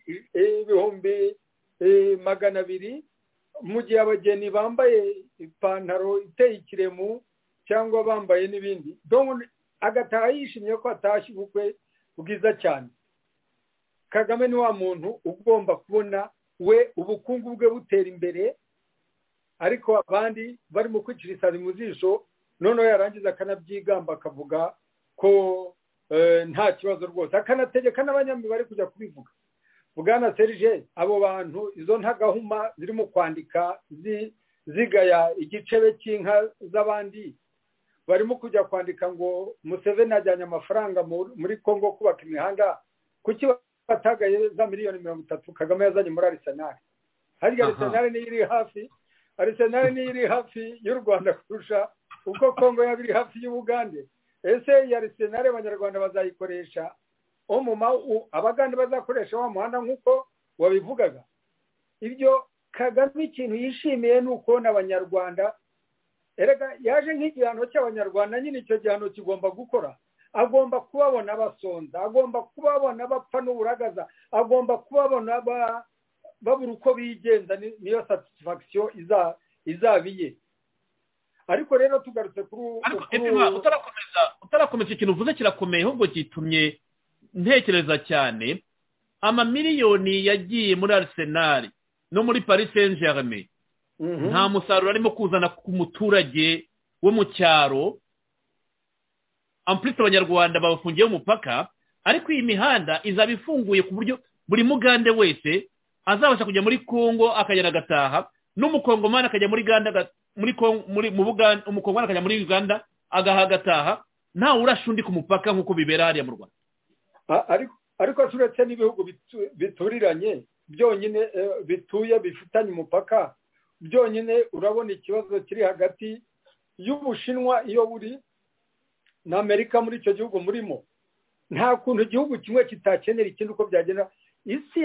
200 mu gihe abageni bambaye ipantaro iteye ikiremu cyangwa bambaye n'ibindi, agataha yishimye ko atashye ubukwe bwiza cyane. Kagame ni wa muntu ugomba kubona we ubukungu bwe butera imbere, ariko abandi bari mu kwicira isazi mu zisho, noneho yarangiza akanabyigamba akavuga ko nta kibazo rwose, akanategeka n'abanyamibare kujya kubivuga. Bwana Serge, abo bantu izo ntagahuma zirimo kwandika zigaya igicebe cy'inka z'abandi, barimo kujya kwandika ngo Museveni ajyanye amafaranga muri Kongo kubaka imihanda, kuki batagaye za miliyoni 30 Kagame yazanye muri Arsenal? Harya Arsenal ni iri hafi y'u Rwanda kurusha uko Kongo yabiri hafi y'Ubugande. Ese ya Arsenal abanyarwanda bazayikoresha abagande bazakoresha wa muhanda nk'uko wabivugaga? Ibyo Kagame ikintu yishimiye ni uko n'abanyarwanda, erega yaje nk'igihano cy'abanyarwanda, nyine icyo gihano kigomba gukora. Agomba kubabona basonza, agomba kubabona bapfa n'uburagaza, agomba kubabona babura uko bigenza, niyo satisfaction izabiye. Ariko rero tugarutse utarakomeza ikintu uvuze kirakomeye, ahubwo gitumye ntekereza cyane. Amamiliyoni yagiye muri Arsenal no muri Paris Saint-Germain, nta musaruro arimo kuzana ku muturage wo mu cyaro. Amplite abanyarwanda bafungiye umupaka, ariko iyi mihanda izaba ifunguye ku buryo buri mugande wese azabasha kujya muri Kongo akagera agataha, n'umukongomani akajya muri Uganda, umukongomani akajya muri Uganda agaha agataha, ntawe urasha undi ku mupaka nk'uko bibera hariya mu Rwanda. Ariko turetse n'ibihugu bituriranye byonyine bituye bifitanye umupaka, byonyine urabona ikibazo kiri hagati y'Ubushinwa iyo buri na Amerika muri icyo gihugu murimo. Nta kuntu igihugu kimwe kitakenera ikindi uko byagenda. Isi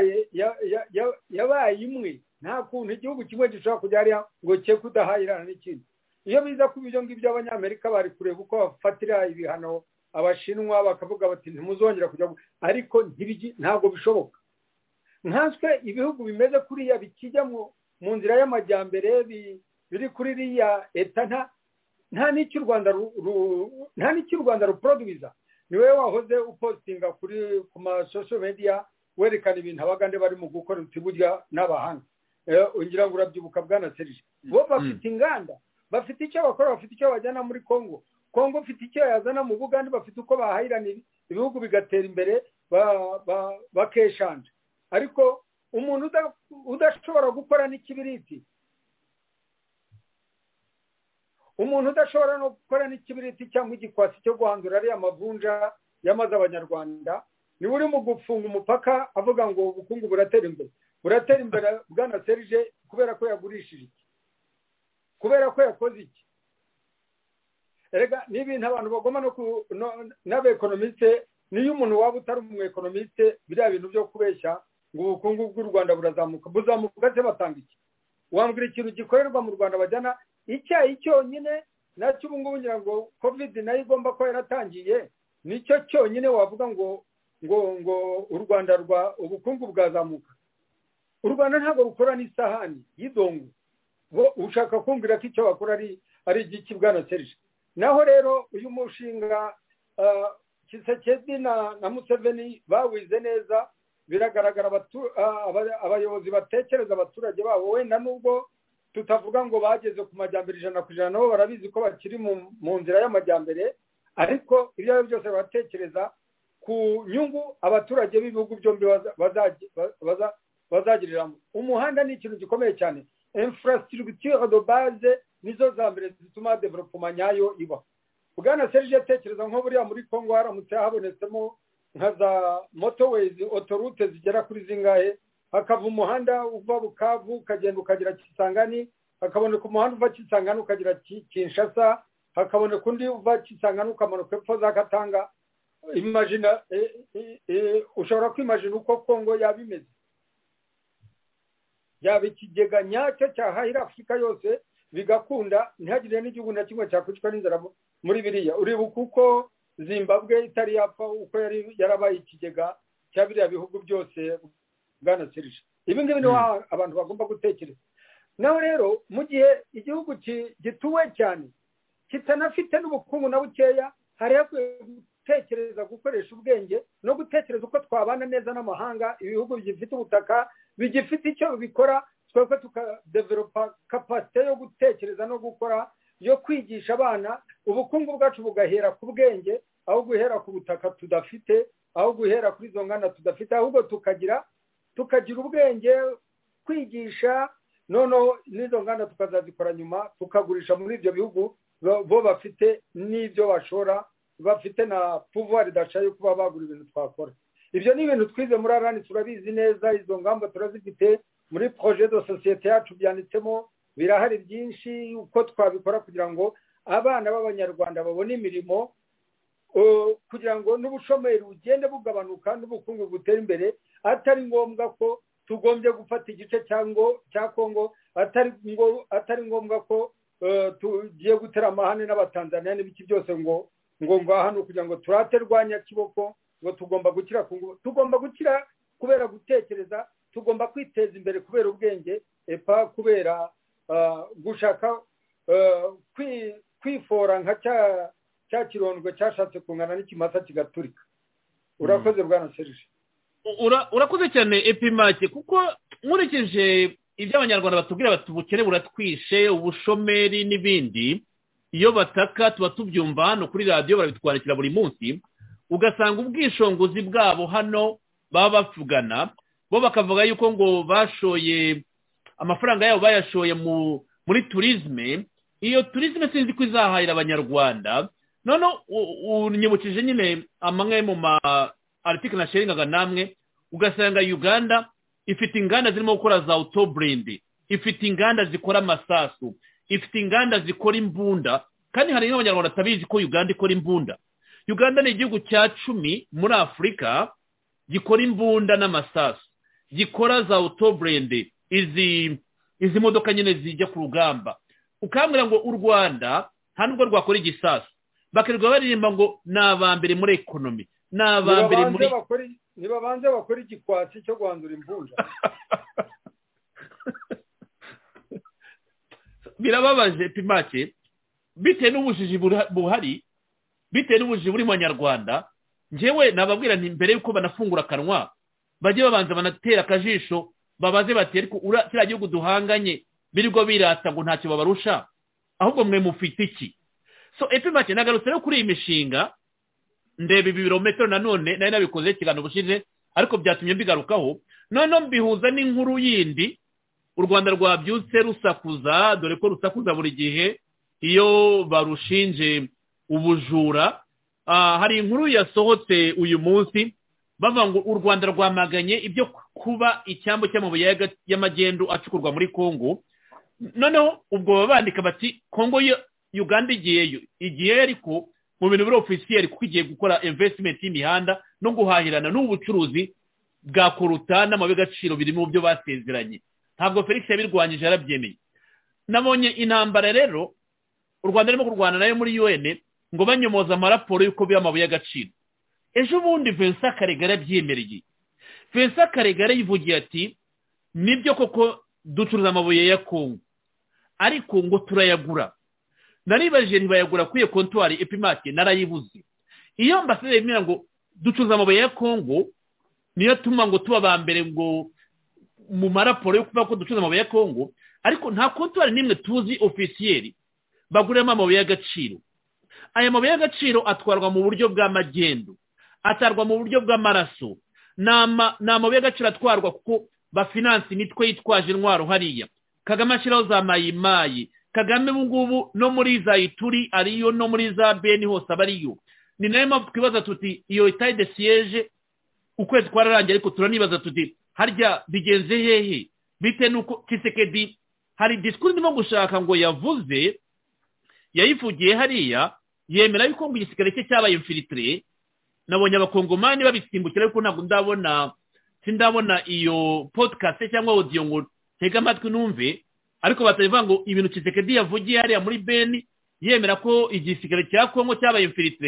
yabaye imwe, nta kuntu igihugu kimwe gishobora kujya hariya ngo cye kudahahirana n'ikindi. Iyo biza kuba ibyo ngibyo abanyamerika bari kureba uko bafatira ibihano Abashinwa, bakavuga bati ntimuzongera kujya, ariko ntabwo bishoboka. Nkanswe ibihugu bimeze kuriya bikijya mu nzira y'amajyambere biri kuri riya eta, nta n'icyo u Rwanda ruproduza. Niwe wahoze upostinga ku ma social media werekana ibintu abagande bari mu gukora utiburya n'abahanga. Ngira ngo urabyibuka Bwana Serge, bo bafite inganda, bafite icyo bakora, bafite icyo bajyana muri Kongo bafite icyo yazana mu Bugande, bafite uko bahahirana ibihugu bigatera imbere bakeshanja. Ariko umuntu udashobora gukora n'ikibiriti, umuntu udashobora no gukora n'ikibiriti cyangwa igikwasi cyo guhandura ariya mavunja yamaze abanyarwanda, niwe uri mu gufunga umupaka avuga ngo ubukungu buratera imbere. uratera imbere bwana Serge kubera ko yagurishije iki, kubera ko yakoze iki. Erega n'ibintu abantu bagoma n'abekonomiste, niyo umuntu waba utari umuekonomiste biriya bintu byo kubeshya ngo ubukungu bw'u Rwanda buzamuka se batanga iki. Wambwira ikintu gikorerwa mu Rwanda bajyana icyayi cyonyine nacyo ubu ngubu ngira ngo covid nayo igomba ko yaratangiye, nicyo cyonyine wavuga ngo u Rwanda ubukungu bwazamuka. U Rwanda ntabwo rukora n'isahani y'idongo, ushaka kumvira ko icyo bakora ari igiki bwana Serge. Naho rero uyu mushinga Tshisekedi na Museveni bawize neza, biragaragara abayobozi batekereza abaturage babo, wenda nubwo tutavuga ngo bageze ku majyambere 100% nabo barabizi ko bakiri mu nzira y'amajyambere, ariko ibyo ari byose batekereza ku nyungu abaturage b'ibihugu byombi bazagiriramo. Umuhanda ni ikintu gikomeye cyane, infrastructure de base nizo za mbere zituma development nyayo iba. Bwana Serge atekereza nko buriya muri Kongo haramutse habonetsemo nka za motorways, autoroute zigera kuri zingahe, hakava umuhanda uva Bukavu ukagenda ukagera Kisangani, hakaboneka umuhanda uva Kisangani ukagera Kinshasa, hakaboneka undi uva Kisangani ukamanuka epfo za Katanga. Imagine ushobora kwimagine uko Kongo yabimeze, yaba ikigega nyacyo cyahahira Afurika yose bigakunda, ntihagire n'igihugu na kimwe cyakwicwa n'inzara muri biriya. Uribuka uko Zimbabwe itari yapfa uko yarabaye ikigega cya biriya bihugu byose bwana Serge. Ibi ngibi ni abantu bagomba gutekereza. Naho rero mu gihe igihugu gituwe cyane kitanafite n'ubukungu na bukeya, hari hakwiye gutekereza gukoresha ubwenge no gutekereza uko twabana neza n'amahanga. Ibihugu bigifite ubutaka bigifite icyo bikora, twebwe tukadevelopa kapasite yo gutekereza no gukora, yo kwigisha abana. Ubukungu bwacu bugahera ku bwenge aho guhera ku butaka tudafite, aho guhera kuri izo nganda tudafite, ahubwo tukagira ubwenge kwigisha, noneho n'izo nganda tukazazikora nyuma tukagurisha muri ibyo bihugu bo bafite n'ibyo bashora, bafite na pouvoir d'achat yo kuba bagura ibintu twakora. Ibyo ni ibintu twize muri Arani, turabizi neza, izo ngamba turazifite muri projet de société yacu, byanditsemo, birahari byinshi uko twabikora kugira ngo abana b'Abanyarwanda babone imirimo, kugira ngo n'ubushomeri bugende bugabanuka n'ubukungu butera imbere. Atari ngombwa ko tugombye gufata igice cya Kongo, atari ngombwa ko tugiye gutera amahane n'Abatanzania n'ibiki byose ngo hano kugira ngo turaterwanya kiboko, ngo tugomba gukira kubera gutekereza, tugomba kwiteza imbere kubera ubwenge, epa kubera gushaka kwifora nka cya kirondwe cyashatse kungana n'ikimasa kigaturika. Urakoze bwana Serge. Urakoze cyane Epimake, kuko nkurikije ibyo Abanyarwanda batubwira bati ubukene buratwishe, ubushomeri n'ibindi, iyo bataka tuba tubyumva hano kuri radiyo, barabitwandikira buri munsi, ugasanga ubwishongozi bwabo hano baba bavugana, bo bakavuga yuko ngo bashoye amafaranga yabo bayashoye muri turizme. Iyo turizme sinzi ko izahahira Abanyarwanda. None unyibukije nyine amwe mu ma article nasharingaga namwe, ugasanga Uganda ifite inganda zirimo gukora za autobrand, ifite inganda zikora amasasu, ifite inganda zikora imbunda, kandi hari n'Abanyarwanda tabizi ko Uganda ikora imbunda. Uganda ni igihugu cya 10 muri Afrika gikora imbunda n'amasasu, gikora za autobrand, izi modoka nyine zijya ku rugamba. Ukambwira ngo u Rwanda nta nubwo rwakora igisasu, bakirirwa baririmba ngo nabambere muri economy, nabambere muri nibabanze bakora igikwasi cyo guhandura imbunda. Birababaje Pimake, bitewe n'ubujiji buhari, bitewe n'ubujiji buri mu Banyarwanda. Njyewe nababwira nti mbere yuko banafungura kanwa bajye babanza banatera akajisho, babaze bati ariko kiriya gihugu duhanganye birirwa birata ngo ntacyo babarusha, ahubwo mwe mufite iki? So Epimake, nagarutse rero kuri iyi mishinga, ndeba ibirometero nanone nari nabikoze ikiganiro bushize, ariko byatumye mbigarukaho. None mbihuza n'inkuru yindi, u Rwanda rwabyutse rusakuza, dore ko rusakuza buri gihe iyo barushinje ubujura. Hari inkuru yasohotse uyu munsi bavuga ngo u Rwanda rwamaganye ibyo kuba icyambu cy'amabuye y'amagendu acukurwa muri Kongo. Noneho ubwo babandika bati Kongo Uganda igiyeyo ariko mu bintu biri officiel kuko igiye gukora investment y'imihanda no guhahirana n'ubucuruzi bwa koruta n'amabuye y'agaciro biri mu byo basezeranye. Ntabwo Felix yabirwanyije yarabyemeye. Nabonye intambara rero u Rwanda rurimo kurwana nayo muri UN ngo banyomoza amaraporo y'uko by'amabuye y'agaciro. Ejo bundi Vincent Karegare abyemereye. Vincent Karegare yivugiye ati nibyo koko ducuruza amabuye ya Kongo ariko ngo turayagura. Naribajije ntibayagura kwiye kontwari Epimake narayibuze. Iyo ambasade yemera ngo ducuruza amabuye ya Kongo niyo tuma ngo tuba bambere ngo mu maraporo yo kuvuga ko ducuruza amabuye ya Kongo ariko nta kontwari nimwe tuzi officiel baguramo amabuye y'agaciro. Aya mabuye y'agaciro atwarwa mu buryo bw'amagendo, atarwa mu buryo bw'amaraso. N'amabuye y'agaciro atwarwa kuko bafinanse imitwe yitwaje intwaro hariya. Kagame ashyiraho za mayimayi, Kagame ngubu no muri za Ituri ariyo no muri za Beni hose abariyo. Ni nayo mpamvu twibaza tuti iyo etat de siège ukwezi kwararangiye ariko turanibaza tuti harya bigenze hehe bite nuko Tshisekedi hari discours ndimo gushaka ngo yavuze yayivugiye hariya yemera yuko ngo igisikare cye cyabaye infiltré. Nabonye abakongomani babisimbukira ariko ntabwo sindabona iyo podcast cyangwa audio ngo tega amatwi numve ariko batavuga ngo ibintu Tshisekedi yavugiye hariya muri Beni yemera ko igisikare cya Kongo cyabaye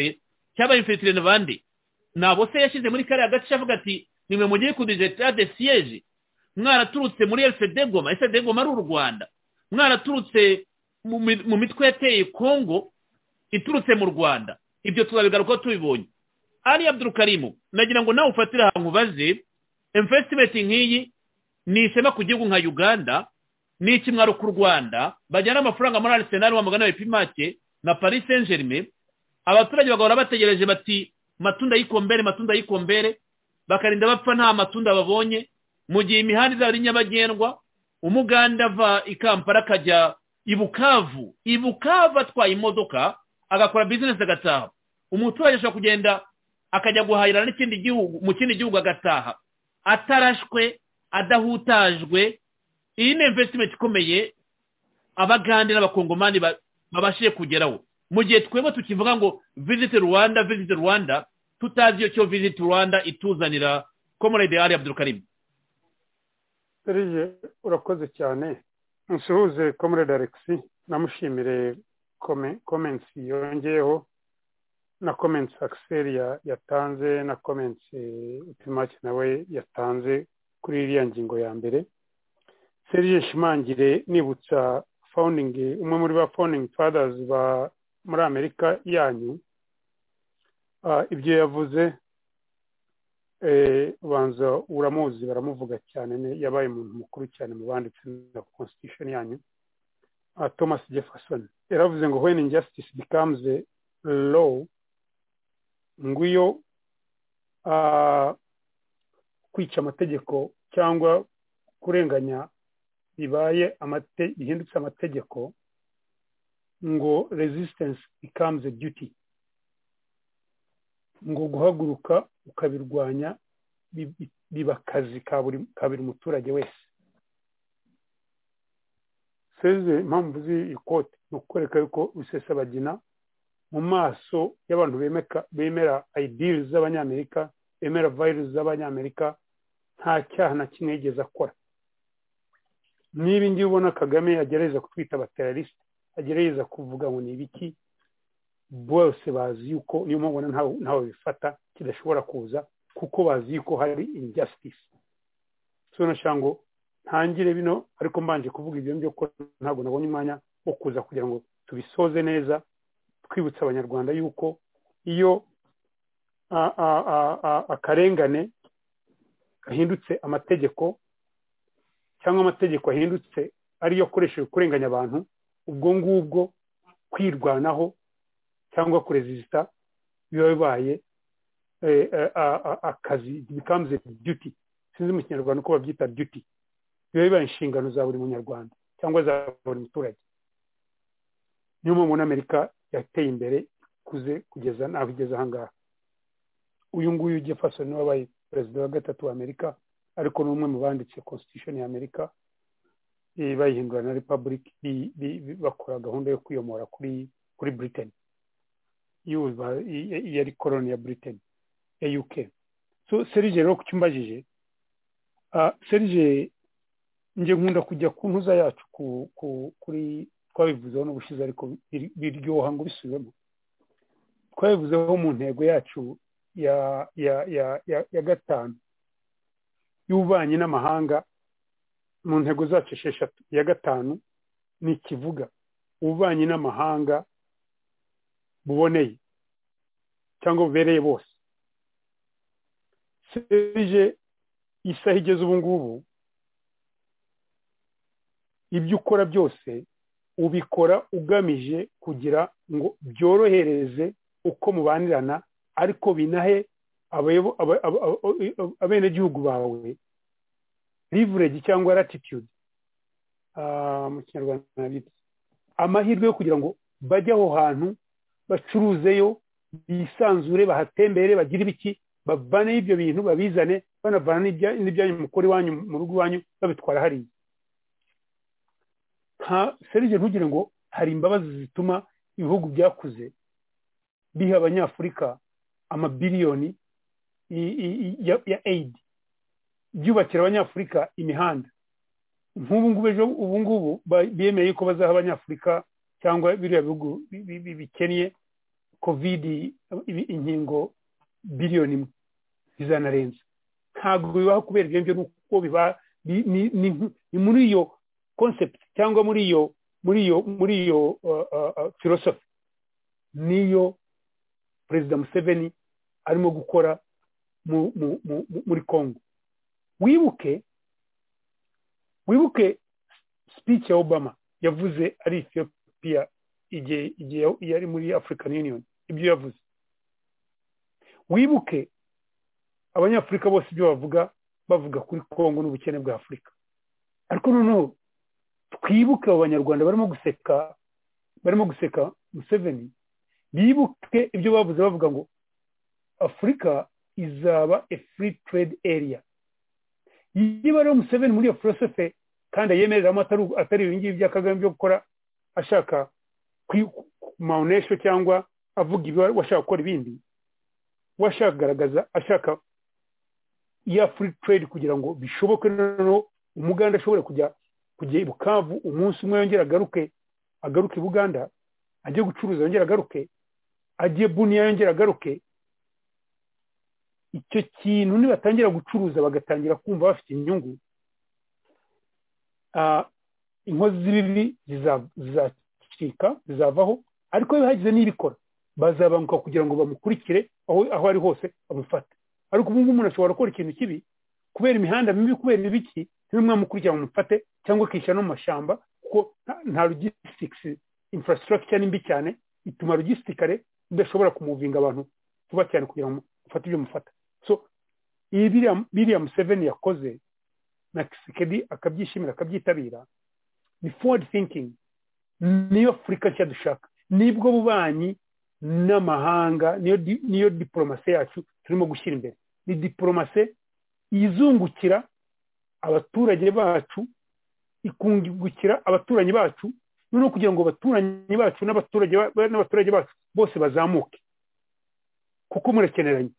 infiltré n'abandi. Nabo se yashyize muri kare agace avuga ati nimwe mugiye kudije etat de siège mwaraturutse muri LCD Goma ari u Rwanda, mwaraturutse mu mitwe yateye Kongo iturutse mu Rwanda. Ibyo tuzabigaruka tubibonye. Ali Abdul Karim nagira ngo nawe ufatire ahantu baze investment nk'iyi ni ishema ku gihugu nka Uganda ni ikimwaro ku Rwanda bajyana amafaranga muri Arsenal wa magana Epimake na Paris Saint-Germain. Abaturage bagahora bategereje bati matunda y'ikombere bakarinda bapfa nta matunda babonye mu gihe imihanda izari nyabagendwa. Umuganda ava i Kampala akajya i Bukavu atwaye imodoka agakora business agataha. Umuturage ashobora kugenda akajya guhahira n'ikindi gihugu mu kindi gihugu agataha atarashwe adahutajwe. Iyi ni investment ikomeye abagande n'abakongomani babashije kugeraho mu gihe twebwe tukivuga ngo visit Rwanda tutazi iyo cyo visit Rwanda ituzanira. Comrade Ali Abdul Karim. Serije urakoze cyane. Nsuhuze Comrade Alexis namushimire comments yongeyeho na comments Axel yatanze na comments Epimake nawe yatanze kuri iriya ngingo ya mbere. Serije shimangire nibutsa umwe muri ba founding fathers ba muri Amerika yanyu ibyo yavuze banza uramuzi baramuvuga cyane yabaye umuntu mukuru cyane mu banditse na constitution yanyu. Thomas Jefferson yaravuze ngo when injustice becomes a law nguyo kwica amategeko cyangwa kurenganya bihindutse amategeko ngo resistance becomes a duty, ngo guhaguruka ukabirwanya biba akazi ka buri muturage wese. Seze impamvu z'ikote ni ukwereka yuko Rusesabagina mu maso y'abantu bemera ideals z'abanyamerika, bemera values z'abanyamerika, nta cyaha na kimwe yigeze akora. Niba ngiye ubona Kagame agerageza kutwita abaterroriste, agerageza kuvuga ngo ni ibiki, bose bazi yuko niyo mpamvu ntawe bifata kidashobora kuza kuko bazi yuko hari injustice. So nashango ntangire bino ariko mbanje kuvuga ibyo byo ko ntabwo nabonye umwanya wo kuza kugira ngo tubisoze neza twibutsa abanyarwanda yuko iyo akarengane gahindutse amategeko cyangwa amategeko ahindutse ariyo akoresheje kurenganya abantu, ubwo ngubwo kwirwanaho cyangwa kuresista biba bibaye akazi, becomes a duty. Sinzi mu Kinyarwanda uko babyita duty. Biba bibaye inshingano za buri munyarwanda cyangwa za buri muturage. Niyo mpamvu Amerika yateye imbere kugeza naho igeze ahangaha. uyu nguyu Jefferson wabaye perezida wa gatatu wa Amerika ariko n'umwe mu banditse constitution ya Amerika bayihindura na republic bakora gahunda yo kwiyomora kuri Britain yari colony ya Britain ya UK. So Serge rero kucyumbajije Serge nje nkunda kujya ku ntuza yacu kuri twabivuzeho n'ubushize ariko biryoha ngo bisubiremo. Twabivuzeho mu ntego yacu ya gatanu y'ububanyi n'amahanga mu ntego zacu 6 ya gatanu ni kivuga ububanyi n'amahanga buboneye cyangwa bubereye bose. Serge isaha igeze ubu ngubu ibyo ukora byose ubikora ugamije kugira ngo byorohereze uko mubanirana ariko binahe abenegihugu bawe leverage cyangwa latitude mu Kinyarwanda bita amahirwe yo kugira ngo bajye aho hantu bacuruzeyo bisanzure bahatembere bagira ibiki babane ibyo bintu babizane banavana n'ibyanyu mukora iwanyu mu rugo iwanyu babitwara hariya. Serge ntugire ngo hari imbabazi zituma ibihugu byakuze biha abanyafurika amabiliyoni ya aid byubakira abanyafurika imihanda. Ubu ngubu bemeye ko bazaha abanyafurika cyangwa biriya bihugu bikennye covid inkingo biliyoni 1 bizanarenza. Ntabwo bibaho kubera ibyo nuko biba ni muri iyo concept cyangwa muri iyo philosophy niyo Perezida Museveni arimo gukora muri Congo. Wibuke speech ya Obama yavuze ari Ethiopia igihe yari muri African Union ibyo yavuze. Wibuke abanyafurika bose ibyo bavuga kuri Congo n'ubukene bwa Afrika. Ariko noneho twibuke abanyarwanda barimo guseka Museveni bibuke ibyo bavuze bavuga ngo Afrika izaba a free trade area. Yiba rero Museveni muri iyo philosophy kandi yemerera atari ibingibi bya Kagame byo gukora ashaka maunesho cyangwa avuga ibyo washaka gukora ibindi washaka kugaragaza ashaka ya free trade kugira ngo bishoboke noneho umuganda ashobora kujya Bukavu umunsi umwe yongera agaruke Buganda ajye gucuruza yongera agaruke ajye Bunia yongera agaruke. Icyo kintu nibatangira gucuruza bagatangira kumva bafite inyungu inkozi z'ibibi zizavaho ariko iyo hagize n'ibikora bazabanguka kugira ngo bamukurikire aho ari hose bamufate. Ariko ubu ngubu umuntu ashobora gukora ikintu kibi kubera imihanda mibi kubera ibiki mwamukurikiye bamufate cyangwa akishyira no mu mashyamba kuko nta logistics infrastructure nimbi cyane ituma logisticare idashobora kumuvinga abantu vuba cyane kugira ngo ufate ibyo mufata. So biriya Museveni yakoze na Kisekedi akabyishimira akabyitabira ni forward thinking niyo Afrika nshya dushaka nibwo bubanyi n'amahanga niyo diplomasi yacu turimo gushyira imbere. Ni diplomasi izungukira abaturage bacu ikungukira abaturanyi bacu no kugira ngo abaturanyi bacu n'abaturage bacu bose bazamuke kuko murakeneranye.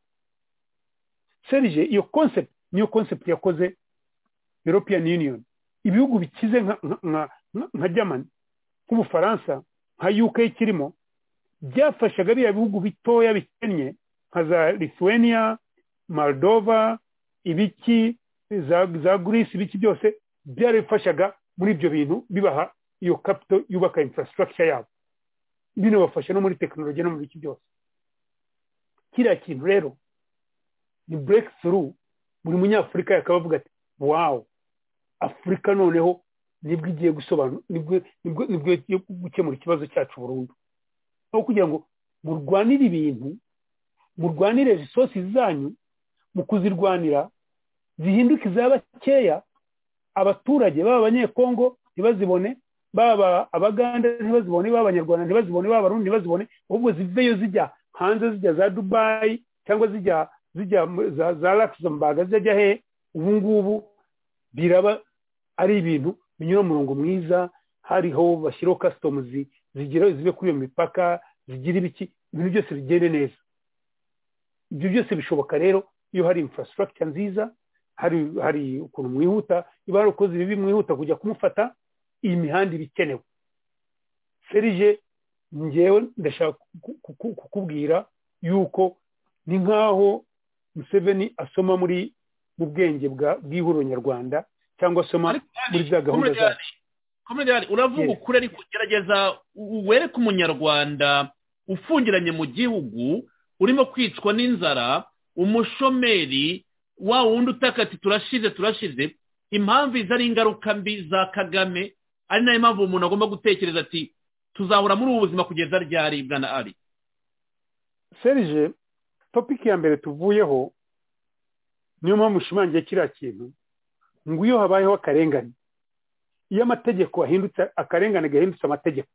Serge iyo concept niyo concept yakoze European Union. Ibihugu bikize nka Germany nk'Ubufaransa nka UK kirimo byafashaga bya bihugu bitoya bikennye nka za Lithuania, Moldova, ibiki za Greece ibiki byose byarifashaga muri ibyo bintu bibaha iyo capital yubaka infrastructure yabo. Ibintu bafasha no muri technology no mu biki byose. Kiriya kintu rero ni breakthrough muri munyafurika yakabavuga ati wow Afrika noneho nibwo igiye gusobanura nibwo igiye gukemura ikibazo cyacu burundu. Aho kugira ngo murwanire ibintu murwanire resources zanyu mu kuzirwanira zihinduka izabakeya abaturage baba abanyekongo ntibazibone baba abaganda ntibazibone baba abanyarwanda ntibazibone baba abarundi ntibazibone ahubwo ziveyo zijya hanze zijya za Dubai cyangwa zijya za Luxembourg zijya he ubu ngubu biraba ari ibintu binyura umurongo mwiza, hariho bashyiraho customs zibe kuri iyo mipaka, zigira ibintu byose bigende neza. Ibyo byose bishoboka rero iyo hari infrastructure nziza, hari ukuntu mwihuta, iba hari ukoze ibibi mwihuta kujya kumufata, iyi mihanda ibikenewe. Serije njyewe ndashaka kukubwira yuko ni nkaho Museveni asoma mu bwenge bw'ihuriro nyarwanda cyangwa asoma muri za gahunda zacu. Uravuga ukuri ariko gerageza wereke umunyarwanda ufungiranye mu gihugu urimo kwicwa n'inzara, umushomeri wa wundi utaka ati turashize, impamvu izo ari ingaruka mbi za Kagame, ari nayo mpamvu umuntu agomba gutekereza ati tuzahura muri ubu buzima kugeza ryari bwana ari. Serije, topic ya mbere tuvuyeho niyo mpamvu ushimangiye kiriya kintu ngo iyo habayeho akarengane, iyo amategeko ahindutse, akarengane gahindutse amategeko,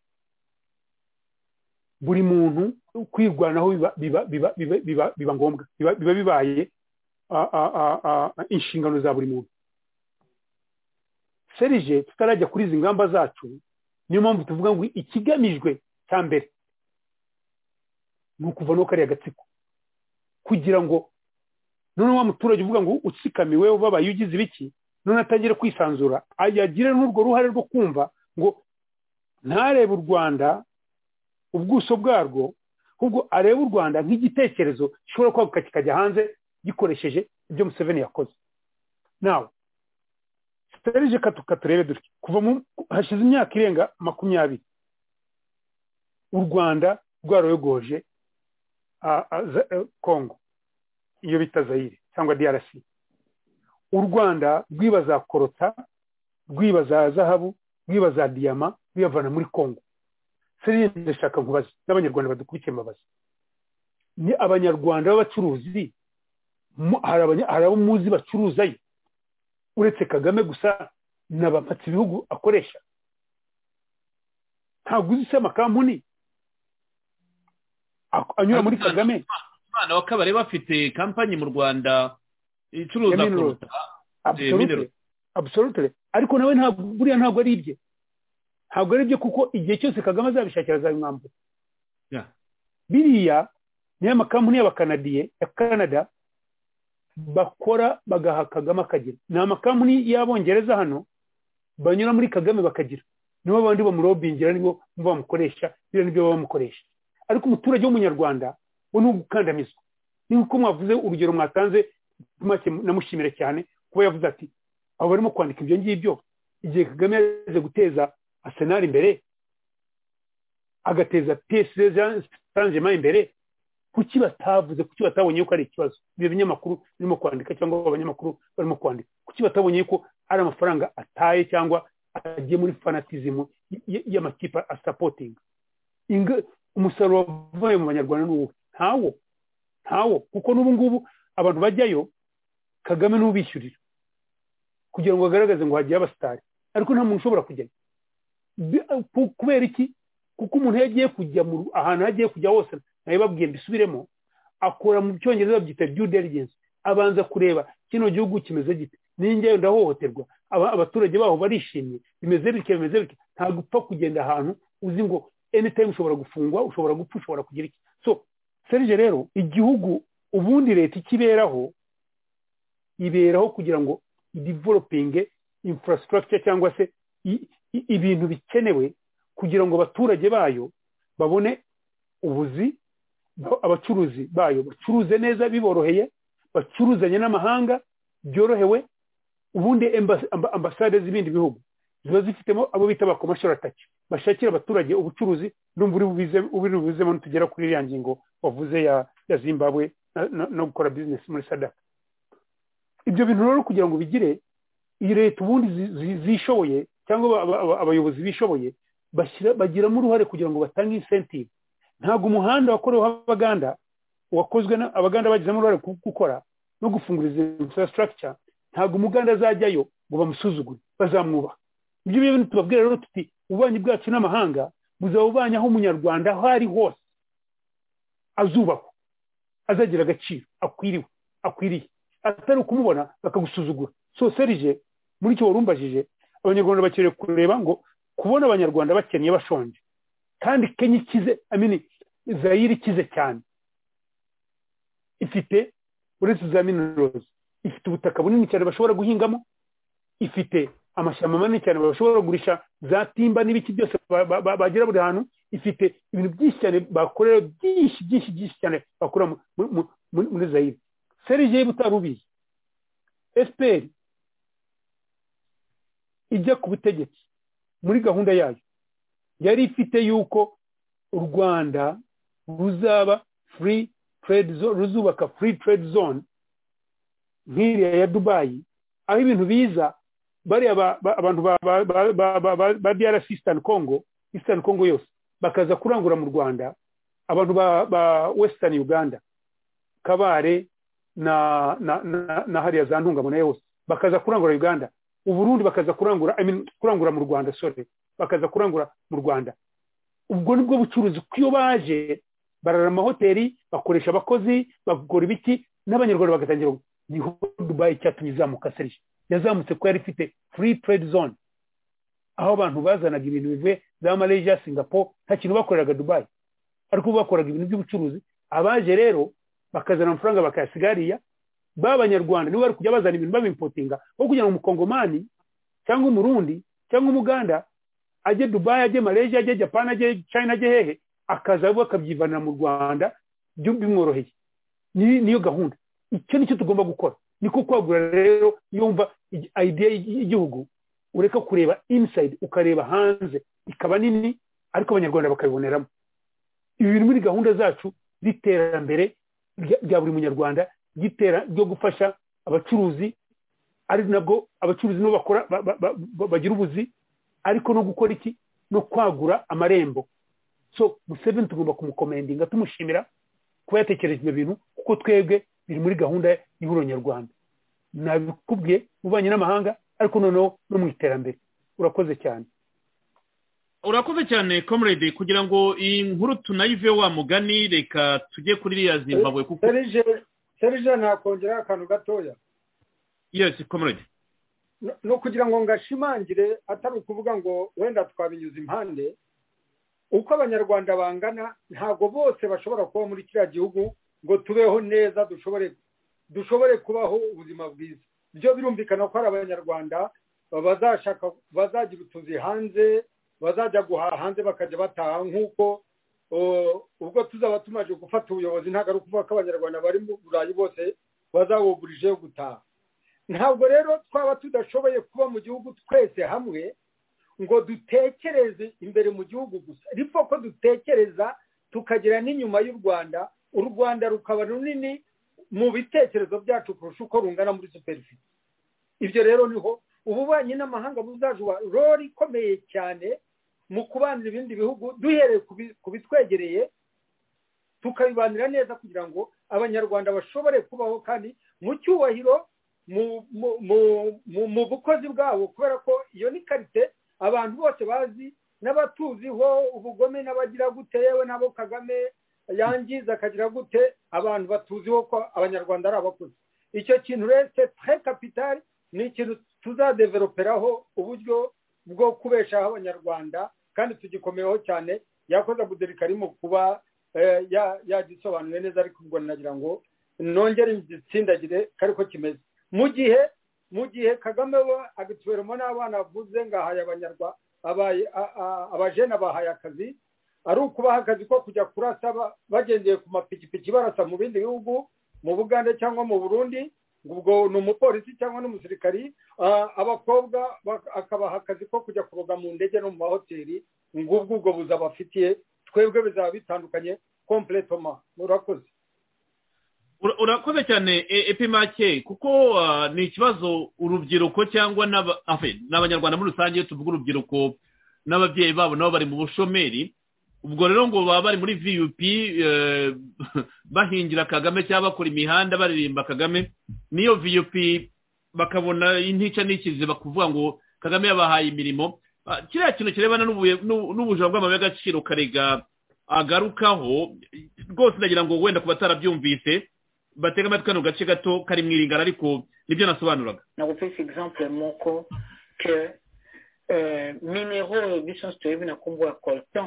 buri muntu kwirwanaho biba ngombwa, biba bibaye inshingano za buri muntu. Serije, tutarajya kuri izi ngamba zacu, niyo mpamvu tuvuga ngo ikigamijwe cya mbere ni ukuvanaho kariya gatsiko, kugira ngo none wa muturage uvuga ngo utsikamiwe ubabaye ugize ibiki, none atangire kwisanzura, ayagire n'urwo ruhare rwo kumva ngo ntarebe u Rwanda ubwuso bwarwo, ahubwo arebe u Rwanda nk'igitekerezo gishobora kwaguka kikajya hanze gikoresheje ibyo Museveni yakoze. Nawe Serije, katurebe dutya, kuva hashize imyaka irenga 20 u Rwanda rwaroyogoje Congo, iyo bita Zaire cyangwa DRC. U Rwanda rwibaza korota, rwibaza zahabu, rwibaza diyama, rwivana muri Congo. Serije, ndashaka nkubaza n'abanyarwanda badukurikiye mbabaza, ni abanyarwanda b'abacuruzi, hari abo muzi bacuruzayo uretse Kagame gusa n'abapatsi ibihugu akoresha? Ntabwo uzi se amakampuni anyura muri Kagame? Abana bakabare bafite kampani mu Rwanda icuruza korota. Absolutely. Ariko nawe buriya ntabwo ari ibye, ntabwo ari ibyo, kuko igihe cyose Kagame azabishakira azabimwambura. Biriya niyo amakampuni y'abakanadiye ya Canada bakora bagaha Kagame akagira, ni amakampuni y'abongereza hano banyura muri Kagame bakagira, nibo abandi bamurobingira, nibo bamukoresha, biriya nibyo bamukoresha. Ariko umuturage w'umunyarwanda we ni ugukandamizwa. Ni uko mwavuze urugero mwatanze, make namushimira cyane kuba yavuze ati abo barimo kwandika ibyo ngibyo igihe Kagame yaje guteza Arsenal imbere, agateza PSG Saint-Germain imbere, kuki batavuze, kuki batabonye ko ari ikibazo? Ibyo binyamakuru birimo kwandika cyangwa abanyamakuru barimo kwandika, kuki batabonye ko ari amafaranga ataye cyangwa agiye muri fanatism y'amakipe a supporting? Umusaruro wavuye mu banyarwanda n'uwo ntawo, kuko n'ubu ngubu abantu bajyayo Kagame n'ubishyurira kugira ngo agaragaze ngo hagiye abasitari, ariko nta muntu ushobora kujyayo. Kubera iki? Kuko umuntu yagiye kujya ahantu hagiye kujya hose, nayo babwiye mbisubiremo, akora mu cyongereza babyita due diligence, abanza kureba kino gihugu kimeze gite, ninjye ndahohoterwa, abaturage baho barishimye, bimeze bityo. Ntabwo upfa kugenda ahantu uzi ngo anytime ushobora gufungwa, ushobora gupfa, ushobora kugira iki. So Serije rero, igihugu ubundi leta iberaho kugira ngo developing infrastructure cyangwa se ibintu bikenewe kugira ngo abaturage bayo babone ubuzi, abacuruzi bayo bacuruze neza biboroheye, bacuruzanye n'amahanga byorohewe. Ubundi ambasade z'ibindi bihugu ziba zifitemo abo bita ba commercial attache, bashakira abaturage ubucuruzi. Ndumva uri buzemo tugera kuri iriya ngingo wavuze ya Zimbabwe no gukora business muri SADC. Ibyo bintu rero kugira ngo bigire, iyi leta ubundi zishoboye cyangwa abayobozi bishoboye bagiramo uruhare kugira ngo batange incentive. Ntabwo umuhanda wakorewe Abaganda wakozwe Abaganda bagizemo uruhare gukora no gufungura izi infrastructure, ntabwo umuganda azajyayo ngo bamusuzugure, bazamwubaha. Ibyo bintu tubabwira rero tuti ububanyi bwacu n'amahanga buzaba ububanya aho umunyarwanda aho ari hose azubakwa. azagira agaciro akwiriye atari ukumubona bakagusuzugura. So Serge muri cyo warumbajije abanyarwanda bakeneye kureba ngo kubona abanyarwanda bakennye bashonje kandi Kenya ikize Zaire ikize cyane ifite uretse za minerals ifite ubutaka bunini cyane bashobora guhingamo, ifite amashyamba manini cyane bashobora kugurisha za timba n'ibiki byose bagira buri hantu, ifite ibintu byinshi cyane bakorera byinshi cyane bakora muri Zaire. Serge butarubizi FPR ijya ku butegetsi muri gahunda yayo yari ifite yuko u Rwanda ruzaba free trade zone, ruzubaka free trade zone nk'iriya ya Dubai, aho ibintu biza bari abantu ba DRC Eastern Congo yose bakaza kurangura mu Rwanda, abantu ba Western Uganda Kabare na hariya za Ntungamo yose bakaza kurangura Uganda, Uburundi bakaza kurangura mu Rwanda, bakaza kurangura mu Rwanda. Ubwo nibwo bucuruzi kuyo baje barara amahoteli bakoresha abakozi bakora ibiki n'abanyarwanda bagatangira. Niho Dubai cyatumye izamuka Serge, yazamutse ko yari ifite free trade zone, aho abantu bazanaga ibintu bivuye za Malaysia, Singapore, nta kintu bakoreraga Dubai, ariko bakoraga ibintu by'ubucuruzi. Abaje rero bakazana amafaranga bakayasigariya, b'abanyarwanda nibo bari kujya bazana ibintu babimportinga, aho kugira ngo umukongomani cyangwa umurundi cyangwa umuganda ajye Dubai, ajye Malaysia, ajye Japan, ajye China, ajye hehe, akaza bakabyivanira mu Rwanda bimworoheye. Niyo gahunda. Icyo nicyo tugomba gukora, niko kwagura rero. Yumva idea y'igihugu ureka kureba inside ukareba hanze ikaba nini, ariko abanyarwanda bakabiboneramo. Ibi biri muri gahunda zacu z'iterambere rya buri munyarwanda, ryo gufasha abacuruzi, ari nabwo abacuruzi no bakora bagira ubuzi, ariko no gukora iki no kwagura amarembo. So Museveni tugomba kumukomendinga tumushimira kuba yatekereje ibyo bintu, kuko twebwe biri muri gahunda y'ihuriro nyarwanda. Nabikubwiye mubanye n'amahanga, ariko noneho no mu iterambere. Urakoze cyane. Urakoze cyane comrade. Kugira ngo iyi nkuru tunayive wa mugani, reka tujye kuri iriya Zimbabwe kuko Serge nakongera akantu gatoya. Yes comrade. No kugira ngo ngashimangire atari ukuvuga ngo wenda twabinyuza impande, uko abanyarwanda bangana ntago bose bashobora kuba muri kiriya gihugu ngo tubeho neza dushobore kubaho ubuzima bwiza. Byo birumvikana ko ari abanyarwanda bazagira utuzi hanze, bazajya guhaha hanze bakajya bataha, nk'uko ubwo tuzaba tumaze gufata ubuyobozi ntabwo ari ukuvuga ko abanyarwanda bari mu Burayi bose bazawugurijeho gutaha. Ntabwo rero twaba tudashoboye kuba mu gihugu twese hamwe ngo dutekereze imbere mu gihugu gusa, ariko ko dutekereza tukagera n'inyuma y'u Rwanda, u Rwanda rukaba runini mu bitekerezo byacu kurusha uko rungana muri superficie. Ibyo rero niho ububanyi n'amahanga buzajuba role ikomeye cyane mu kubanira ibindi bihugu, duhereye ku bitwegereye tukabibanira neza kugira ngo abanyarwanda bashobore kubaho kandi mu cyubahiro mu bukozi bwabo, kubera ko iyo ni karite abantu bose bazi n'abatuziho ubugome n'abagira gute, yewe nabo Kagame yangiza akagira gute, abantu batuziho ko abanyarwanda ari abakozi. Icyo kintu rero très capital, ni ikintu tuzadeveloperaho uburyo bwo kubeshaho abanyarwanda, kandi tugikomeyeho cyane. Yakoze Abudelikarimo kuba yagisobanuye neza, ariko ubwo nagira ngo nongere igitsindagire kariko kimeze. Mu gihe Kagame we agituberamo n'abana avuze ngahaye abanyarwanda abajene bahaye akazi, ari ukubaha akazi ko kujya kurasa bagendeye ku mapikipiki barasa mu bindi bihugu, mu Bugande cyangwa mu Burundi, ubwo ni umupolisi cyangwa n'umusirikari. Abakobwa akabaha akazi ko kujya kuroga mu ndege no mu mahoteli. Ubwo buzabafitiye, twebwe bizaba bitandukanye completement. Murakoze. Urakoze cyane Epimake, kuko ni ikibazo urubyiruko cyangwa n'abanyarwanda muri rusange. Tuvuga urubyiruko n'ababyeyi babo nabo bari mu bushomeri, ubwo rero ngo baba bari muri VUP bahingira Kagame cyangwa bakora imihanda baririmba Kagame. Niyo VUP bakabona intica n'ikize bakuvuga ngo Kagame yabahaye imirimo. Kiriya kintu kirebana n'ubujura bw'amabuye y'agaciro karega agarukaho rwose ndagira ngo wenda ku batarabyumvise batega amatwi kano gace gato kari mu iringara ariko nibyo nasobanuraga nakufisa exemple moko que minéraux biso stoyebi na kombo ya coltan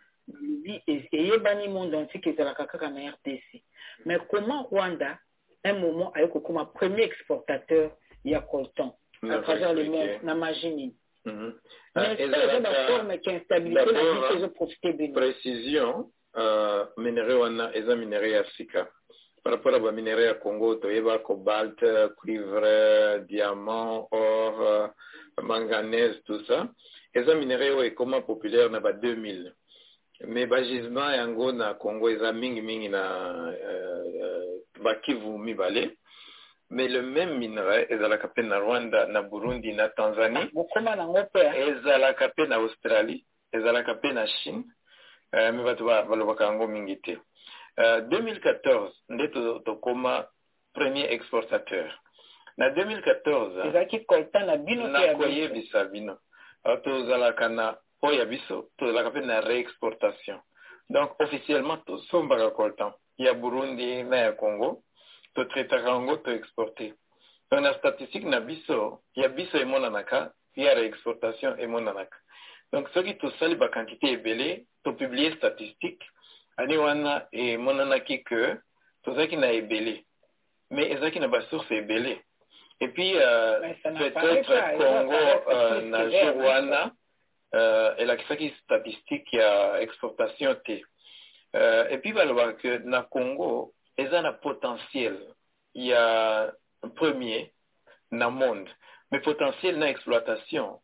eyebani monde entier ezalaka kaka na RDC mais comment Rwanda un moment ayo kokoma premier exportateur ya coltan à travers le monde na magini mais c'est la forme qui instabilité na vie que profiter de précision minéraux wana eza minéraux ya Afrika par rapport à minéraux ya Congo toyeba cobalt cuivre diamant or manganèse tout ça eza minéraux est comment populaire na ba 2000 mais gisement yango na Congo eza mingi na bakivu mibale mais le même minerai ezalaka pe na Rwanda na Burundi na Tanzanie ezalaka pe na Australie ezalaka pe na Chine mais bato balobaka yango mingi te 2014 nde tokoma premier exportateur na 2014 ezalaki coltan na bino na koyebisa bino tozalaka na oya biso tozalaka pe na réexportation donc officiellement tosombaka coltan ya Burundi na ya Congo totraitaka yango toexporte donc na statistique na biso ya biso emonanaka ya réexportation emonanaka donc soki tosali baquantité ebele topublie statistique ani wana emonanaki que tozalaki na ebele mais ezalaki na basource ebele et puis peut-être Congo na jour wana elakisaki statistique ya exportation te et puis balobaka que na Congo eza na potentiel ya premier na monde mais potentiel na exploitation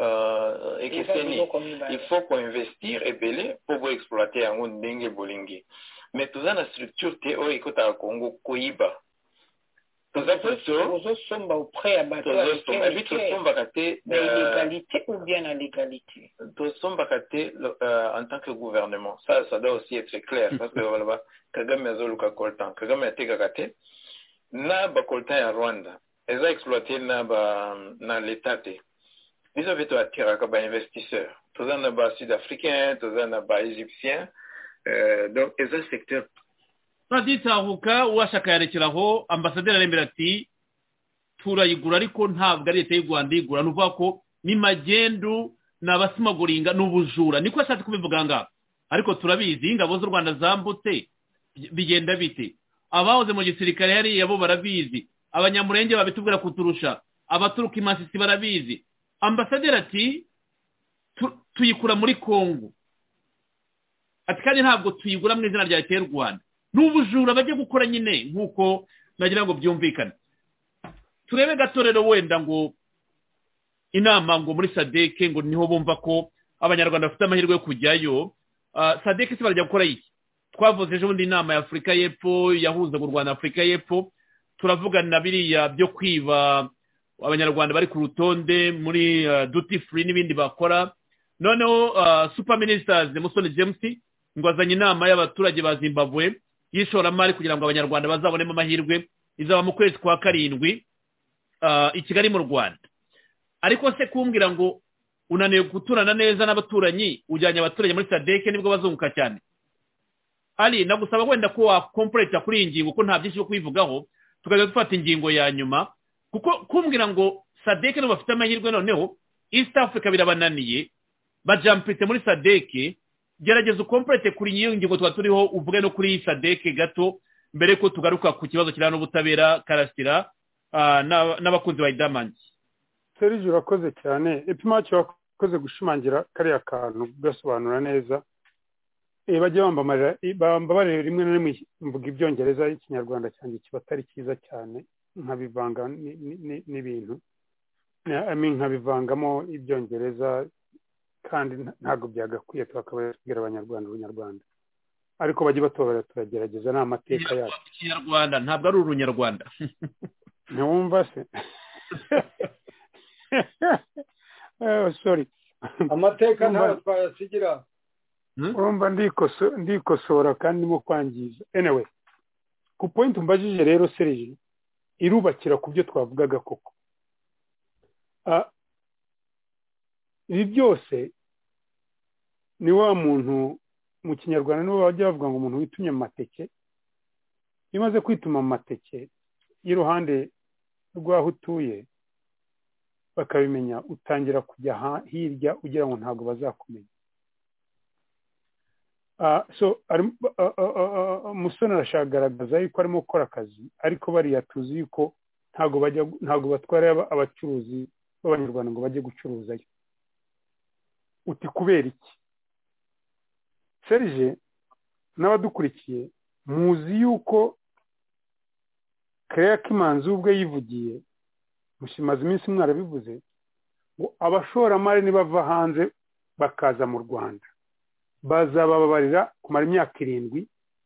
ekeseni il faut qu'on investir ebele pour exploiter yango ndenge bolingi mais toza na structure te oyo ekotaka Congo koyiba toza plutôt somba auprès ya bato tosombaka te l'égalité ou bien la légalité tosombaka te en tant que gouvernement ça doit aussi être clair parce que Kagame azoluka coltan Kagame atekaka te na bacoltan ya Rwanda eza exploité na l'état te biso mpe toatiraka bainvestisseur toza na basud-africain toza na baégyptien donc eza secteur raditahuka uwashaka yarekeraho ambasaderi arembera ati turayigura ariko ntabwo ari leta y'u Rwanda igura nuvuga ko ni magendu n'abasimaguringa n'ubujura niko ashatse kubivuga ngaho ariko turabizi ingabo z'u Rwanda zambutse bigenda bite abahoze mu gisirikare yari yabo barabizi abanyamurenge babitubwira kuturusha abaturuka imasisi barabizi ambasaderi ati tuyikura muri Kongo ati kandi ntabwo tuyigura mu izina rya leta y'u Rwanda n'ubujura bajye gukora nyine nk'uko nagira ngo byumvikane turebe gato rero wenda ngo inama ngo muri sadeke ngo niho bumva ko abanyarwanda bafite amahirwe yo kujyayo sadeke se barajya gukora iki twavuze ejo bundi inama ya Afurika y'Epfo yahuzaga u Rwanda Afurika y'Epfo turavugana na biriya byo kwiba abanyarwanda bari ku rutonde muri duty free n'ibindi bakora noneho super ministers Musoni James ngo azanye inama y'abaturage ba Zimbabwe y'ishoramari kugira ngo abanyarwanda bazabonemo amahirwe izaba mu kwezi kwa karindwi i Kigali mu Rwanda ariko se kumbwira ngo unaniye guturana neza n'abaturanyi ujyanye abaturage muri sadeke nibwo bazunguka cyane ari nagusaba wenda ko wa complete kuri iyi ngingo ko nta byinshi byo kwivugaho tukajya dufata ingingo ya nyuma kuko kumbwira ngo sadeke no bafite amahirwe noneho East Africa birabananiye bajampite muri sadeke gerageza ukomplete kuri iyi ngingo twa turiho uvuge no kuri sadeke gato mbere ko tugaruka ku kibazo kirana n'ubutabera karasira n'abakunzi ba Diamond Serge urakoze cyane epimacho wakoze gushimangira kariya kantu gasobanura neza bajye bambabarira rimwe na rimwe mvuga ibyongereza ikinyarwanda cyanjye kiba atari cyiza cyane nkabivanga n'ibintu nkabivangamo ibyongereza kandi ntabwo byagakwiye tukababwira abanyarwanda urunyarwanda ariko bajye batobera turagerageza n'amateka yacu ikinyarwanda ntabwo ari urunyarwanda ntiwumva se sorry amateka ntayo twayasigira urumva ndikosora kandi ndimo kwangiza anyway ku point umbajije rero Serge irubakira ku byo twavugaga koko ibi byose ni wa muntu mu kinyarwanda nibo bajya bavuga ngo umuntu witumye mu mateke iyo umaze kwituma mu mateke y'iruhande rw'aho utuye bakabimenya utangira kujya hirya ugira ngo ntabwo bazakumenya umusore arashaka kugaragaza yuko arimo gukora akazi ariko bariya tuzi yuko ntabwo batwara abacuruzi b'abanyarwanda ngo bajye gucuruzayo uti kubera iki Serge n'abadukurikiye muzi yuko Claire Kimanzi ubwe yivugiye mushimaze iminsi mwarabivuze ngo abashoramari nibava hanze bakaza mu Rwanda bazababarira kumara imyaka 7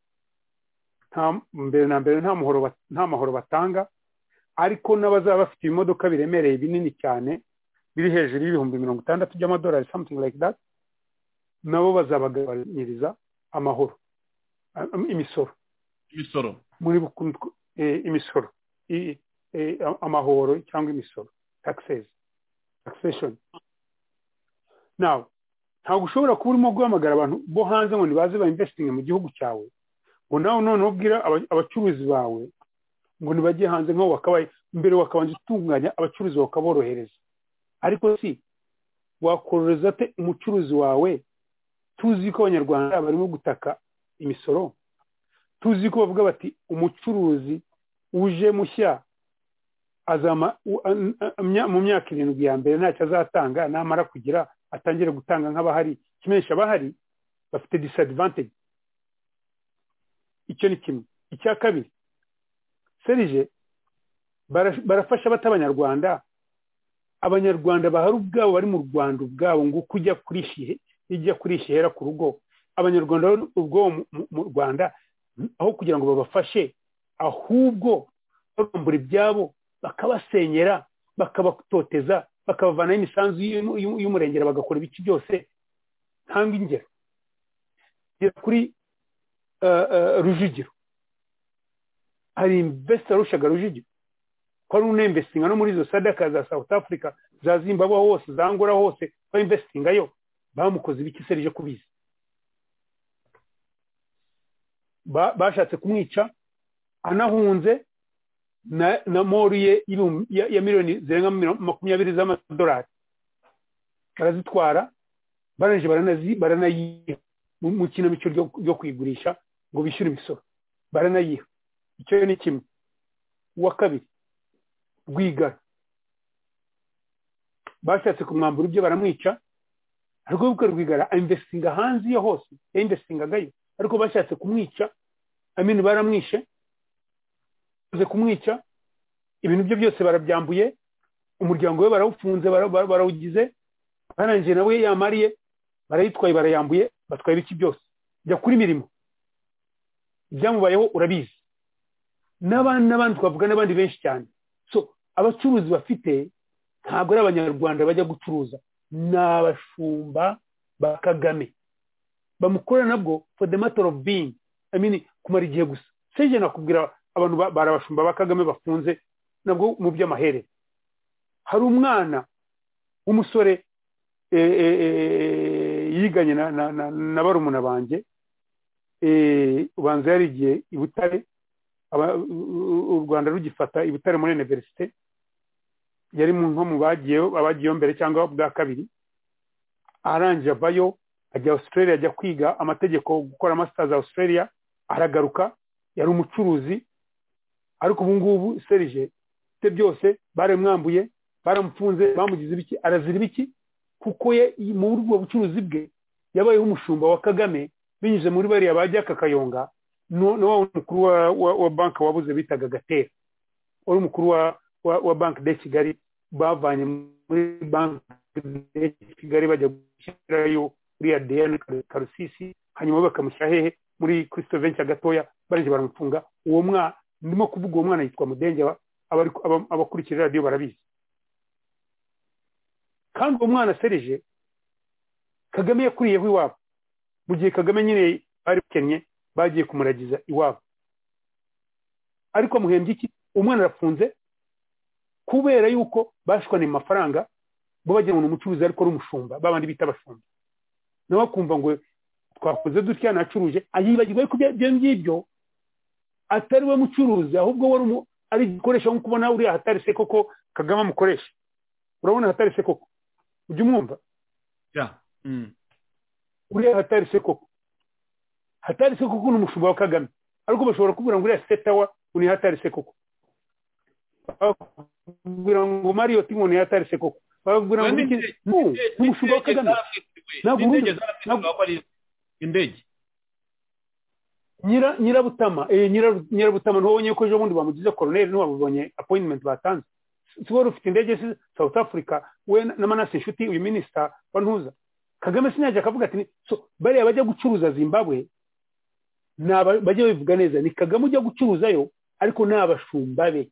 mbere na mbere nta mahoro batanga ariko n'abazaba bafite ibimodoka biremereye binini cyane biri hejuru y'ibihumbi 60 by'amadolari something like that nabo bazabagabanyiriza amahoro imisoro muri imisoro amahoro cyangwa imisoro taxation now ntabwo ushobora kuba urimo guhamagara abantu bo hanze ngo nibaze ba investing mu gihugu cyawe ngo nawe none ubwira abacuruzi bawe ngo nibajye hanze nko wakabaye mbere wakabanje utunganya abacuruzi bakaborohereza ariko si wakororeza te umucuruzi wawe tuzi ko abanyarwanda barimo gutaka imisoro tuzi ko bavuga bati umucuruzi uje mushya azama mu myaka 7 ya mbere ntacyo azatanga namara kugira atangire gutanga nk'abahari kimenyesha abahari bafite disadvantage icyo ni kimwe icya kabiri Serge barafasha batabanyarwanda abanyarwanda bahari ubwabo bari mu Rwanda ubwabo ngo kujya kurishihera ku rugo abanyarwanda ubwo mu Rwanda aho kugira ngo babafashe ahubwo bambura ibyabo bakabasenyera bakabatoteza bakabavanaho imisanzu y'umurengera bagakora ibiki byose ntanga ingero kuri Rujugiro hari investor rushaga Rujugiro ko ari unemvestinga no muri izo sadaka za South Africa za Zimbabwe hose za Angola hose ko investinga yo bamukoze ibiki Serge kubizi bashatse kumwica anahunze na moriye ya miliyoni zirenga 20 z'amadolari barazitwara baranje baranayiha mu kinamico ryo kwigurisha ngo bishyure imisoro baranayiha icyo ni kimwe wa kabiri Rwigara bashatse kumwambura ibyo baramwica ariko ubwo Rwigara investinga hanze yo hose investingagayo ariko bashatse kumwica baramwishe kumwica ibintu byo byose barabyambuye umuryango we barawufunze barawugize barangije nawe yamariye barayitwaye barayambuye batwaye ibiki byose jya kuri mirimo byamubayeho urabizi n'abandi twavuga n'abandi benshi cyane so abacuruzi bafite ntabwo ari abanyarwanda bajya gucuruza n'abashumba ba Kagame bamukorera nabwo for the matter of being kumara igihe gusa seje nakubwira abantu barabashumba ba Kagame bafunze nabwo mu by'amahere hari umwana w'umusore yiganye na barumuna banjye ubanza yarigiye i Butare u Rwanda rugifata i Butare muri universite yari nko mu abagiyeyo mbere cyangwa bwa kabiri arangije avayo ajya Australia ajya kwiga amategeko gukora masters Australia aragaruka yari umucuruzi ariko ubu ngubu Serge te byose baremwambuye baramufunze bamugize ibiki arazira ibiki kuko mu buryo bucuruzi bwe yabayeho umushumba wa Kagame binyuze muri bariya bajya Kakayonga no mukuru wa bank wabuze bitaga Gatera wari umukuru wa bank de Kigali bavanye muri bank de Kigali bajya gushyirayo kuri ADN Karusisi hanyuma bakamushyira hehe muri Christo Venture gatoya barije baramufunga uwo mwana ndimo kuvuga uwo mwana yitwa Mudenge abakurikira radio barabizi kandi uwo mwana Serge Kagame yakuriyeho iwabo mu gihe Kagame nyine ari Kenya bagiye kumuragiza iwabo ariko muhembye iki umwana arafunze kubera yuko bashwane amafaranga bo bagira ngo umucuruzi ariko ari umushumba babandi bita abashumba nawe akumva ngo twakoze dutya nacuruje ayibagirwa ko byo ngibyo atari we mucuruzi ahubwo wari ari igikoresho nko kubona uri hatari se koko Kagame amukoresha urabona hatari se koko ujye umwumva uri hatari se koko n'umushumba wa Kagame ariko bashobora kubura ngo uri setawa uni hatari se koko kugira ngo Mario Timo ni hatari se koko kugira ngo n'umushumba wa Kagame indege nyirabutama ntubonye ko ejo bundi bamugize colonel n'uwabonye appointment batanze sibora ufite indege South Africa we na Manase Nshuti uyu minister wa Ntuza Kagame sinyaje akavuga ati so bariya bajya gucuruza Zimbabwe bajya bivuga neza ni Kagame ujya gucuruzayo ariko n'abashumba be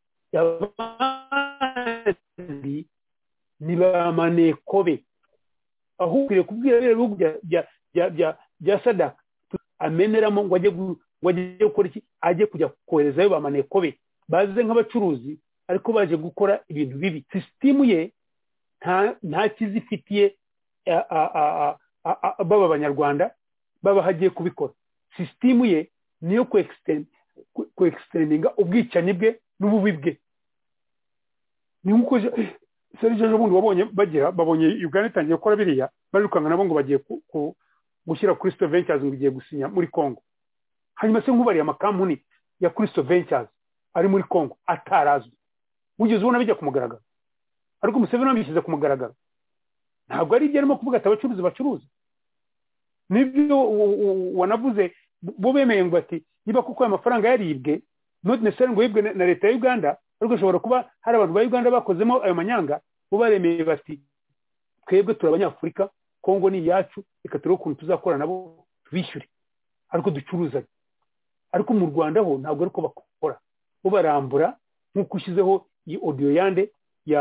ni bamaneko aho ukwiye kubwira ibihugu bya Sadaka ameneramo ngo ajye gukora iki ajye kujya koherezayo bamaneko be baze nk'abacuruzi ariko baje gukora ibintu bibi system ye nta kizifitiye baba abanyarwanda baba hagiye kubikora system ye niyo ku extendinga ubwicanyi bwe n'ububi bwe ni nkuko Serge bundi babonye Uganda itangiye gukora biriya barirukanga nabo ngo bagiye gushyira Christo Ventures ngo igiye gusinya muri Congo hanyuma se nkubariye amakampuni ya Christo Ventures ari muri Congo atarazwe ugeze ubona bijya kumugaragara ariko Museveni amishyize kumugaragara ntabwo ari ibyo arimo kuvuga ati abacuruzi bacuruza nibyo wanavuze bo bemeye ngo ati niba kuko amafaranga yaribwe not necessarily ngo yibwe na leta ya Uganda ariko ashobora kuba hari abantu ba Uganda bakozemo ayo manyanga bo baremeye bati twebwe turi abanyafurika Kongo ni yacu reka turebe ukuntu tuzakora nabo tubishyure ariko ducuruza ariko mu Rwanda ho ntabwo ariko bakora bo barambura nk'uko ushyizeho iyi audio yande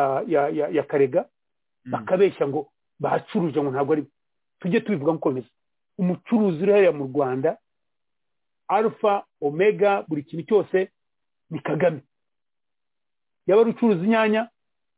ya Karega bakabeshya ngo bahacuruje ngo ntabwo ari tujye tubivuga nkomeza umucuruzi uri hariya mu Rwanda alpha omega buri kintu cyose ni Kagame yaba ucuruza inyanya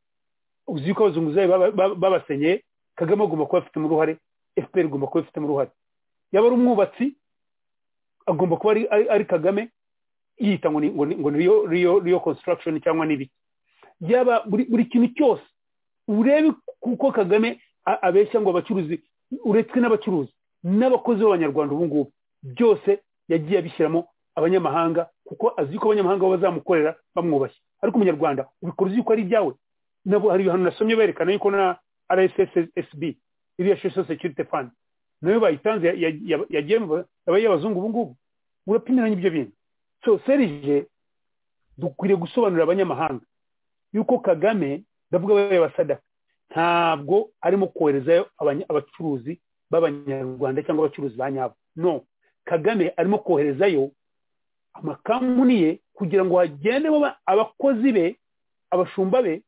uzi ko abazunguzayi babasenyeye Kagame agomba kuba afite mu ruhare FPR agomba kuba afite mu ruhare yaba ari umwubatsi agomba kuba ari Kagame yita ngo Rio construction cyangwa n'ibiki yaba buri kintu cyose urebe kuko Kagame abeshya ngo abacuruzi uretse n'abacuruzi n'abakozi b'abanyarwanda ubu ngubu byose yagiye abishyiramo abanyamahanga kuko azi ko abanyamahanga bazamukorera bamwubashye ariko umunyarwanda ubikora uzi ko ari ibyawe nabo hari ibihano nasomye berekana yuko na RSSB iriya Social Security Fund nayo bayitanze yagiye abaye abazungu ubu ngubu urapimiranye ibyo bintu so Serge dukwiriye gusobanurira abanyamahanga yuko Kagame ndavuga baye basadaka ntabwo arimo koherezayo abacuruzi b'abanyarwanda cyangwa abacuruzi ba nyabo no Kagame arimo koherezayo amakampuni ye kugira ngo hagende abakozi be abashumba be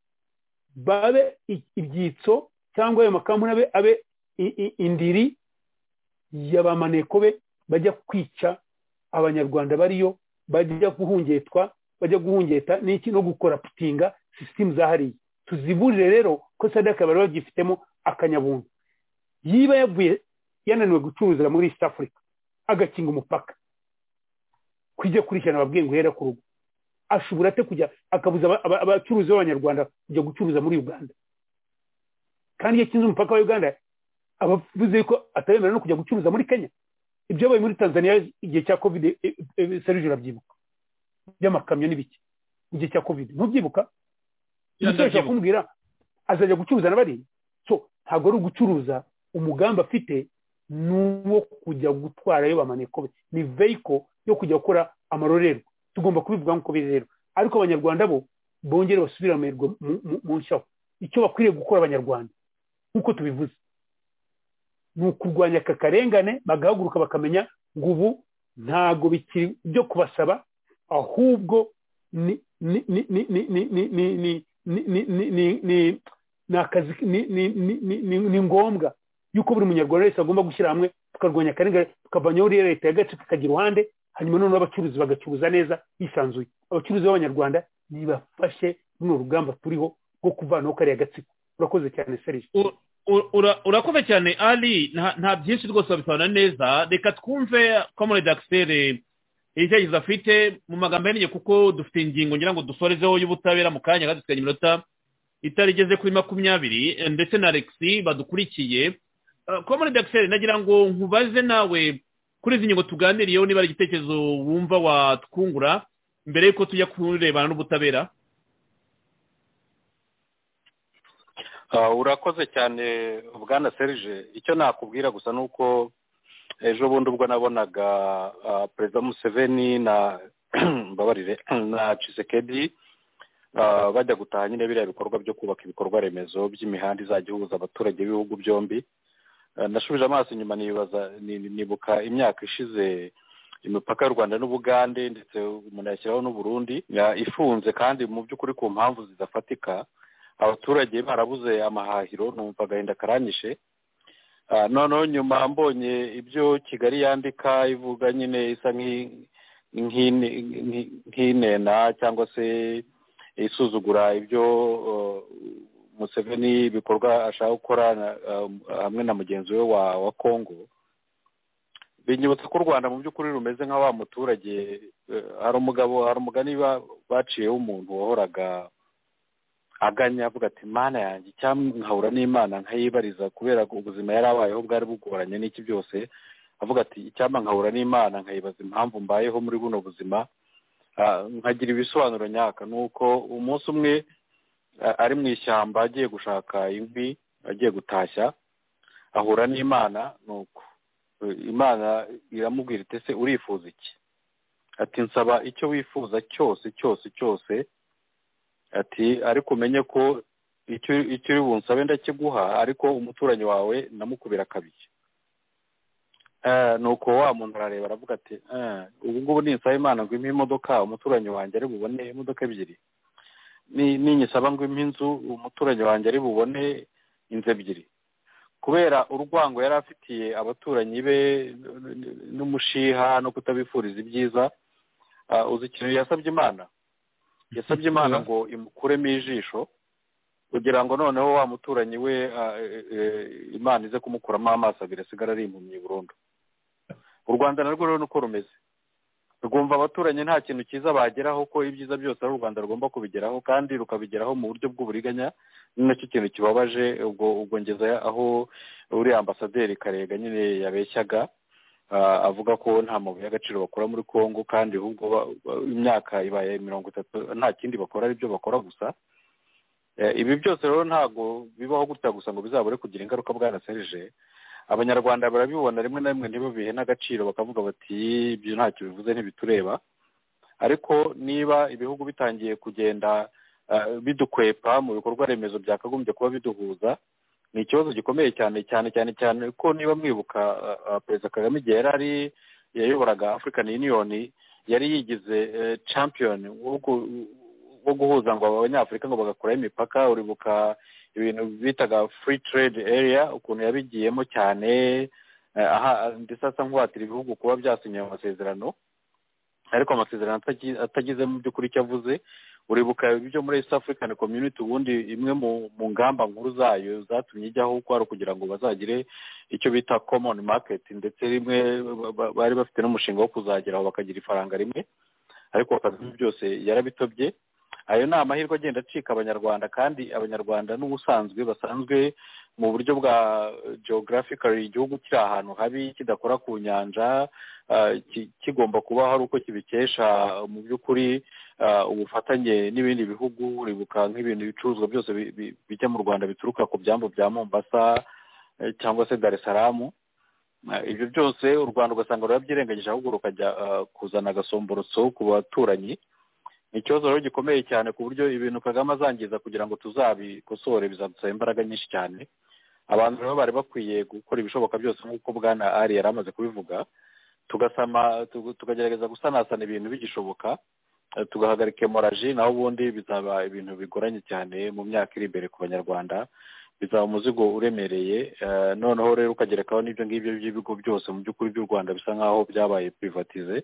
babe ibyitso cyangwa ayo makampuni abe indiri y'abamaneko be bajya kwica abanyarwanda bariyo bajya guhungeta n'iki no gukora putinga system zahariye tuziburire rero ko Sadaka bari bagifitemo akanyabuntu yiba yavuye yananiwe gucuruza muri East Africa agakinga umupaka kujya kurikirana ababwiye ngo hera ku rugo ashobora ate kujya akabuza abacuruzi b'abanyarwanda kujya gucuruza muri Uganda kandi yakinze umupaka wa Uganda abavuze ko ataremera no kujya gucuruza muri Kenya ibyo baye muri Tanzania igihe cya Covid Serge urabyibuka by'amakamyo n'ibiki igihe cya Covid ntubyibuka ndashaka kumbwira azajya gucuruza n'abari so ntabwo ari ugucuruza umugambi afite nuwo kujya gutwarayo bamaneko ni vehicle yo kujya gukora amarorerwa tugomba kubivuga nko birero ariko abanyarwanda bo bongere basubira mu nshaho icyo bakwiriye gukora abanyarwanda nkuko tubivuze ni ukurwanya akakarengane bagahaguruka bakamenya ngo ubu ntago bikiri byo kubasaba ahubwo ni akazi ni ngombwa yuko buri munyarwanda wese agomba gushyira hamwe tukarwanya akarengane tukavanyaho leta y'agace tukagira uruhande hanyuma noneho abacuruzi bagacuruza neza bisanzuye abacuruzi b'abanyarwanda nibafashe runo rugamba turiho rwo kuvanaho kariya gatsiko urakoze cyane Serge urakoze cyane ali nta byinshi rwose babisobanura neza reka twumve comrade Axel icyerekezo afite mu magambo ahinnye kuko dufite ingingo ngira ngo dusorezeho y'ubutabera mu kanya gadusigaye iminota itarigeze kuri 20 ndetse na Alexi badukurikiye comrade Axel nagira ngo nkubaze nawe kuri izi ngingo tuganiriyeho niba ari igitekerezo wumva watwungura mbere yuko tujya kurebana n'ubutabera. Urakoze cyane bwana Serge icyo nakubwira gusa nuko ejo bundi ubwo nabonaga Perezida Museveni na Mbabarire na Tshisekedi bajya gutaha nyine biriya bikorwa byo kubaka ibikorwa remezo by'imihanda izajya ihuza abaturage b'ibihugu byombi. Nashubije amaso inyuma nibuka imyaka ishize imipaka y'u Rwanda n'Ubugande ndetse umuntu yashyiraho n'u Burundi ifunze kandi mu by'ukuri ku mpamvu zidafatika abaturage barabuze amahahiro numva agahinda karanyishe. Noneho nyuma mbonye ibyo Kigali yandika ivuga nyine isa nk'inena cyangwa se isuzugura ibyo Museveni bikorwa ashaka gukora hamwe na mugenzi we wa Kongo binyibutsa ko u Rwanda mu by'ukuri rumeze nka wa muturage hari umugani baciyeho umuntu wahoraga aganya avuga ati mana yanjye cyangwa nkahura n'Imana nkayibariza kubera ubuzima yari abayeho bwari bugoranye n'iki byose avuga ati icyampa nkahura n'Imana nkayibaza impamvu mbayeho muri buno buzima nkagira ibisobanuro nyaka nuko umunsi umwe ari mu ishyamba agiye gushaka inkwi agiye gutashya ahura n'Imana nuko Imana iramubwira iti ese urifuza iki ati nsaba icyo wifuza cyose ati ariko umenye ko icyo uri bunsabe ndakiguha ariko umuturanyi wawe namukubira kabiri. Nuko wa muntu arareba aravuga ati ubu ngubu ninsaba Imana ngo impe imodoka umuturanyi wanjye ari bubone imodoka ebyiri ninyisaba ngo impe inzu umuturanyi wanjye ari bubone inzu ebyiri. Kubera urwango yari afitiye abaturanyi be n'umushiha no kutabifuriza ibyiza uzi ikintu yasabye Imana ngo imukuremo ijisho kugira ngo noneho wa muturanyi we Imana ize kumukuramo amaso abiri asigara ari impumyi burundu. U Rwanda narwo rero nuko rumeze rwumva abaturanyi nta kintu cyiza bageraho ko ibyiza byose ari u Rwanda rugomba kubigeraho kandi rukabigeraho mu buryo bw'uburiganya. Ni nacyo kintu kibabaje ubwo ngeza aho uri ambasaderi Karega nyine yabeshyaga avuga ko nta mabuye y'agaciro bakora muri Kongo kandi ahubwo imyaka ibaye 30 nta kindi bakora ari byo bakora gusa. Ibi byose rero ntago bibaho gutya gusa ngo bizabure kugira ingaruka bwana Serge. Abanyarwanda barabibona rimwe na rimwe ntibabihe n'agaciro bakavuga bati ibyo ntacyo bivuze ntibitureba. Ariko niba ibihugu bitangiye kugenda bidukwepa mu bikorwa remezo byakagombye kuba biduhuza ni ikibazo gikomeye cyane ko niba mwibuka Perezida Kagame igihe yari yayoboraga African Union yari yigize champion wo guhuza ngo abanyafurika ngo bagakuraho imipaka. Uribuka ibintu bitaga free trade area ukuntu yabigiyemo cyane ndetse asa nk'uwatira ibihugu kuba byasinye amasezerano ariko amasezerano atagize mu by'ukuri icyo avuze. Uribuka ibyo muri East African Community ubundi imwe mu ngamba nkuru zayo zatumye ijyaho ko ari kugira ngo bazagire icyo bita common market ndetse rimwe bari bafite n'umushinga wo kuzageraho bakagira ifaranga rimwe ariko akazi byose yarabitobye. Ayo ni amahirwe agenda acika abanyarwanda kandi abanyarwanda n'ubusanzwe basanzwe mu buryo bwa geographically igihugu kiri ahantu habi kidakora ku nyanja kigomba kuba hari uko kibikesha mu by'ukuri ubufatanye n'ibindi bihugu. Uribuka nk'ibintu bicuruzwa byose bijya mu Rwanda bituruka ku byambu bya Mombasa cyangwa se Dar es Salaam. Ibyo byose u Rwanda ugasanga rurabyirengagije ahubwo rukajya kuzana agasomborotso ku baturanyi. Ikibazo rero gikomeye cyane ku buryo ibintu Kagame azangiza kugira ngo tuzabikosore bizadusaba imbaraga nyinshi cyane. Abantu rero bari bakwiye gukora ibishoboka byose nk'uko bwana Ari yari amaze kubivuga tukagerageza gusanasana ibintu bigishoboka tugahagarika hemorrhage naho ubundi bizaba ibintu bigoranye cyane mu myaka iri imbere ku banyarwanda bizaba umuzigo uremereye. Noneho rero ukagerekaho n'ibyo ngibyo by'ibigo byose mu by'ukuri by'u Rwanda bisa nkaho byabaye privatize.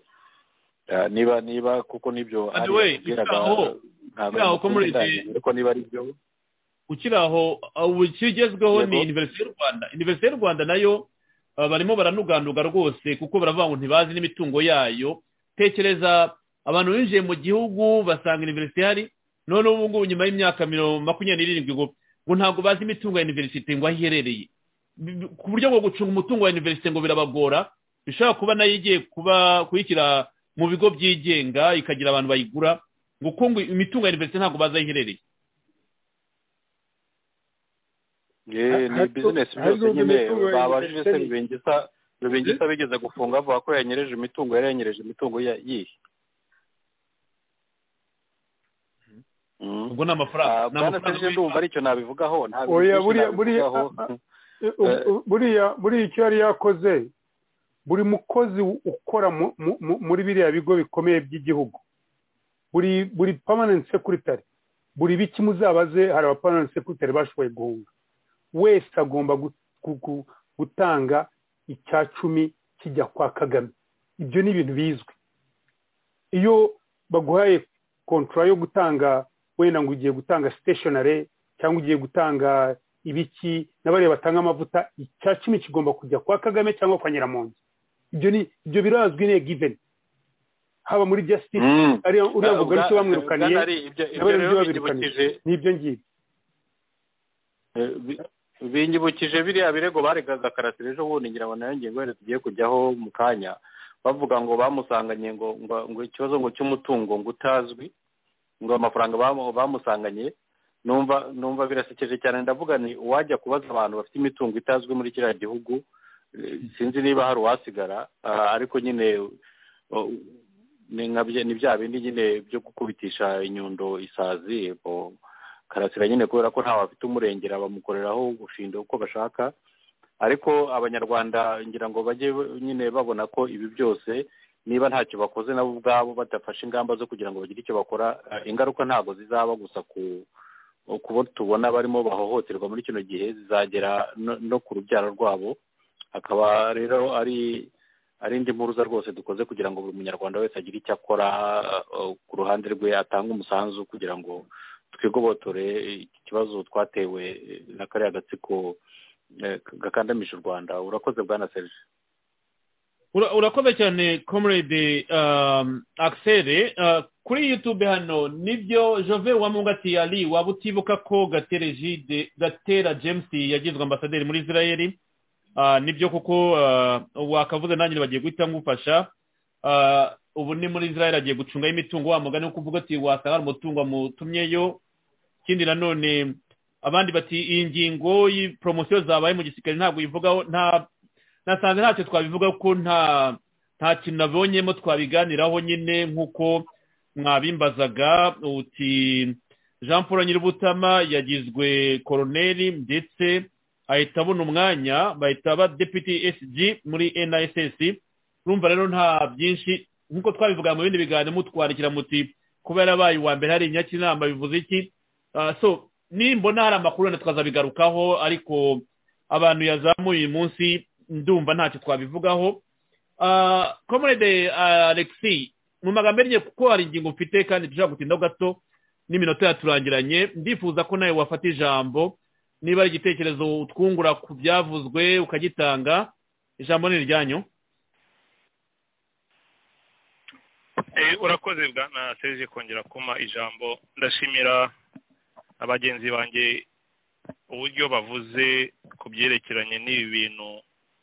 Niba kuko nibyo ari ntabwo ariko niba ari byo ukiri aho ikigezweho ni Université y'u Rwanda. Université y'u Rwanda nayo barimo baranuganduga rwose kuko baravuga ngo ntibazi n'imitungo yayo. Tekereza abantu binjiye mu gihugu basanga university hari none ubu ngubu nyuma y'imyaka 27 ngo ntabwo bazi imitungo ya university ngo ahiherereye, ku buryo ngo gucunga umutungo wa university ngo birabagora. Bishobora kuba nayo igiye kuba kuyikira mu bigo byigenga ikagira abantu bayigura ngo kungu imitungo ya university ntabwo bazi ahiherereye. Ni business byose nyine babajije se Rubengisa bigeze gufunga avuga ko yanyereje imitungo, yari yanyereje imitungo yihe. Ubwo n'amafaranga n'amafaranga ndumva aricyo nabivugaho buriya icyo yari yakoze. Buri mukozi ukora muri biriya bigo bikomeye by'igihugu, buri permanent secretary, buri biki muzabaze hari aba permanent secretary bashoboye guhunga, wese agomba gutanga icya 10 kijya kwa Kagame. Ibyo ni ibintu bizwi. Iyo baguhaye kontra yo gutanga, wenda ngo ugiye gutanga stationery cyangwa ugiye gutanga ibiki n'abari batanga amavuta, icya 10 kigomba kujya kwa Kagame cyangwa kwa Nyiramongi. Ibyo birazwi ne given haba muri justice ari uravuga icyo bamwirukaniye n'ibyo ngiye binyibukije biriya birego baregaga Karasire ejo bundi ngira ngo nayo ngingo yari tugiye kujyaho mu kanya, bavuga ngo bamusanganye ngo ikibazo ngo cy'umutungo ngo utazwi, ngo amafaranga bamusanganye. Numva birasekeje cyane. Ndavuga ni wajya kubaza abantu bafite imitungo itazwi muri kiriya gihugu, sinzi niba hari uwasigara, ariko nyine ni bya bindi nyine byo gukubitisha inyundo isazi. Karasira nyine kubera ko ntawe afite umurengera bamukoreraho gushinda uko bashaka, ariko abanyarwanda ngira ngo bajye nyine babona ko ibi byose niba ntacyo bakoze nabo ubwabo badafashe ingamba zo kugira ngo bagire icyo bakora, ingaruka ntabwo zizaba gusa kubo tubona barimo bahohoterwa muri kino gihe, zizagera no ku rubyaro rwabo. Akaba rero ari indi mpuruza rwose dukoze kugira ngo buri munyarwanda wese agire icyo akora ku ruhande rwe, atanga umusanzu kugira ngo twigobotore iki kibazo twatewe na kariya gatsiko gakandamisha u Rwanda. Urakoze bwana Serge. Urakoze cyane comrade Axel. Kuri YouTube hano nibyo Jove Wamungati Ali waba utibuka ko Gatera James yagizwe ambasaderi muri Israel. Nibyo kuko wakavuze nanjye bagiye guhita ngufasha. Ubu ni muri Israel agiye gucunga imitungo, wa mugani wo kuvuga ati wasanga umutungo mutumyeyo. Kindi nanone abandi bati iyi ngingo y'promotion zabaye mu gisirikare ntabwo yivugaho, nasanze ntacyo twabivuga ko nta kintu nabonyemo twabiganiraho nyine nkuko mwabimbazaga. Uti Jean Paul Nyirubutama yagizwe koroneli ndetse ahita abona umwanya bahita ba deputy SG muri NISS. Urumva rero nta byinshi nkuko twabivuga mu bindi biganiro mutwarikira muti kubera abaye wa mbere hari inyakinama bivuze iki. So nimbona hari amakuru twazabigarukaho, ariko abantu yazamuye uyu munsi ndumva ntacyo twabivugaho. Comrade Alexis, mu magambo ye kuko hari ingingo mfite kandi dushaka gutindaho gato n'iminota yaturangiranye, ndifuza ko nawe wafata ijambo niba ari igitekerezo twungura ku byavuzwe ukagitanga. Ijambo ni ryanyu. Urakoze bwana Serge kongera kuma ijambo. Ndashimira abagenzi banjye uburyo bavuze ku byerekeranye n'ibi bintu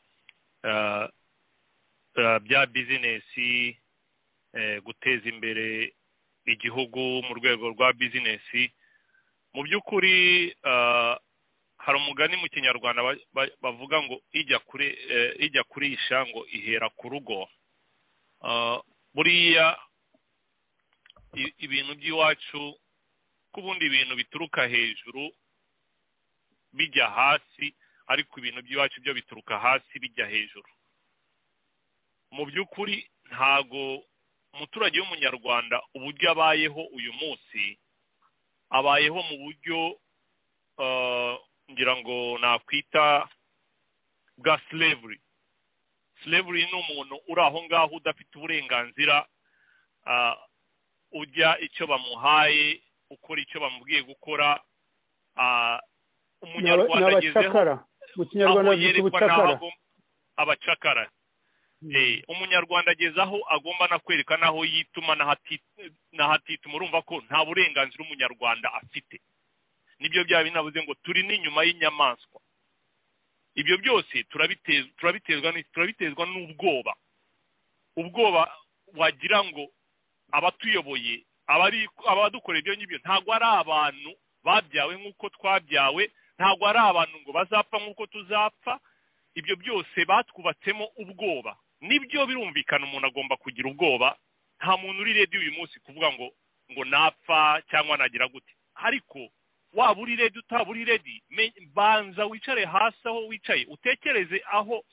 bya bizinesi, guteza imbere igihugu mu rwego rwa bizinesi. Mu by'ukuri hari umugani mu Kinyarwanda bavuga ngo ijya kurisha ngo ihera ku rugo. Buriya ibintu by'iwacu kubundi ibintu bituruka hejuru bijya hasi, ariko ibintu by'iwacu byo bituruka hasi bijya hejuru. Mu by'ukuri ntago umuturage w'umunyarwanda uburyo abayeho uyu munsi abayeho mu buryo ngira ngo nakwita bwa slavery. Slavery ni umuntu uri aho ngaho udafite uburenganzira, ujya icyo bamuhaye, ukora icyo bamubwiye gukora, umunyarwanda agezeho mu kinyarwanda byitwa ubucakara abacakara umunyarwanda ageze aho agomba no kwerekana aho yituma n'ahatituma urumva ko nta burenganzira umunyarwanda afite nibyo byaba binavuze ngo turi n'inyuma y'inyamaswa ibyo byose turabitezwa ubwoba wagira ngo abatuyoboye abadukorera ibyo ngibyo ntabwo ari abantu babyawe nk'uko twabyawe ntabwo ari abantu ngo bazapfa nk'uko tuzapfa ibyo byose batwubatsemo ubwoba nibyo birumvikana umuntu agomba kugira ubwoba nta muntu uri ready uyu munsi kuvuga ngo napfa cyangwa nagira gute ariko waba uri ready utaba uri ready banza wicare hasi aho wicaye utekereze aho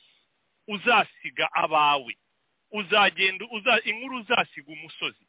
uzasiga abawe uzagenda inkuru uzasiga umusozi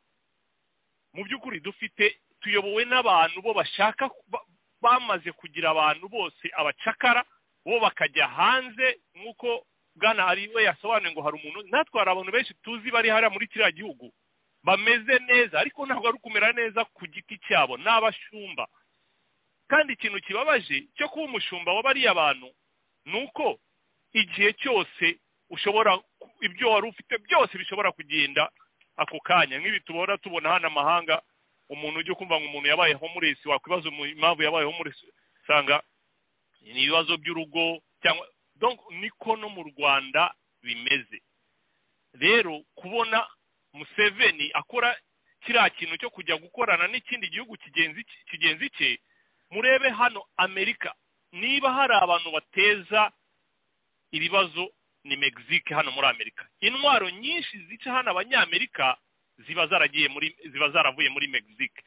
mu by'ukuri tuyobowe n'abantu bo bashaka bamaze kugira abantu bose abacakara bo bakajya hanze nk'uko bwana hari we yasobanuye ngo hari umuntu natwara abantu benshi tuzi bari hariya muri kiriya gihugu bameze neza ariko ntabwo ari kumera neza ku giti cyabo n'abashumba kandi ikintu kibabaje cyo kuba umushumba wa bariya bantu ni uko igihe cyose ushobora ibyo wari ufite byose bishobora kugenda ako kanya nk'ibi tubona hano amahanga umuntu ujya kumva ngo umuntu yabaye homeless wakwibaza impamvu yabaye homeless usanga ni ibibazo by'urugo cyangwa donc niko no mu Rwanda bimeze rero kubona Museveni akora kiriya kintu cyo kujya gukorana n'ikindi gihugu kigenzi cye murebe hano Amerika niba hari abantu bateza ibibazo ni Mexique hano muri Amerika intwaro nyinshi zica hano abanyamerika ziba zaravuye muri Mexique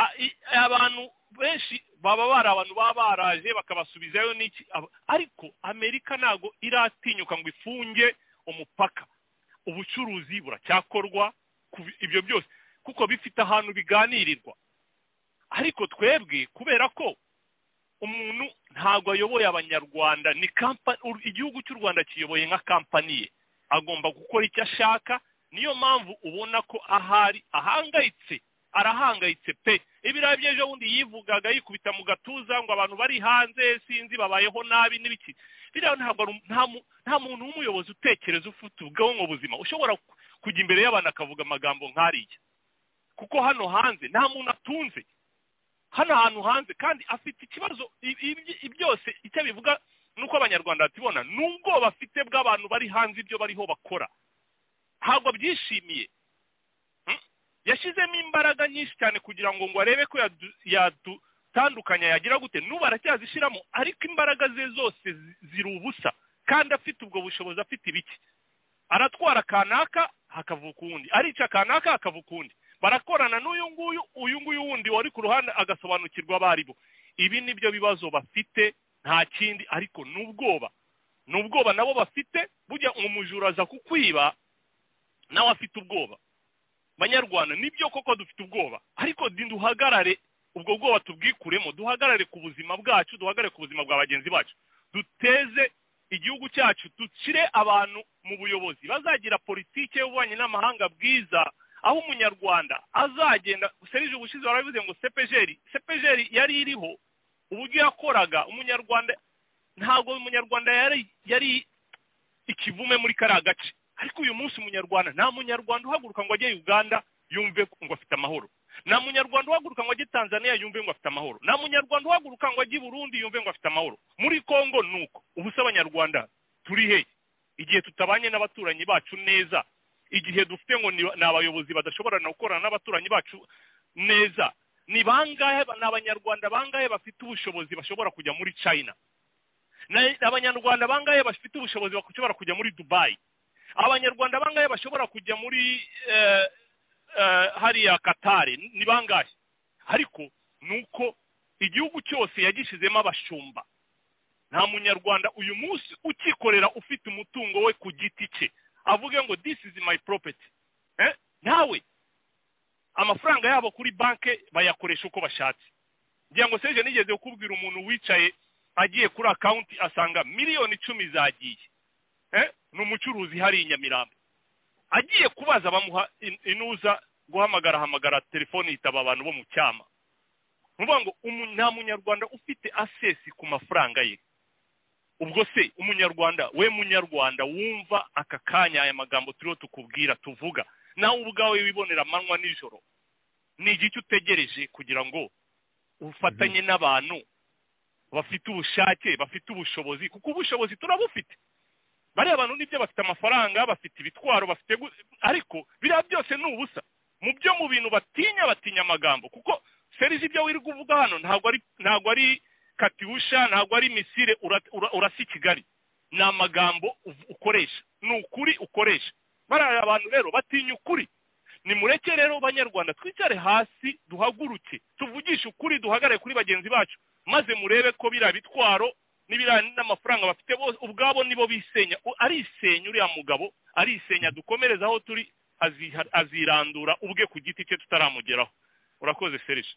abantu benshi baba baraje bakabasubizayo n'iki ariko Amerika ntago iratinyuka ngo ifunge umupaka ubucuruzi buracyakorwa ibyo byose kuko bifite ahantu biganirirwa ariko twebwe kubera ko umuntu ntago ayoboye abanyarwanda ni igihugu cy'u Rwanda kiyoboye nka kampani ye agomba gukora icyo ashaka niyo mpamvu ubona ko ahari arahangayitse pe ibirayi by'ejo bundi yivugaga yikubita mu gatuza ngo abantu bari hanze sinzi babayeho nabi n'ibiki biriya ntabwo nta muntu w'umuyobozi utekereza ufite ubwonko buzima ushobora kujya imbere y'abantu akavuga amagambo nk'ariya kuko hano hanze nta muntu atunze hano hantu hanze kandi afite ikibazo byose icyo bivuga nuko abanyarwanda batibona nubwo bafite bw'abantu bari hanze ibyo bariho bakora ntabwo byishimiye yashizemo imbaraga nyinshi cyane kugira ngo arebe ko yadutandukanya yagira gute n'ubu aracyazishiramo ariko imbaraga ze zose ziri ubusa kandi afite ubwo bushobozi afite ibiki aratwara kanaka hakavuka uwundi arica kanaka hakavuka uwundi barakorana n'uyu nguyu wundi wari ku ruhande agasobanukirwa abaribo ibi nibyo bibazo bafite nta kindi ariko n'ubwoba nabo bafite burya umujura aza kukwiba nawe afite ubwoba banyarwanda nibyo koko dufite ubwoba ariko duhagarare ubwo bwoba tubwikuremo duhagarare ku buzima bwacu duhagarare ku buzima bwa bagenzi bacu duteze igihugu cyacu dushyire abantu mu buyobozi bazagira politike y'ububanyi n'amahanga bwiza aho umunyarwanda azagenda serije ubushize barabivuze ngo sepejeri yari iriho uburyo yakoraga umunyarwanda ntabwo umunyarwanda yari ikivume muri kariya gace ariko uyu munsi umunyarwanda nta munyarwanda uhaguruka ngo ajye Uganda yumve ngo afite amahoro nta munyarwanda uhaguruka ngo ajye Tanzania yumve ngo afite amahoro nta munyarwanda uhaguruka ngo ajye Burundi yumve ngo afite amahoro muri Kongo nuko ubu se abanyarwanda turi he igihe tutabanye n'abaturanyi bacu neza igihe dufite ngo ni abayobozi badashobora no gukorana n'abaturanyi bacu neza ni bangahe n'abanyarwanda bangahe bafite ubushobozi bashobora kujya muri China abanyarwanda bangahe bafite ubushobozi bashobora kujya muri Dubai abanyarwanda bangahe bashobora kujya muri hariya Katari ni bangahe ariko nuko igihugu cyose yagishizemo abashumba nta munyarwanda uyu munsi ukikorera ufite umutungo we ku giti cye avuge ngo this is my property nawe amafaranga yabo kuri banke bayakoresha uko bashatse ngira ngo seje nigeze kubwira umuntu wicaye agiye kuri account asanga miliyoni 10 zagiye ni umucuruzi hari Nyamirambo agiye kubaza bamuha inuza guhamagara telefone itaba abantu bo mu cyama nuvuga ngo nta munyarwanda ufite access ku mafaranga ye. Ubwo se umunyarwanda wumva aka kanya aya magambo turiho tukubwira tuvuga nawe ubwawe wibonera amanywa nijoro, ni igiki utegereje kugira ngo ufatanye n'abantu bafite ubushake, bafite ubushobozi? Kuko ubushobozi turabufite, bari abantu nibyo bafite amafaranga, bafite ibitwaro, bafite ariko biriya byose ni ubusa mu byo mu bintu batinya amagambo. Kuko Serge ibyo wiri kuvuga hano ntabwo ari Katyusha, ntabwo ari misile urasi Kigali, ni amagambo ukoresha, ni ukuri ukoresha. Bari abantu rero batinya ukuri. Nimureke rero banyarwanda twicare hasi duhaguruke tuvugisha ukuri, duhagarare kuri bagenzi bacu, maze murebe ko biriya bitwaro n'ibiriya n'amafaranga bafite bose ubwabo nibo bisenya. Arisenya uriya mugabo, arisenya. Dukomereza aho turi, azirandura ubwe ku giti cye tutaramugeraho. Urakoze Serge.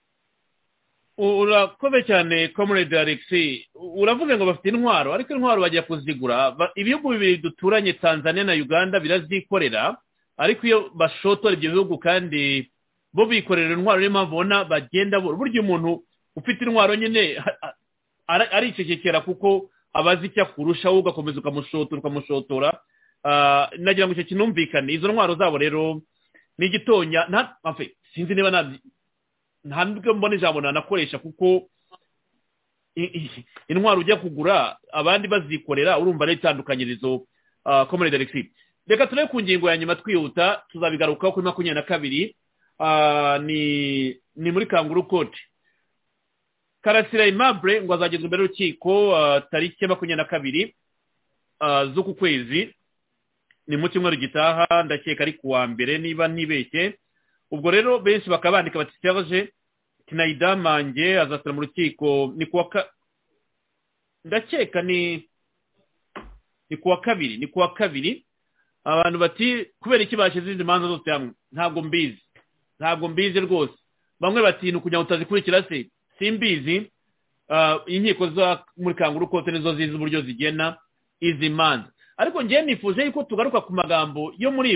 Urakoze cyane Comrade Alexis. Uravuga ngo bafite intwaro, ariko intwaro bajya kuzigura. Ibihugu bibiri duturanye, Tanzania na Uganda, birazikorera, ariko iyo bashotora ibyo bihugu kandi bo bikorera intwaro, niyo mpamvu ubona bagenda burya umuntu ufite intwaro nyine aricecekera kuko abazi icyo akurusha, wowe ugakomeza ukamushotora. Nagira ngo icyo kinumvikane. Izo ntwaro zabo rero ni igitonya, sinzi niba nta nubwo mbona ijambo nanakoresha, kuko intwaro ujya kugura abandi bazikorera, urumva ari itandukanyirizo. Comrade Alexis, reka turebe ku ngingo ya nyuma twihuta, tuzabigarukaho kuri 22. Ni muri Kanguru Court. Karasira Aimable ngo azagezwa imbere y'urukiko tariki 22 z'uku kwezi, ni mu cyumweru gitaha, ndakeka ari kuwa mbere niba nibeshye. Ubwo rero benshi bakaba bandika bati Serge Kinayidamange azasura mu rukiko ni ndakeka ni kuwa kabiri. Abantu bati kubera iki bashize izi manza zose hamwe, ntabwo mbizi rwose. Bamwe bati ni kugira ngo utazikurikira se, simbizi. Inkiko za muri Kanguru Court nizo zizi uburyo zigena izi manza, ariko ngiye nifuje yuko tugaruka ku magambo yo muri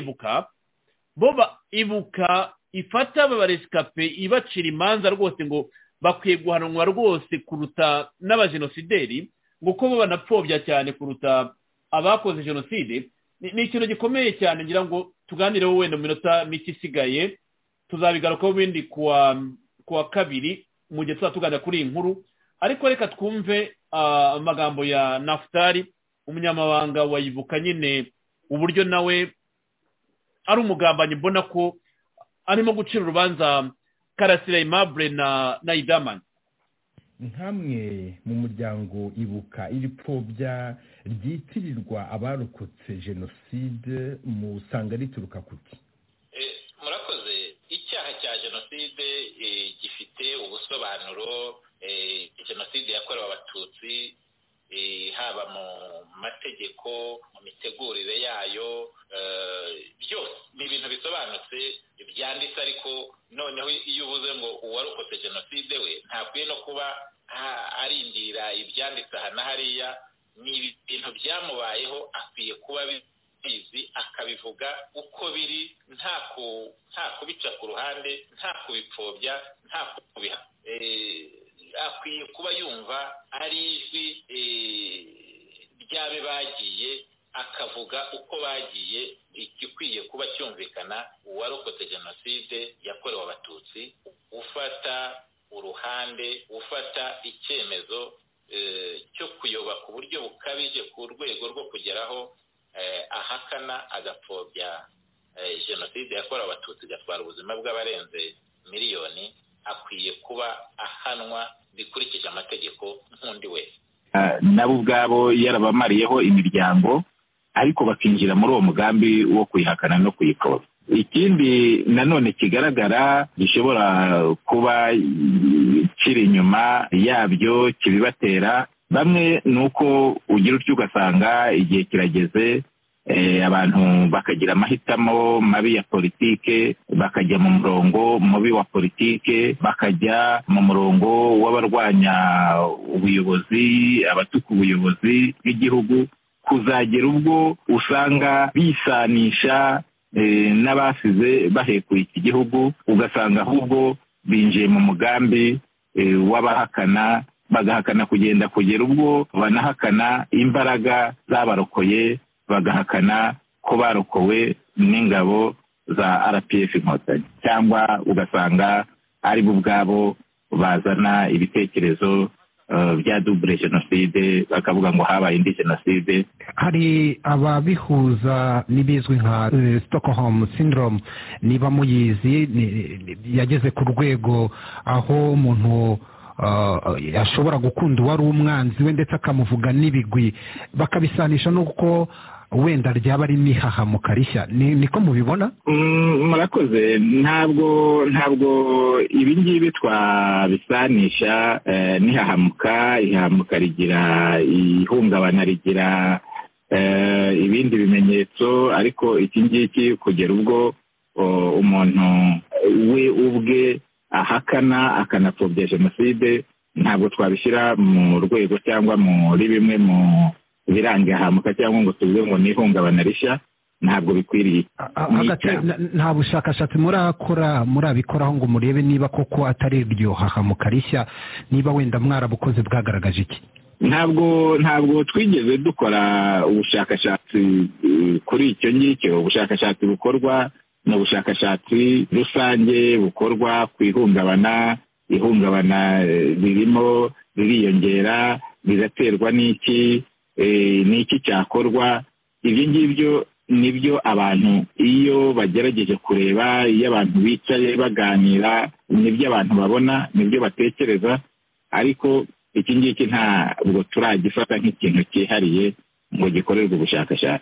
Ibuka ifata abaresikape ibacira imanza rwose ngo bakwiye guhanwa rwose kuruta n'abajenosideri, ngo ko bo banapfobya cyane kuruta abakoze jenoside. Ni ikintu gikomeye cyane, ngira ngo tuganireho wenda mu minota mike isigaye. Tuzabigarukaho bindi kuwa kabiri mu gihe tuzatuganira kuri iyi nkuru, ariko reka twumve amagambo ya Naftali, umunyamabanga wa Ibuka, nyine uburyo nawe ari umugambanyi, mbona ko arimo gucira urubanza Karasira Aimable na Idamange. nkamwe mu muryango Ibuka iri pfobya ryitirirwa abarokotse jenoside musanga rituruka kuki? Murakoze. Icyaha cya jenoside gifite ubusobanuro. Jenoside yakorewe abatutsi haba mu mategeko, mu mitegurire yayo, byose ni ibintu bisobanutse byanditse. Ariko noneho iyo uvuze ngo uwarokotse jenoside we ntakwiye no kuba arindira ibyanditse aha na hariya. Ni ibintu byamubayeho, akwiye kuba bizi akabivuga uko biri, nta kubica ku ruhande, nta kubipfobya, nta kubiha. Akwiye kuba yumva ari ijwi ry'abe bagiye, akavuga uko bagiye. Igikwiye kuba cyumvikana, uwarokotse jenoside yakorewe abatutsi ufata uruhande, ufata icyemezo cyo kuyoba ku buryo bukabije ku rwego rwo kugeraho ahakana agapfobya jenoside yakorewe abatutsi igatwara ubuzima bw'abarenze miliyoni, akwiye kuba ahanwa bikurikije amategeko nk'undi wese. Nabo ubwabo yarabamariyeho imiryango, ariko bakinjira muri uwo mugambi wo kuyihakana no kuyipfobya. Ikindi nanone kigaragara gishobora kuba kiri inyuma yabyo kibibatera, bamwe nuko ugira utyo ugasanga igihe kirageze abantu bakagira amahitamo mabi ya politike, bakajya mu murongo mubi wa politike, bakajya mu murongo w'abarwanya ubuyobozi, abatuka ubuyobozi bw'igihugu, kuzagera ubwo usanga bisanisha n'abasize bahekuye iki gihugu, ugasanga ahubwo binjiye mu mugambi w'abahakana, bagahakana kugera ubwo banahakana imbaraga z'abarokoye, bagahakana ko barokowe n'ingabo za RPF Inkotanyi, cyangwa ugasanga ari bo ubwabo bazana ibitekerezo bya double genocide, bakavuga ngo habaye indi genocide. Hari ababihuza n'ibizwi nka Stockholm syndrome, niba muyizi, yageze ku rwego aho umuntu ashobora gukunda uwari umwanzi we ndetse akamuvuga n'ibigwi, bakabisanisha n'uko wenda ryaba ari nihahamuka rishya. Niko mubibona? Murakoze. ntabwo ibi ngibi twabisanisha nihahamuka. Ihahamuka rigira ihungabana, rigira ibindi bimenyetso, ariko iki ngiki kugera ubwo umuntu we ubwe ahakana akanapfobya jenoside, ntabwo twabishyira mu rwego cyangwa muri bimwe mu biranga ihahamuka cyangwa ngo tuvuge ngo ni ihungabana rishya. Ntabwo bikwiriye. Nta bushakashatsi murabikoraho ngo murebe niba koko atari iryo hahamuka rishya, niba wenda mwarabukoze bwagaragaje iki? Ntabwo twigeze dukora ubushakashatsi kuri icyo ngicyo. Ubushakashatsi bukorwa ni ubushakashatsi rusange bukorwa ku ihungabana ririmo ririyongera, biraterwa n'iki cyakorwa. Ibyo ngibyo nibyo abantu iyo bagerageje kureba, iyo abantu bicaye baganira, nibyo abantu babona, nibyo batekereza, ariko iki ngiki ntabwo turagifata nk'ikintu cyihariye ngo gikorerwe ubushakashatsi.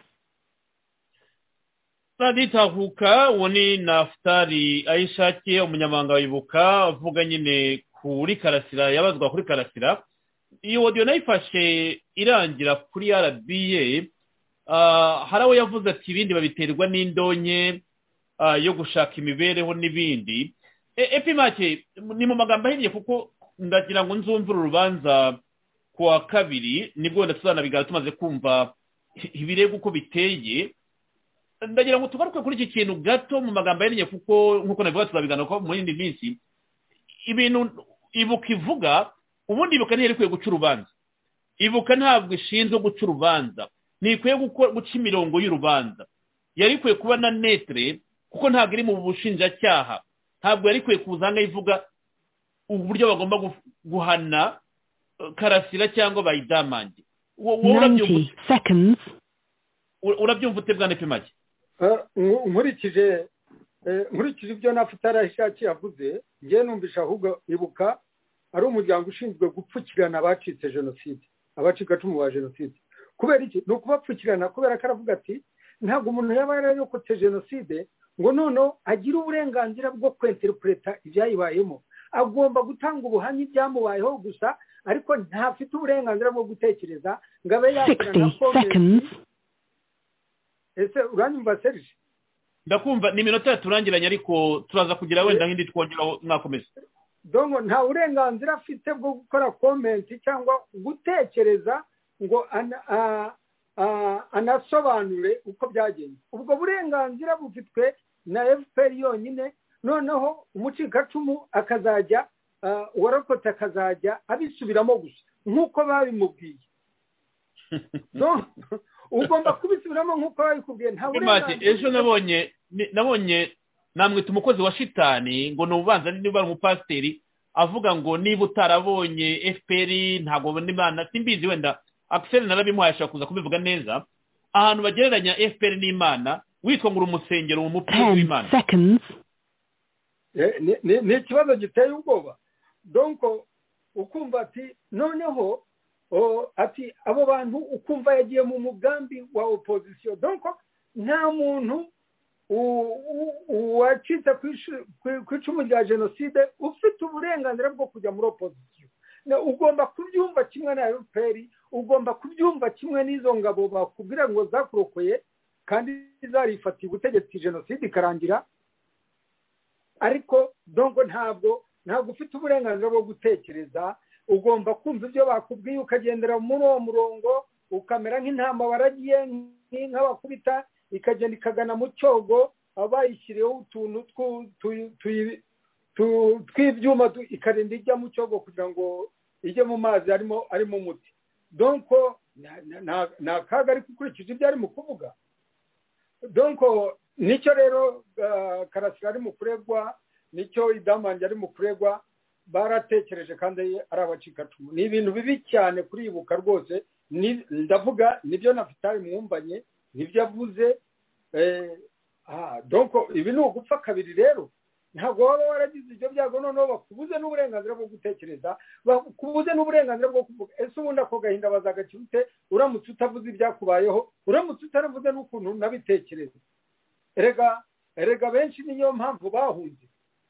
Raditahuka uwo ni Naftali Ayishakiye, umunyamabanga wa Ibuka, avuga nyine kuri Karasira, yabazwa kuri Karasira. Iyo audio nayifashe irangira kuri RBA, hari aho yavuze ati ibindi babiterwa n'indonke yo gushaka imibereho n'ibindi. Epimake ni mu magambo ahinnye, kuko ndagira ngo nzumvire urubanza ku wa kabiri, nibwo wenda tuzanabigana tumaze kumva ibirego uko biteye. Ndagira ngo tugaruke kuri iki kintu gato mu magambo ahinnye, kuko nk'uko nabivuga tuzabigana ko mu yindi minsi ibintu Ibuka ivuga. Ubundi Ibuka ntiyari ikwiye guca urubanza. Ibuka ntabwo ishinzwe guca urubanza, ntikwiye guca imirongo y'urubanza. Yari ikwiye kuba na netre, kuko ntabwo iri mu bushinjacyaha. Ntabwo yari ikwiye kuza hano ivuga uburyo bagomba guhana Karasira cyangwa bayidamange. Urabyumva ute bwa Nepimake? Nkurikije ibyo Naftali Ayishakiye yavuze, njye numvisha ahubwo Ibuka ari umuryango ushinzwe gupfukirana abacitse jenoside, abacikacumu ba jenoside. Kubera iki? Ni ukubapfukirana kubera ko aravuga ati ntabwo umuntu yaba yarayokotse jenoside ngo noneho agire uburenganzira bwo kwinterpreta ibyayibayemo. Agomba gutanga ubuhamya ibyamubayeho gusa, ariko ntafite uburenganzira bwo gutekereza ngo abe yakora na comment. Ese uranyumva Serge? Ndakumva. Ni iminota yaturangiranye, ariko turaza kugira wenda nk'indi twongeraho mwakomeza. Dongo nta burenganzira afite bwo gukora comment cyangwa gutekereza ngo anasobanure uko byagenze. Ubwo burenganzira bufitwe na FPR yonyine, noneho umucikacumu akazajya uwarokotse akazajya abisubiramo gusa nk'uko babimubwiye. Ugomba kubisubiramo nk'uko babikubwiye. Nta burenganzira. Ejo nabonye namwita umukozi wa shitani, ngo nubanza niba ari umupasiteri, avuga ngo niba utarabonye FPR ntabwo ubona Imana. Simbizi, wenda Axel narabimuhaye ashaka kuza kubivuga neza. Ahantu bagereranya FPR n'Imana, witwa ngo umusengero mu mupira w'Imana. Ni ikibazo giteye ubwoba. Donc ukumva ati noneho ati abo bantu ukumva yagiye mu mugambi wa opposition. Donc nta muntu wacitse ku icumu rya jenoside ufite uburenganzira bwo kujya muri opposition. Ugomba kubyumva kimwe na FPR, ugomba kubyumva kimwe n'izo ngabo bakubwira ngo zakurokoye kandi zarifatiye ubutegetsi jenoside ikarangira. Ariko donc ntabwo ufite uburenganzira bwo gutekereza. Ugomba kumva ibyo bakubwiye, ukagendera muri uwo murongo, ukamera nk'intama baragiye nk'abakubita, ikagenda ikagana mu cyogo, abayishyiriyeho utuntu tw'ibyuma ikarinda ijya mu cyogo kugira ngo ijye mu mazi arimo umuti donko ni akaga ariko ukurikije ibyo ari mu kuvuga donko nicyo rero Karasira ari mu kuregwa nicyo Idamange ari mu kuregwa baratekereje kandi ari abacikacumu ni ibintu bibi cyane kuribuka rwose ndavuga nibyo na Vitali mwumvanye nibyo avuze donko ibi ni ugupfa kabiri rero ntabwo waba waragize ibyo byago noneho bakubuze n'uburenganzira bwo gutekereza bakubuze n'uburenganzira bwo kuvuga ese ubundi ako gahinda bazagakira ute uramutse utavuze ibyakubayeho uramutse utaravuze n'ukuntu unabitekereza erega benshi niyo mpamvu bahunze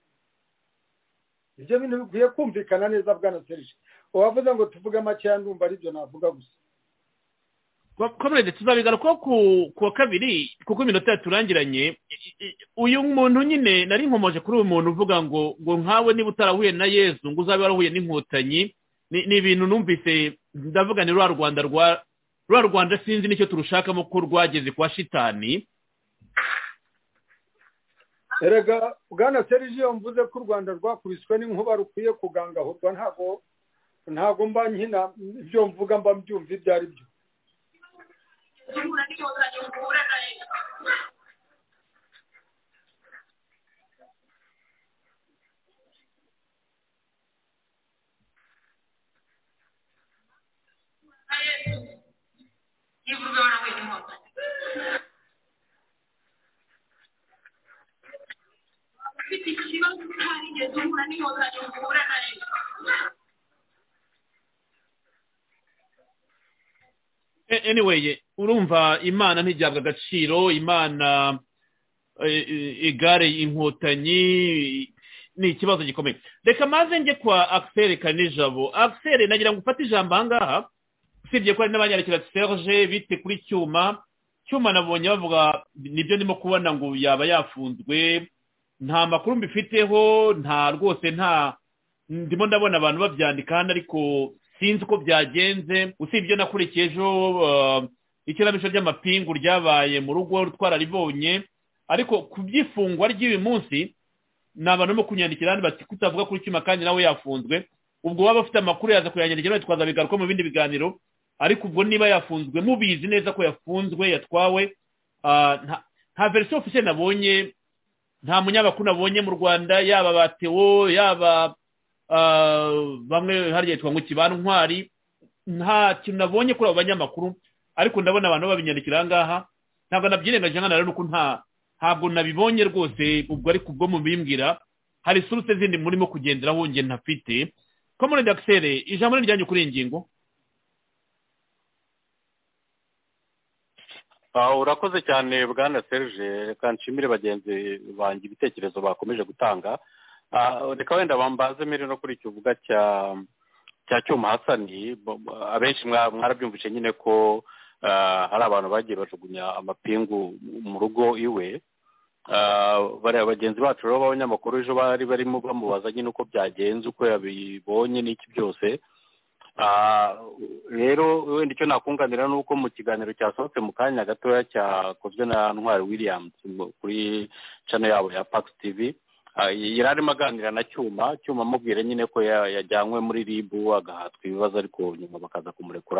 ibyo bintu bikwiye kumvikana neza bwana Serge uwavuze ngo tuvuge makeya ndumva aribyo navuga gusa komere tuzabigaruka ku wa kabiri kuko iminota yaturangiranye uyu muntu nyine nari nkomoje kuri uyu muntu uvuga ngo nkawe niba utarahuye na Yezu ngo uzabe warahuye n'inkotanyi ni ibintu numvise ndavuga ni rwa Rwanda sinzi nicyo turushakamo ko rwageze kwa shitani erega bwana Serge iyo mvuze ko u Rwanda rwakubiswe n'inkuba rukwiye kugangahurwa ntago mba nkina ibyo mvuga mba mbyumva ibyo ari byo anyway urumva imana ntigihabwa agaciro imana igare inkotanyi ni ikibazo gikomeye reka maze njye kwa Axel Kanijabo Axel nagira ngo ufate ijambo ahangaha usibye ko hari n'abanyarukira Serge bite kuri cyuma nabonye bavuga nibyo ndimo kubona ngo yaba yafunzwe nta makuru mbifiteho nta rwose nta ndimo ndabona abantu babyandika hano ariko sinzi uko byagenze usibye nakurikiye ejo ikinamico ry'amapingu ryabaye mu rugo twararibonye ariko ku by'ifungwa ry'uyu munsi ni abantu barimo kunyandikira hano bati kutavuga kuri cyuma kandi nawe yafunzwe ubwo waba afite amakuru yaza kuyanyandikira twazabigaruka mu bindi biganiro ariko ubwo niba yafunzwe mubizi neza ko yafunzwe yatwawe nta verisiyo ofisiye nabonye nta munyamakuru nabonye mu Rwanda yaba batewo yaba bamwe hariya yitwa ngo Kibantwari nta kintu nabonye kuri abo banyamakuru ariko ndabona abantu babinyandikira ahangaha ntabwo nabyirengaje nkana rero nuko ntabwo nabibonye rwose ubwo ariko ubwo mubimbwira hari suruse zindi murimo kugenderaho nge ntafite Comrade Axel ijambo rijyanye kuri iyi ngingo urakoze cyane bwana Serge reka nshimire bagenzi banjye ibitekerezo bakomeje gutanga reka wenda bambaze mbere no kuri icyo uvuga cya Cyuma Hasani abenshi mwarabyumvise nyine ko hari abantu bagiye bajugunya amapingu mu rugo iwe bariya bagenzi bacu rero b'abanyamakuru ejo bari barimo bamubaza nyine uko byagenze uko yabibonye n'iki byose rero wenda icyo nakunganira ni uko mu kiganiro cyasohotse mu kanya gatoya cyakozwe na Ntwari Williams kuri channel yabo ya Pax TV yari arimo aganira na Cyuma amubwira nyine ko yajyanywe muri RIB agahatwa ibibazo ariko nyuma bakaza kumurekura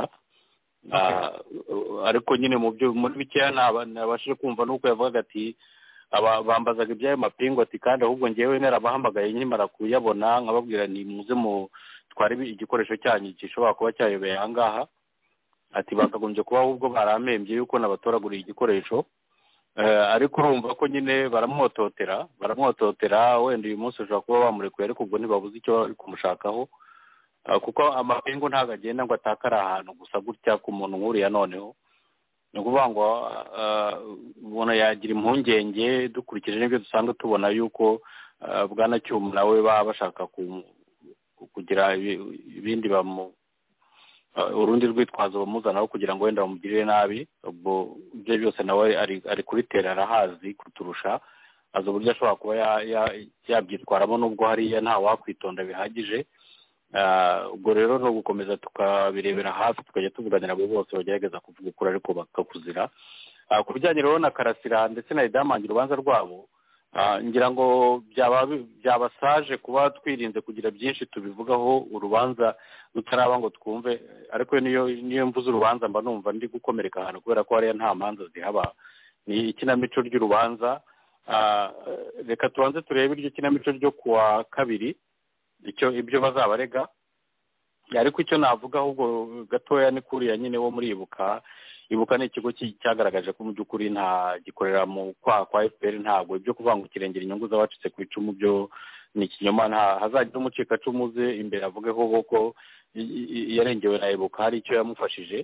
ariko nyine muri bikeya nabashije kumva nuko yavugaga ati bambazaga iby'ayo mapingu ati kandi ahubwo ngewe narabahamagaye nkimara kuyabona nkababwira ni muze twari igikoresho cyanyu gishobora kuba cyayobeye ahangaha ati bakagombye kuba ahubwo baramembye yuko nabatoraguriye igikoresho ariko urumva ko nyine baramwototera wenda uyu munsi ushobora kuba bamurekuye ariko ubwo ntibabuze icyo bari kumushakaho kuko amapingu ntabwo agenda ngo atakare ahantu gusa gutya ku muntu nk'uriya noneho ni ukuvuga ngo ubona yagira impungenge dukurikije n'ibyo dusanzwe tubona yuko bwana Cyuma nawe baba bashaka kugira ibindi urundi rwitwazo bamuzanaho kugira ngo wenda bamugirire nabi ubwo ibyo byose nawe ari kubitera arahazi kuturusha azi uburyo ashobora kuba yabyitwaramo n'ubwo hariya nta wakwitonda bihagije ubwo rero no gukomeza tukabirebera hafi tukajya tuvuganira abo bose bagerageza kuvuga ukuri ariko bakakuzira ku bijyanye rero na Karasira ndetse na Idamange urubanza rwabo ngira ngo byabasaje kuba twirinze kugira byinshi tubivugaho urubanza rutaraba ngo twumve, ariko niyo mvuze urubanza mba numva ndi gukomereka ahantu kubera ko hariya nta manza zihaba. Ni ikinamico ry'urubanza. Reka tubanze turebe iryo kinamico ryo kuwa kabiri ibyo bazabarega, ariko icyo navuga ahubwo gatoya ni kuriya nyine wo muri Ibuka ni ikigo cyagaragaje ko mu by'ukuri nta gikorera mu kwa FPR, ntabwo ibyo kuvanga ikirengera inyungu z'abacitse ku icumu byo ni ikinyoma. Hazagira umucikacumu uze imbere avugeho ko yarengewe na Ibuka hari icyo yamufashije.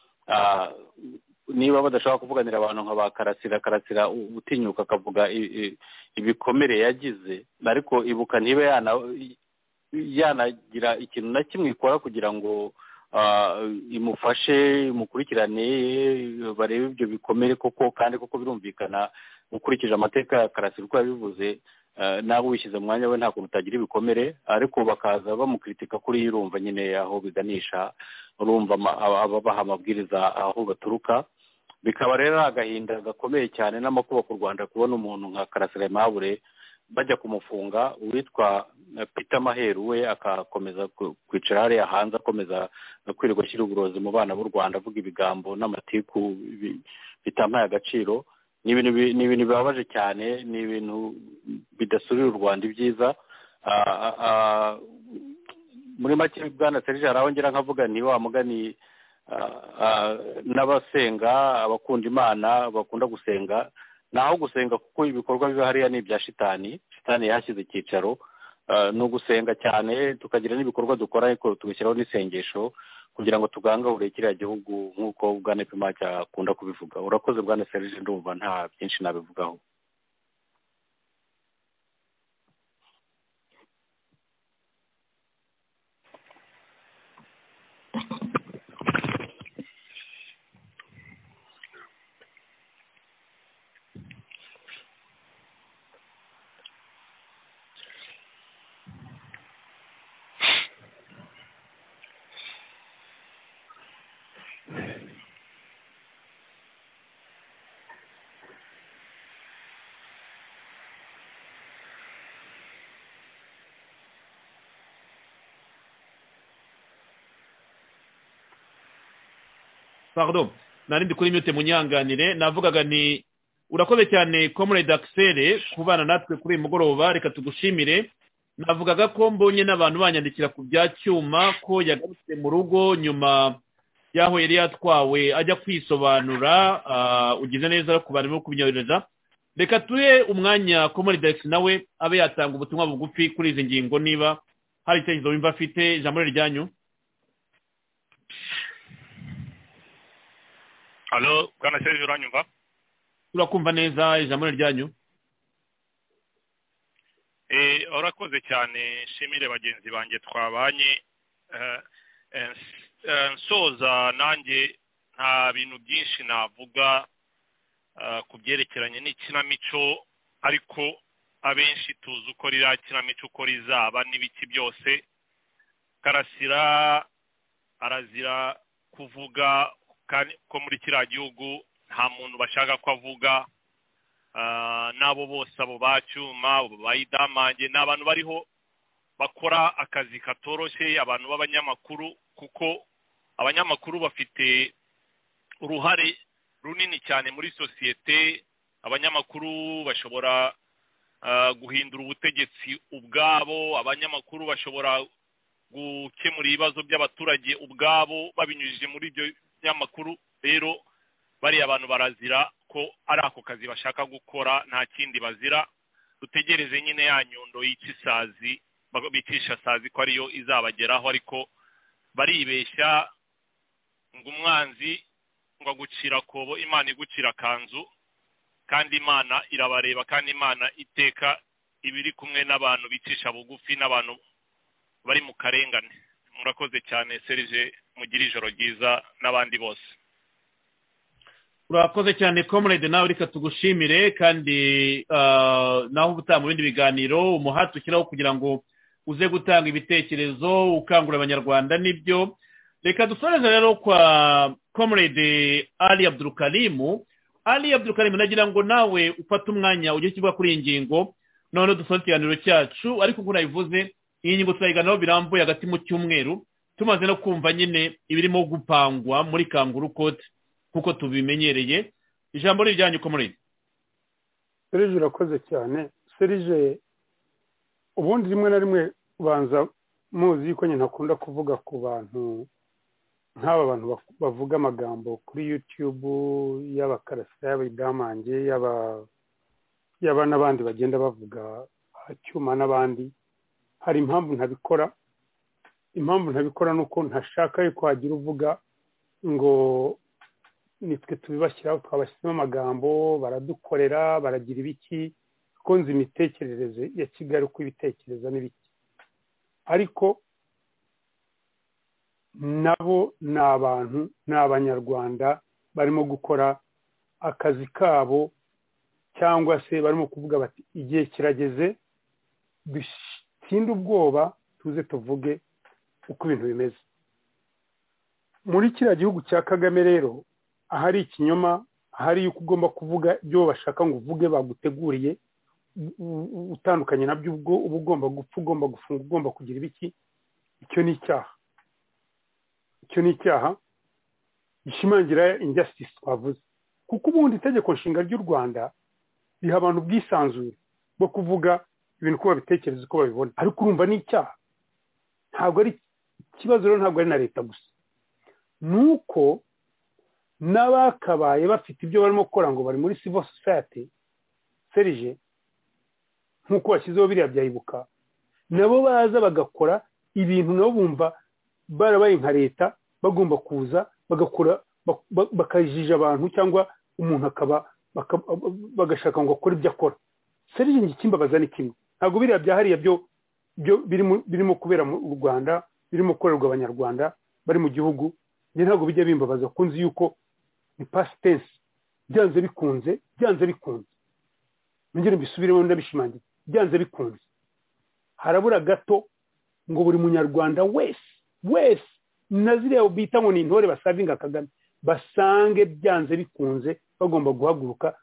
Niba badashobora kuvuganira abantu nka ba Karasira utinyuka akavuga ibikomere yagize, ariko Ibuka ntibe yanagira ikintu na kimwe ikora kugira ngo imufashe mukurikirane barebe ibyo bikomere koko, kandi koko birumvikana ukurikije amateka ya Karasira uko yabivuze, nabo wishyize mu mwanya we nta kuntu utagira ibikomere, ariko bakaza bamukritika kuri yirumva nyine aho biganisha, urumva ababaha amabwiriza aho baturuka. Bikaba rero agahinda gakomeye cyane n'amakuba ku Rwanda kubona umuntu nka Karasira Aimable bajya kumufunga, uwitwa Peter Maheru we akakomeza kwicara hariya hanze akomeza kwirirwa ashyira uburozi mu bana b'u Rwanda, avuga ibigambo n'amatiku bitampaye agaciro. Ni ibintu bibabaje cyane, ni ibintu bidasurira u Rwanda ibyiza. Muri make bwana Serge arahongera nkavuga ni wa mugani n'abasenga abakunda Imana bakunda gusenga, naho gusenga kuko ibikorwa biba hariya ni ibya shitani yashyize icyicaro. Ni ugusenga cyane tukagira n'ibikorwa dukora, ariko tugashyiraho n'isengesho kugira ngo tugangahure kiriya gihugu nk'uko bwana Pimaki akunda kubivuga. Urakoze bwana Serge, ndumva nta byinshi nabivugaho. Pardon, narindi kuri mute munyanganire, navugaga ni urakoze cyane Comrade Axel kubana natwe kuri mugoroba, reka tugushimire. Navugaga ko mbonye n'abantu banyandikira ku bya Cyuma ko yagarutse mu rugo nyuma yaho yari yatwawe ajya kwisobanura. Ugize neza ku bantu bo kubinyohereza. Reka tuye umwanya Comrade Axel nawe abe yatanga ubutumwa bugufi kuri izi ngingo niba hari icyerekezo wumva afite. Ijambo ryanyu. Halo, bwana Serge uranyumva? Turakumva neza, ijambo ryanyu. Urakoze cyane, shimire bagenzi banjye twabanye. Nsoza nanjye nta bintu byinshi navuga ku byerekeranye n'ikinamico, ariko abenshi tuzi uko ririya kinamico uko rizaba n'ibiki byose. Karasira arazira kuvuga ko muri kiriya gihugu nta muntu bashaka ko avuga. N'abo bose abo ba Cyuma abo bayidamange ni abantu bariho bakora akazi katoroshye, abantu b'abanyamakuru, kuko abanyamakuru bafite uruhare runini cyane muri sosiyete. Abanyamakuru bashobora guhindura ubutegetsi ubwabo, abanyamakuru bashobora gukemura ibibazo by'abaturage ubwabo babinyujije muri ibyo binyamakuru. Rero bariya abantu barazira ko ari ako kazi bashaka gukora, nta kindi bazira. Dutegereze nyine ya nyundo y'ikisazi bicisha sazi ko ariyo izabageraho, ariko baribeshya ngo umwanzi ngo agucira kobo Imana igucira kanzu, kandi Imana irabareba, kandi Imana iteka ibiri kumwe n'abantu bicisha bugufi n'abantu bari mu karengane. Murakoze cyane Serge, mugira ijoro ryiza n'abandi bose. Urakoze cyane Comrade, nawe reka tugushimire, kandi naho ubutaha mu bindi biganiro umuhati ukiraho kugira ngo uze gutanga ibitekerezo ukangura abanyarwanda n'ibyo. Reka dusoreze rero kwa Comrade Ali Abdul Karim, Ali Abdulkarim nagira ngo nawe ufate umwanya ujye kivuga kuri iyi ngingo none dusoza ikiganiro cyacu ariko uko nabivuze iyi ngingo turayiganiraho birambuye hagati mu cyumweru tumaze no kumva nyine ibirimo gupangwa muri Kanguru Court kuko tubimenyereye ijambo rijyanye uko muri Serge urakoze cyane Serge ubundi rimwe na rimwe ubanza muzi yuko nyine ntakunda kuvuga ku bantu nk'aba bantu bavuga amagambo kuri YouTube y'abakarasa y'abidamange yaba n'abandi bagenda bavuga cyuma n'abandi hari impamvu ntabikora nuko ntashaka yuko hagira uvuga ngo nitwe tubibashyiraho twabashyizemo amagambo baradukorera baragira ibiki kuko nzi imitekerereze ya Kigali uko ibitekereza n'ibiki ariko nabo ni abantu ni abanyarwanda barimo gukora akazi kabo cyangwa se barimo kuvuga bati igihe kirageze dutinde ubwoba tuze tuvuge uko ibintu bimeze muri kiriya gihugu cya Kagame rero ahari ikinyoma ahari yuko ugomba kuvuga ibyo bashaka ngo uvuge baguteguriye utandukanye nabyo ubwo uba ugomba gupfa ugomba gufunga ugomba kugira ibiki icyo ni icyaha gishimangira injustice twavuze kuko ubundi itegeko nshinga ry'u Rwanda riha abantu ubwisanzure bwo kuvuga ibintu uko babitekereza uko babibona ariko urumva ni icyaha ntabwo ari ikibazo rero ntabwo ari na leta gusa nuko n'abakabaye bafite ibyo barimo gukora ngo bari muri civil society Serge nk'uko bashyizeho biriya byayibuka nabo baza bagakora ibintu nabo bumva barabaye nka leta bagomba kuza bagakora bakajija abantu cyangwa umuntu akaba bagashaka ngo akore ibyo akora Serge ngikimbabaza ni kimwe ntabwo biriya byahariye byo birimo kubera mu Rwanda birimo gukorerwa abanyarwanda bari mu gihugu ntabwo bijya bimbabaza kunzi yuko ni past tense byanze bikunze ngire mbisubiremo ndabishimangira byanze bikunze harabura gato ngo buri munyarwanda wese naziriya bita ngo ni intore basavinga Kagame basange byanze bikunze bagomba guhaguruka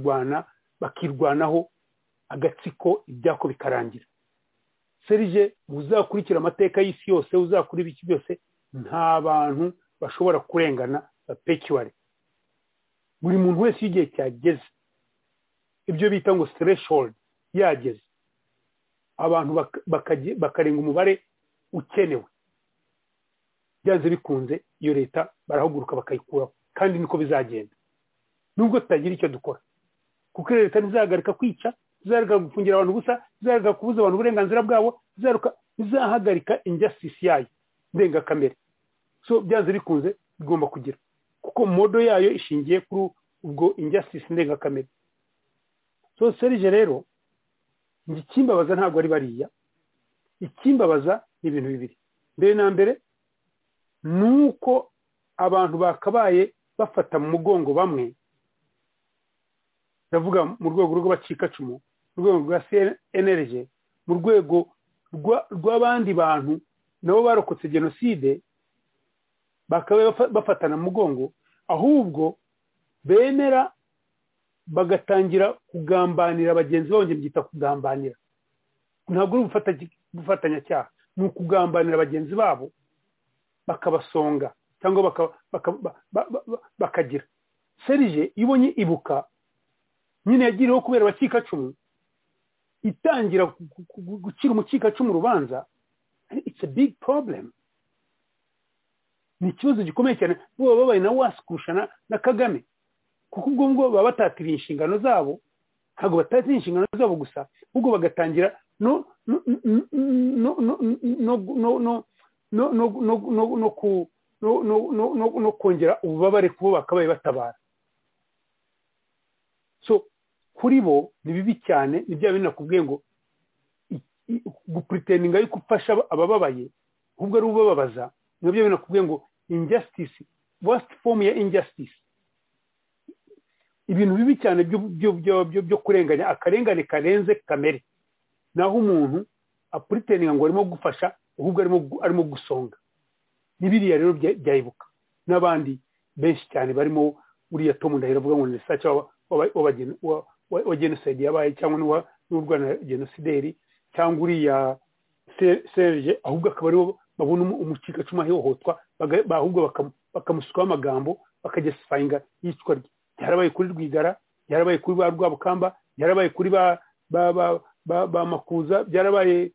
bakirwanaho agatsiko ibyako bikarangira Serge uzakurikira amateka y'isi yose uzakuri ibiki byose nta bantu bashobora kurengana bapekiware buri muntu wese igihe cyageze ibyo bita ngo threshold yageze abantu bakarenga umubare ukenewe byanze bikunze iyo leta barahaguruka bakayikuraho kandi niko bizagenda nubwo tutagira icyo dukora kuko leta ntizahagarika kwica izahagarika gufungira abantu ubusa izahagarika kubuza abantu uburenganzira bwabo izahagarika injustice yayo ndengakamere so byanze bikunze bigomba kugira kuko modo yayo ishingiye kuri ubwo injustice ndengakamere so Serge rero ikimbabaza ntabwo ari bariya ikimbabaza ni ibintu bibiri mbere na mbere nuko abantu bakabaye bafata mu mugongo bamwe ndavuga mu rwego rw'abacikacumu mu rwego rwa CNLG mu rwego rw'abandi bantu nabo barokotse jenoside bakabaye bafatana mu mugongo ahubwo bemera bagatangira kugambanira bagenzi babo byita kugambanira ntabwo ari ubufatanyacyaha ni ukugambanira bagenzi babo bakabasonga cyangwa bakagira Serge ibonye ibuka nyine yagiriyeho kubera abacikacumu itangira gucira umukikacumu urubanza it's a big problem ni ikibazo gikomeye cyane bo babaye na wasukushana na Kagame kuko ubwo ngo baba batatiriye inshingano zabo ntabwo batatiriye inshingano zabo gusa ahubwo bagatangira no kongera ububabare kubo bakabaye batabara so kuri bo ni bibi cyane ni bya bintu nakubwiye ngo gupretendinga yuko ufasha abababaye ahubwo ari ubababaza ni byo bintu nakubwiye ngo injustice worst form ya injustice ibintu bibi cyane byo kurenganya akarengane karenze kamere naho umuntu apretendinga ngo arimo gufasha ahubwo arimo gusonga nibiriya rero byayibuka n'abandi benshi cyane barimo uriya Tom Ndahiro avuga ngo ni research wa genocide yabaye cyangwa n'urwana genocideri cyangwa uriya Serge ahubwo akaba aribo babona umucika cuma hihohotwa ahubwo bakamusukaho amagambo bakajyasifayinga yicwa rye. Yarabaye kuri Rwigara, yarabaye kuri ba Rwabukamba, yarabaye kuri ba Makuza, byarabaye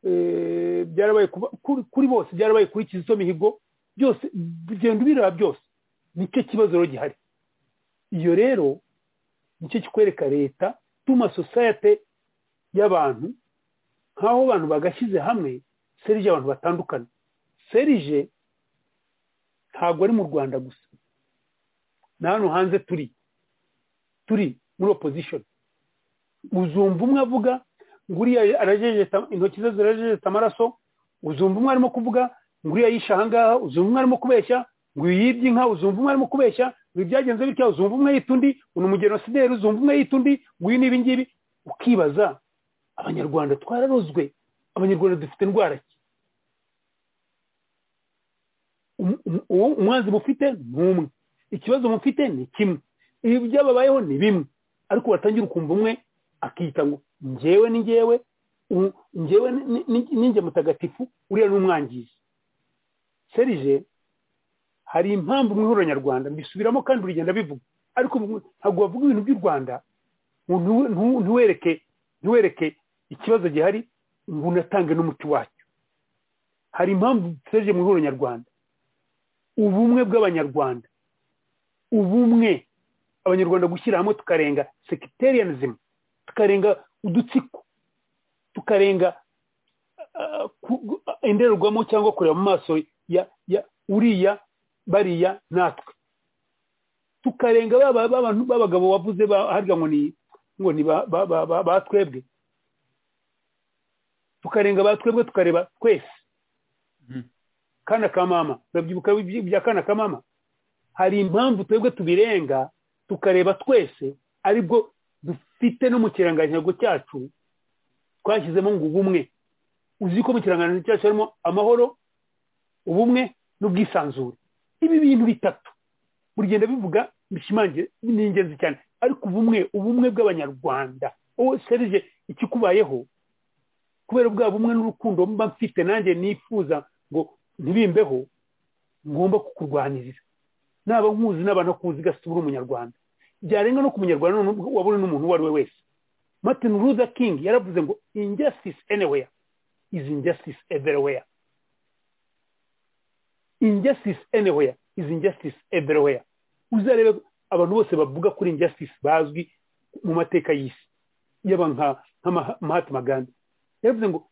kuri bose, byarabaye kuri Kizito Mihigo, byose bigenda biraba byose. Nicyo kibazo rero gihari. Iyo rero nicyo kikwereka leta tuma society y'abantu nkaho abantu bagashyize hamwe. Serge abantu batandukana. Serge ntabwo ari mu Rwanda gusa, na hano hanze turi muri opposition. Uzumva umwe avuga ngo uriya arajejeta intoki ze zirajejeta amaraso, uzumva umwe arimo kuvuga ngo uriya yisha ahangaha, uzumva umwe arimo kubeshya ngo yibye inka, uzumva umwe arimo kubeshya ngo byagenze bityo, uzumva umwe yita undi uno umugenosideri, uzumva umwe yita undi ngo uyu n'ibi ngibi. Ukibaza abanyarwanda twararozwe, abanyarwanda dufite indwara ki? Umwanzi mufite n'umwe, ikibazo mufite ni kimwe, ibi byababayeho ni bimwe, ariko watangira ukumva umwe akita ngo njyewe ni njyewe, njyewe ninjye mutagatifu, uriya n'umwangizi. Serge hari impamvu mu ihuriro nyarwanda mbisubiramo kandi urigenda bivuga, ariko ntabwo bavuga ibintu by'u Rwanda ntiwereke ikibazo gihari ngo unatange n'umuti wacyo. Hari impamvu Serge mu ihuriro nyarwanda, ubumwe bw'abanyarwanda, ubumwe abanyarwanda gushyira hamwe tukarenga sectarianism, tukarenga udutsiko, tukarenga indorerwamo cyangwa kureba mu maso ya uriya bariya natwe, tukarenga abantu b'abagabo wavuze harya ngo ni batwebwe, tukarenga batwebwe tukareba twese. Kana ka mama, urabyibuka bya kana ka mama? Hari impamvu twebwe tubirenga tukareba twese, aribwo dufite no mu kirangantego cyacu twashyizemo ngo ubumwe. Uzi ko mu kirangantego cyacu harimo amahoro, ubumwe n'ubwisanzure. Ibi bintu bitatu burigenda bivuga bishimangiye ni ingenzi cyane, ariko ubumwe bw'abanyarwanda. Serge ikikubayeho kubera bwa bumwe n'urukundo mba mfite nanjye nifuza ngo ntibimbeho, ngomba kukurwanirira. Naba nkuzi n'abantu kuzi gasubura umunyarwanda, byarenga no ku munyarwanda wabona n'umuntu uwo ari we wese. Martin Luther King yaravuze ngo injustice anywhere is injustice everywhere. Injustice anywhere is injustice everywhere. Uzarebe abantu bose bavuga kuri injustice bazwi mu mateka y'isi, yaba nka Mahatma Gandhi yaravuze ngo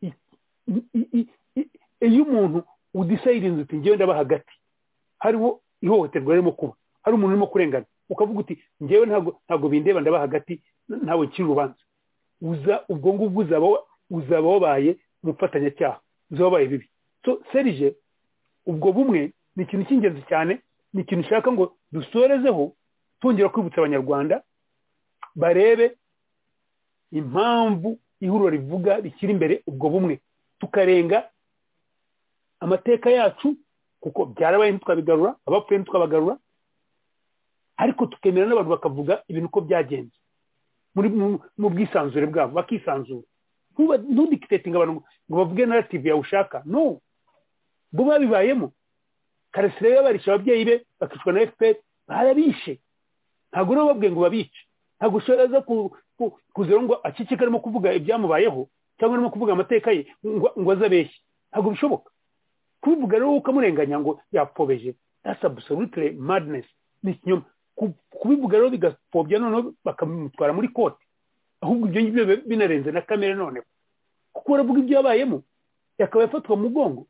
iyo umuntu udisayirinze uti njyewe ndaba hagati, hariho ihohoterwa ririmo kuba, hari umuntu urimo kurengana, ukavuga uti njyewe ntabwo bindeba ndaba hagati, ntawe ncira urubanza, ubwo ngubwo uzaba wabaye umufatanyacyaha, uzaba wabaye bibi. So Serge ubwo bumwe ni ikintu cy'ingenzi cyane, ni ikintu ushaka ngo dusorezeho twongera kwibutsa abanyarwanda barebe impamvu ihuriro rivuga rikiri imbere ubwo bumwe, tukarenga amateka yacu kuko byarabaye ntitwabigarura, abapfuye ntitwabagarura, ariko tukemera n'abantu bakavuga ibintu uko byagenze mu bwisanzure bwabo, bakisanzura. Ntudictating abantu ngo bavuge narrative yawe ushaka, no, bo babibayemo. Karasire yabarisha ababyeyi be bakicwa na FPR, barabishe, ntabwo rero babwiye ngo babice. Ntabwo ushobora kuzera ngo akiki karimo kuvuga ibyamubayeho cyangwa arimo kuvuga amateka ye ngo azabeshye, ntabwo bishoboka. Kubivuga rero ukamurenganya ngo yapfobeje, that's absolutely madness, ni ikinyoma. Kubivuga rero bigapfobya noneho bakamutwara muri kote, ahubwo ibyo ngibyo binarenze na kamere noneho, kuko baravuga ibyo yabayemo yakaba yafatwa mu mugongo.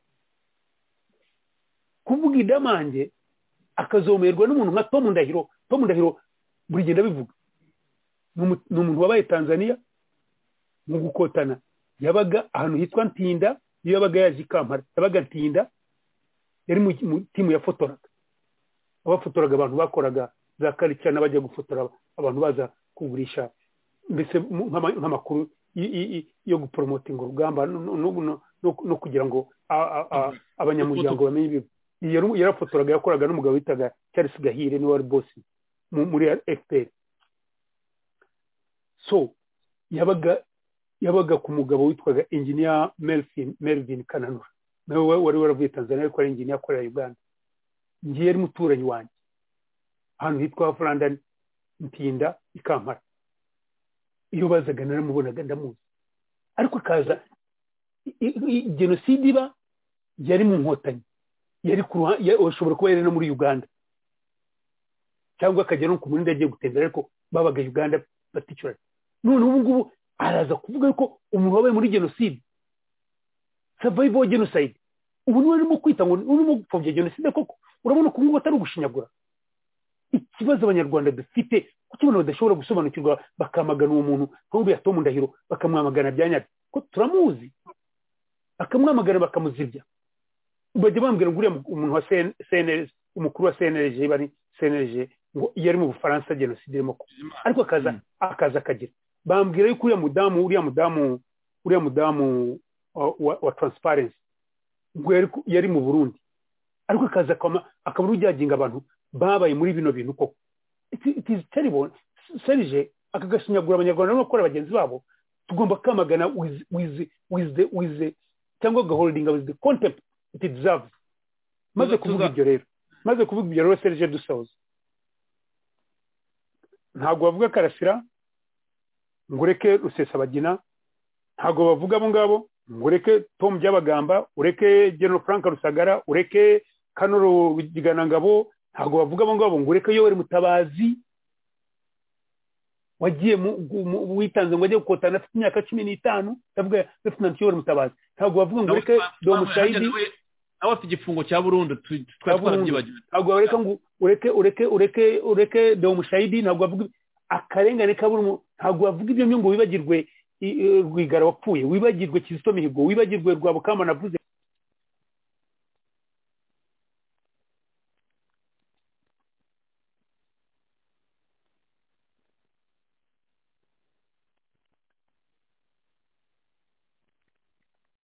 Kuvuga idamange akazomerwa n'umuntu nka Tom Ndahiro. Tom Ndahiro buri genda bivuga ni umuntu wabaye Tanzania mu gukotana, yabaga ahantu hitwa Ntinda, iyo yabaga yaje Kampala yabaga Ntinda, yari mu timu yafotoraga, abafotoraga abantu bakoraga za culture n'abajya gufotora abantu baza kugurisha mbese nk'amakuru yo gupromotinga urugamba no kugira ngo abanyamuryango bamenye ibyo. yarafotoraga yakoraga n'umugabo witaga Charles Gahire ni wari boss muri FPR. So yabaga ku mugabo witwaga engineer Melvin Kananura nawe wari waravuye Tanzania ariko ari engineer akorera Uganda. Ngiye ari muturanyi wanjye ahantu hitwa London Ntinda Ikampara. Iyo bazaga naramubonaga ndamuzi, ariko kaza genocide iba yari mu Nkotanyi, yari ushobora kuba yari no muri Uganda cyangwa akajya no ku murinda agiye gutembera, ariko babaga Uganda particularly. None ubu ngubu araza kuvuga ko umuntu wabaye muri genocide, survival genocide, ubu niwe arimo kwita ngo urimo gupfobya genocide. Koko urabona ko ngubu atari ugushinyagura. Ikibazo abanyarwanda dufite kukibona badashobora gusobanukirwa, bakamagana uwo muntu nk'uriya Tom Ndahiro, bakamwamagana byanyabyo ko turamuzi, bakamwamagana bakamuzibya. Bajya bambwira ngo uriya umuntu wa CNRG, umukuru wa CNRG bari CNRG ngo yari mu Bufaransa genocide irimo ko, ariko akaza akagira. Bambwira yuko uriya mudamu wa Transparency ngo yari mu Burundi, ariko akaza akaba ujyaginga abantu babaye muri bino bintu koko. It is terrible. Serge akagashinyagura abanyarwanda no gukora bagenzi babo. Tugomba kamagana with the cyangwa holding with the contempt it deserves. Maze kuvuga ibyo rero Serge dusoza, ntabwo bavuga Karasira ngo ureke Rusesabagina, ntabwo bavuga abo ngabo ngo ureke Tom Byabagamba, ureke General Frank Rusagara, ureke Kanoro Giganangabo, ntabwo bavuga abo ngabo ngo ureke Yoweri Mutabazi wagiye witanze ngo ajye gukotana afite imyaka 15, ndavuga Lieutenant Yoweri Mutabazi. Ntabwo bavuga ngo ureke Dom Shahidi nawe afite igifungo cya Burundi twatwabyibagiwe. Ntabwo bareka ngo ureke Dom Shahidi, ntabwo bavuga akarengane kaburi, ntabwo bavuga ibyo ngo wibagirwe Rwigara wapfuye, wibagirwe Kizito Mihigo, wibagirwe Rwabukamba navuze